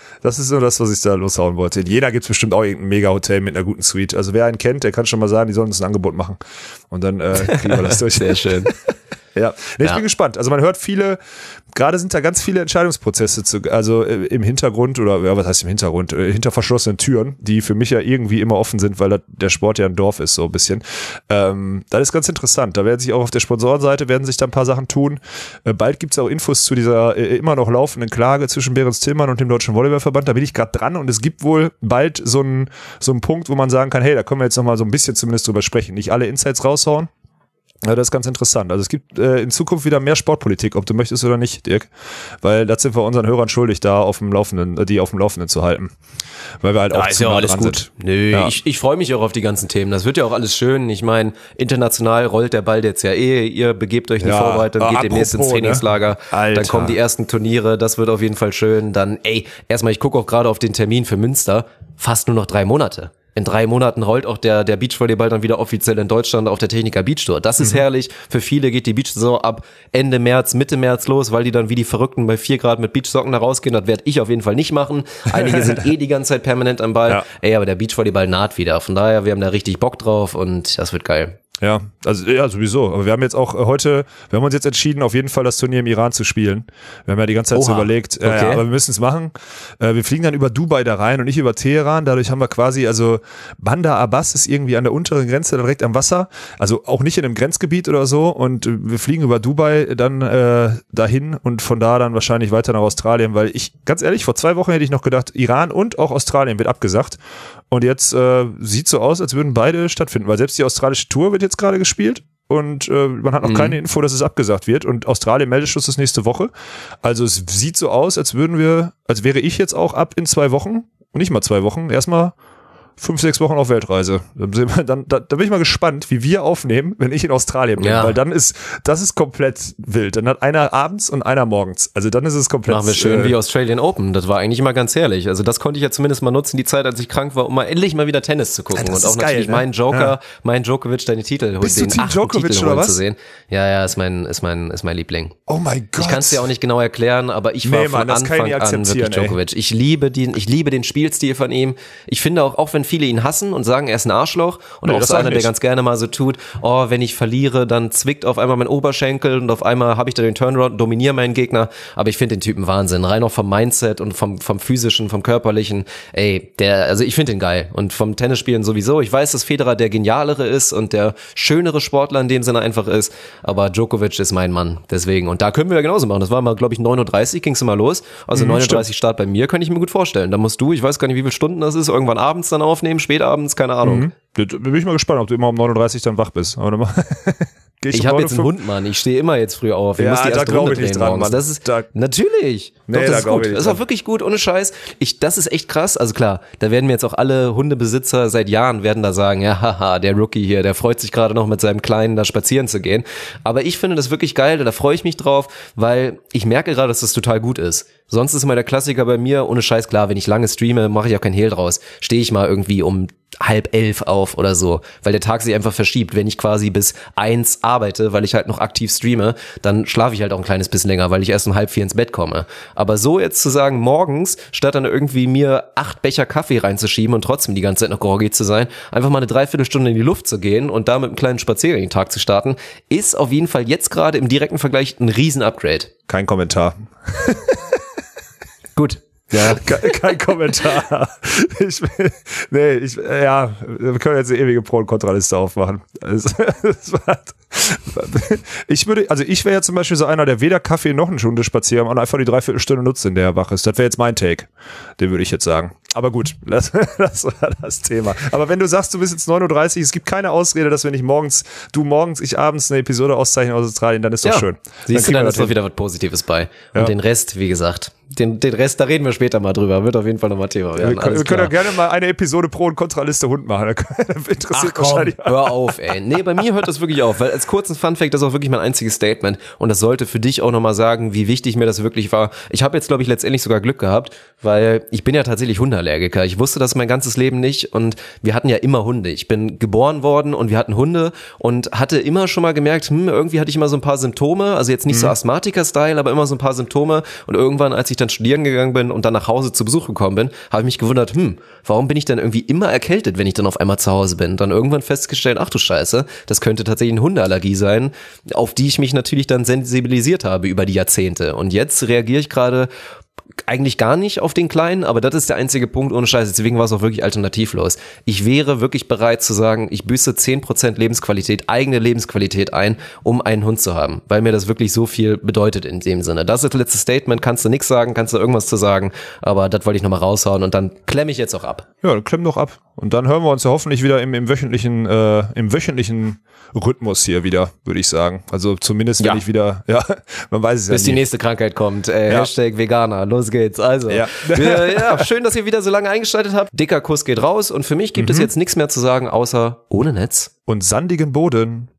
das, was ich da loshauen wollte. In Jena gibt's bestimmt auch irgendein Mega-Hotel mit einer guten Suite. Also wer einen kennt, der kann schon mal sagen, die sollen uns ein Angebot machen. Und dann kriegen wir das durch. Sehr schön. Ja, ich bin gespannt. Also man hört gerade sind da ganz viele Entscheidungsprozesse im Hintergrund oder was heißt im Hintergrund, hinter verschlossenen Türen, die für mich ja irgendwie immer offen sind, weil der Sport ja ein Dorf ist, so ein bisschen. Das ist ganz interessant. Da werden sich auch auf der Sponsorenseite da ein paar Sachen tun. Bald gibt's auch Infos zu dieser immer noch laufenden Klage zwischen Behrens Tillmann und dem Deutschen Volleyballverband. Da bin ich gerade dran und es gibt wohl bald so einen Punkt, wo man sagen kann, hey, da können wir jetzt nochmal so ein bisschen zumindest drüber sprechen. Nicht alle Insights raushauen. Ja, das ist ganz interessant. Also es gibt in Zukunft wieder mehr Sportpolitik, ob du möchtest oder nicht, Dirk. Weil das sind wir unseren Hörern schuldig, da auf dem Laufenden zu halten. Weil wir halt auch ist ja alles gut. Nö, ja. Ich freue mich auch auf die ganzen Themen. Das wird ja auch alles schön. Ich meine, international rollt der Ball jetzt ja Ihr begebt euch in die Vorbereitung, geht demnächst ins Trainingslager. Ne? Dann kommen die ersten Turniere. Das wird auf jeden Fall schön. Dann, erstmal, ich gucke auch gerade auf den Termin für Münster. Fast nur noch 3 Monate. In 3 Monaten rollt auch der Beachvolleyball dann wieder offiziell in Deutschland auf der Techniker Beach Tour. Das ist herrlich. Für viele geht die Beach-Saison ab Ende März, Mitte März los, weil die dann wie die Verrückten bei 4 Grad mit Beachsocken da rausgehen. Das werde ich auf jeden Fall nicht machen. Einige sind die ganze Zeit permanent am Ball. Ja. Aber der Beachvolleyball naht wieder. Von daher, wir haben da richtig Bock drauf und das wird geil. Ja, also ja, sowieso. Aber wir haben jetzt auch wir haben uns jetzt entschieden, auf jeden Fall das Turnier im Iran zu spielen. Wir haben ja die ganze Zeit so überlegt, aber wir müssen es machen. Wir fliegen dann über Dubai da rein und nicht über Teheran. Dadurch haben wir quasi, also Bandar Abbas ist irgendwie an der unteren Grenze direkt am Wasser. Also auch nicht in einem Grenzgebiet oder so. Und wir fliegen über Dubai dann dahin und von da dann wahrscheinlich weiter nach Australien, weil ganz ehrlich, vor 2 Wochen hätte ich noch gedacht, Iran und auch Australien wird abgesagt. Und jetzt sieht so aus, als würden beide stattfinden, weil selbst die australische Tour wird jetzt gerade gespielt und man hat noch keine Info, dass es abgesagt wird und Australien Meldeschluss ist nächste Woche. Also es sieht so aus, als wäre ich jetzt auch ab in 2 Wochen, nicht mal 2 Wochen, erstmal 5-6 Wochen auf Weltreise. Da bin ich mal gespannt, wie wir aufnehmen, wenn ich in Australien bin, weil das ist komplett wild. Dann hat einer abends und einer morgens. Also dann ist es komplett. Machen wir schön wie Australian Open. Das war eigentlich immer ganz herrlich. Also das konnte ich ja zumindest mal nutzen, die Zeit, als ich krank war, um mal endlich mal wieder Tennis zu gucken. Und auch geil, natürlich mein Djokovic, deine Titel, Bist den du Team 8. Djokovic Titel oder was? Zu sehen. Ja, ist mein Liebling. Oh mein Gott. Ich kann es dir auch nicht genau erklären, aber ich war von Anfang an wirklich Djokovic. Ich liebe den Spielstil von ihm. Ich finde auch wenn viele ihn hassen und sagen, er ist ein Arschloch und auch so einer, der ganz gerne mal so tut, wenn ich verliere, dann zwickt auf einmal mein Oberschenkel und auf einmal habe ich da den Turnaround und dominiere meinen Gegner, aber ich finde den Typen Wahnsinn, rein auch vom Mindset und vom physischen, vom körperlichen, also ich finde den geil und vom Tennisspielen sowieso. Ich weiß, dass Federer der genialere ist und der schönere Sportler in dem Sinne einfach ist, aber Djokovic ist mein Mann, deswegen. Und da können wir ja genauso machen. Das war mal, glaube ich, 9:30 Uhr ging's mal los, also 9:30 Uhr Start bei mir, kann ich mir gut vorstellen. Da musst du, ich weiß gar nicht, wie viele Stunden das ist, irgendwann abends dann aufnehmen, spätabends, keine Ahnung. Da bin ich mal gespannt, ob du immer um 9:30 Uhr dann wach bist. Ich habe jetzt einen Hund, Mann. Ich stehe immer jetzt früh auf. Ich muss die erste Runde drehen morgens. Das ist natürlich. Doch, das ist gut. Das ist auch wirklich gut, ohne Scheiß. Das ist echt krass. Also klar, da werden mir jetzt auch alle Hundebesitzer seit Jahren werden da sagen, ja, haha, der Rookie hier, der freut sich gerade noch mit seinem Kleinen da spazieren zu gehen. Aber ich finde das wirklich geil, da freue ich mich drauf, weil ich merke gerade, dass das total gut ist. Sonst ist immer der Klassiker bei mir, ohne Scheiß, klar, wenn ich lange streame, mache ich auch kein Hehl draus. Stehe ich mal irgendwie um 10:30 auf oder so, weil der Tag sich einfach verschiebt. Wenn ich quasi bis 1 arbeite, weil ich halt noch aktiv streame, dann schlafe ich halt auch ein kleines bisschen länger, weil ich erst um 3:30 ins Bett komme. Aber so jetzt zu sagen, morgens, statt dann irgendwie mir 8 Becher Kaffee reinzuschieben und trotzdem die ganze Zeit noch groggy zu sein, einfach mal eine Dreiviertelstunde in die Luft zu gehen und da mit einem kleinen Spaziergang den Tag zu starten, ist auf jeden Fall jetzt gerade im direkten Vergleich ein Riesen-Upgrade. Kein Kommentar. Gut. Ja. Kein Kommentar. Wir können jetzt eine ewige Pro- und Kontraliste aufmachen. Ich wäre ja zum Beispiel so einer, der weder Kaffee noch eine Stunde spazieren und einfach die 3/4 nutzt, in der er wach ist. Das wäre jetzt mein Take. Den würde ich jetzt sagen. Aber gut, das war das Thema. Aber wenn du sagst, du bist jetzt 39, es gibt keine Ausrede, dass wir nicht du morgens, ich abends eine Episode auszeichnen aus Australien, dann ist doch schön. Siehst du, dann ist doch wieder was Positives bei. Und den Rest, wie gesagt, den Rest, da reden wir später mal drüber. Wird auf jeden Fall nochmal Thema werden. Wir können ja gerne mal eine Episode Pro- und Kontraliste Hund machen. Interessiert wahrscheinlich. Hör auf, ey. Nee, bei mir hört das wirklich auf, weil als kurzen Funfact, das ist auch wirklich mein einziges Statement und das sollte für dich auch nochmal sagen, wie wichtig mir das wirklich war. Ich habe jetzt, glaube ich, letztendlich sogar Glück gehabt, weil ich bin ja tatsächlich Hundeallergiker. Ich wusste das mein ganzes Leben nicht und wir hatten ja immer Hunde. Ich bin geboren worden und wir hatten Hunde und hatte immer schon mal gemerkt, irgendwie hatte ich immer so ein paar Symptome, also jetzt nicht so Asthmatiker-Style, aber immer so ein paar Symptome und irgendwann, als ich dann studieren gegangen bin und dann nach Hause zu Besuch gekommen bin, habe ich mich gewundert, warum bin ich dann irgendwie immer erkältet, wenn ich dann auf einmal zu Hause bin? Dann irgendwann festgestellt, ach du Scheiße, das könnte tatsächlich eine Hundeallergie sein, auf die ich mich natürlich dann sensibilisiert habe über die Jahrzehnte. Und jetzt reagiere ich gerade eigentlich gar nicht auf den Kleinen, aber das ist der einzige Punkt, ohne Scheiß, deswegen war es auch wirklich alternativlos. Ich wäre wirklich bereit zu sagen, ich büße 10% Lebensqualität, eigene Lebensqualität ein, um einen Hund zu haben, weil mir das wirklich so viel bedeutet in dem Sinne. Das ist das letzte Statement, kannst du nichts sagen, kannst du irgendwas zu sagen, aber das wollte ich nochmal raushauen und dann klemme ich jetzt auch ab. Ja, dann klemm doch ab. Und dann hören wir uns ja hoffentlich wieder im wöchentlichen Rhythmus hier wieder, würde ich sagen. Also zumindest, wenn ich wieder, man weiß es ja bis die nächste Krankheit kommt. Hashtag Veganer, los geht's. Also, schön, dass ihr wieder so lange eingeschaltet habt. Dicker Kuss geht raus und für mich gibt es jetzt nichts mehr zu sagen, außer ohne Netz. Und sandigen Boden.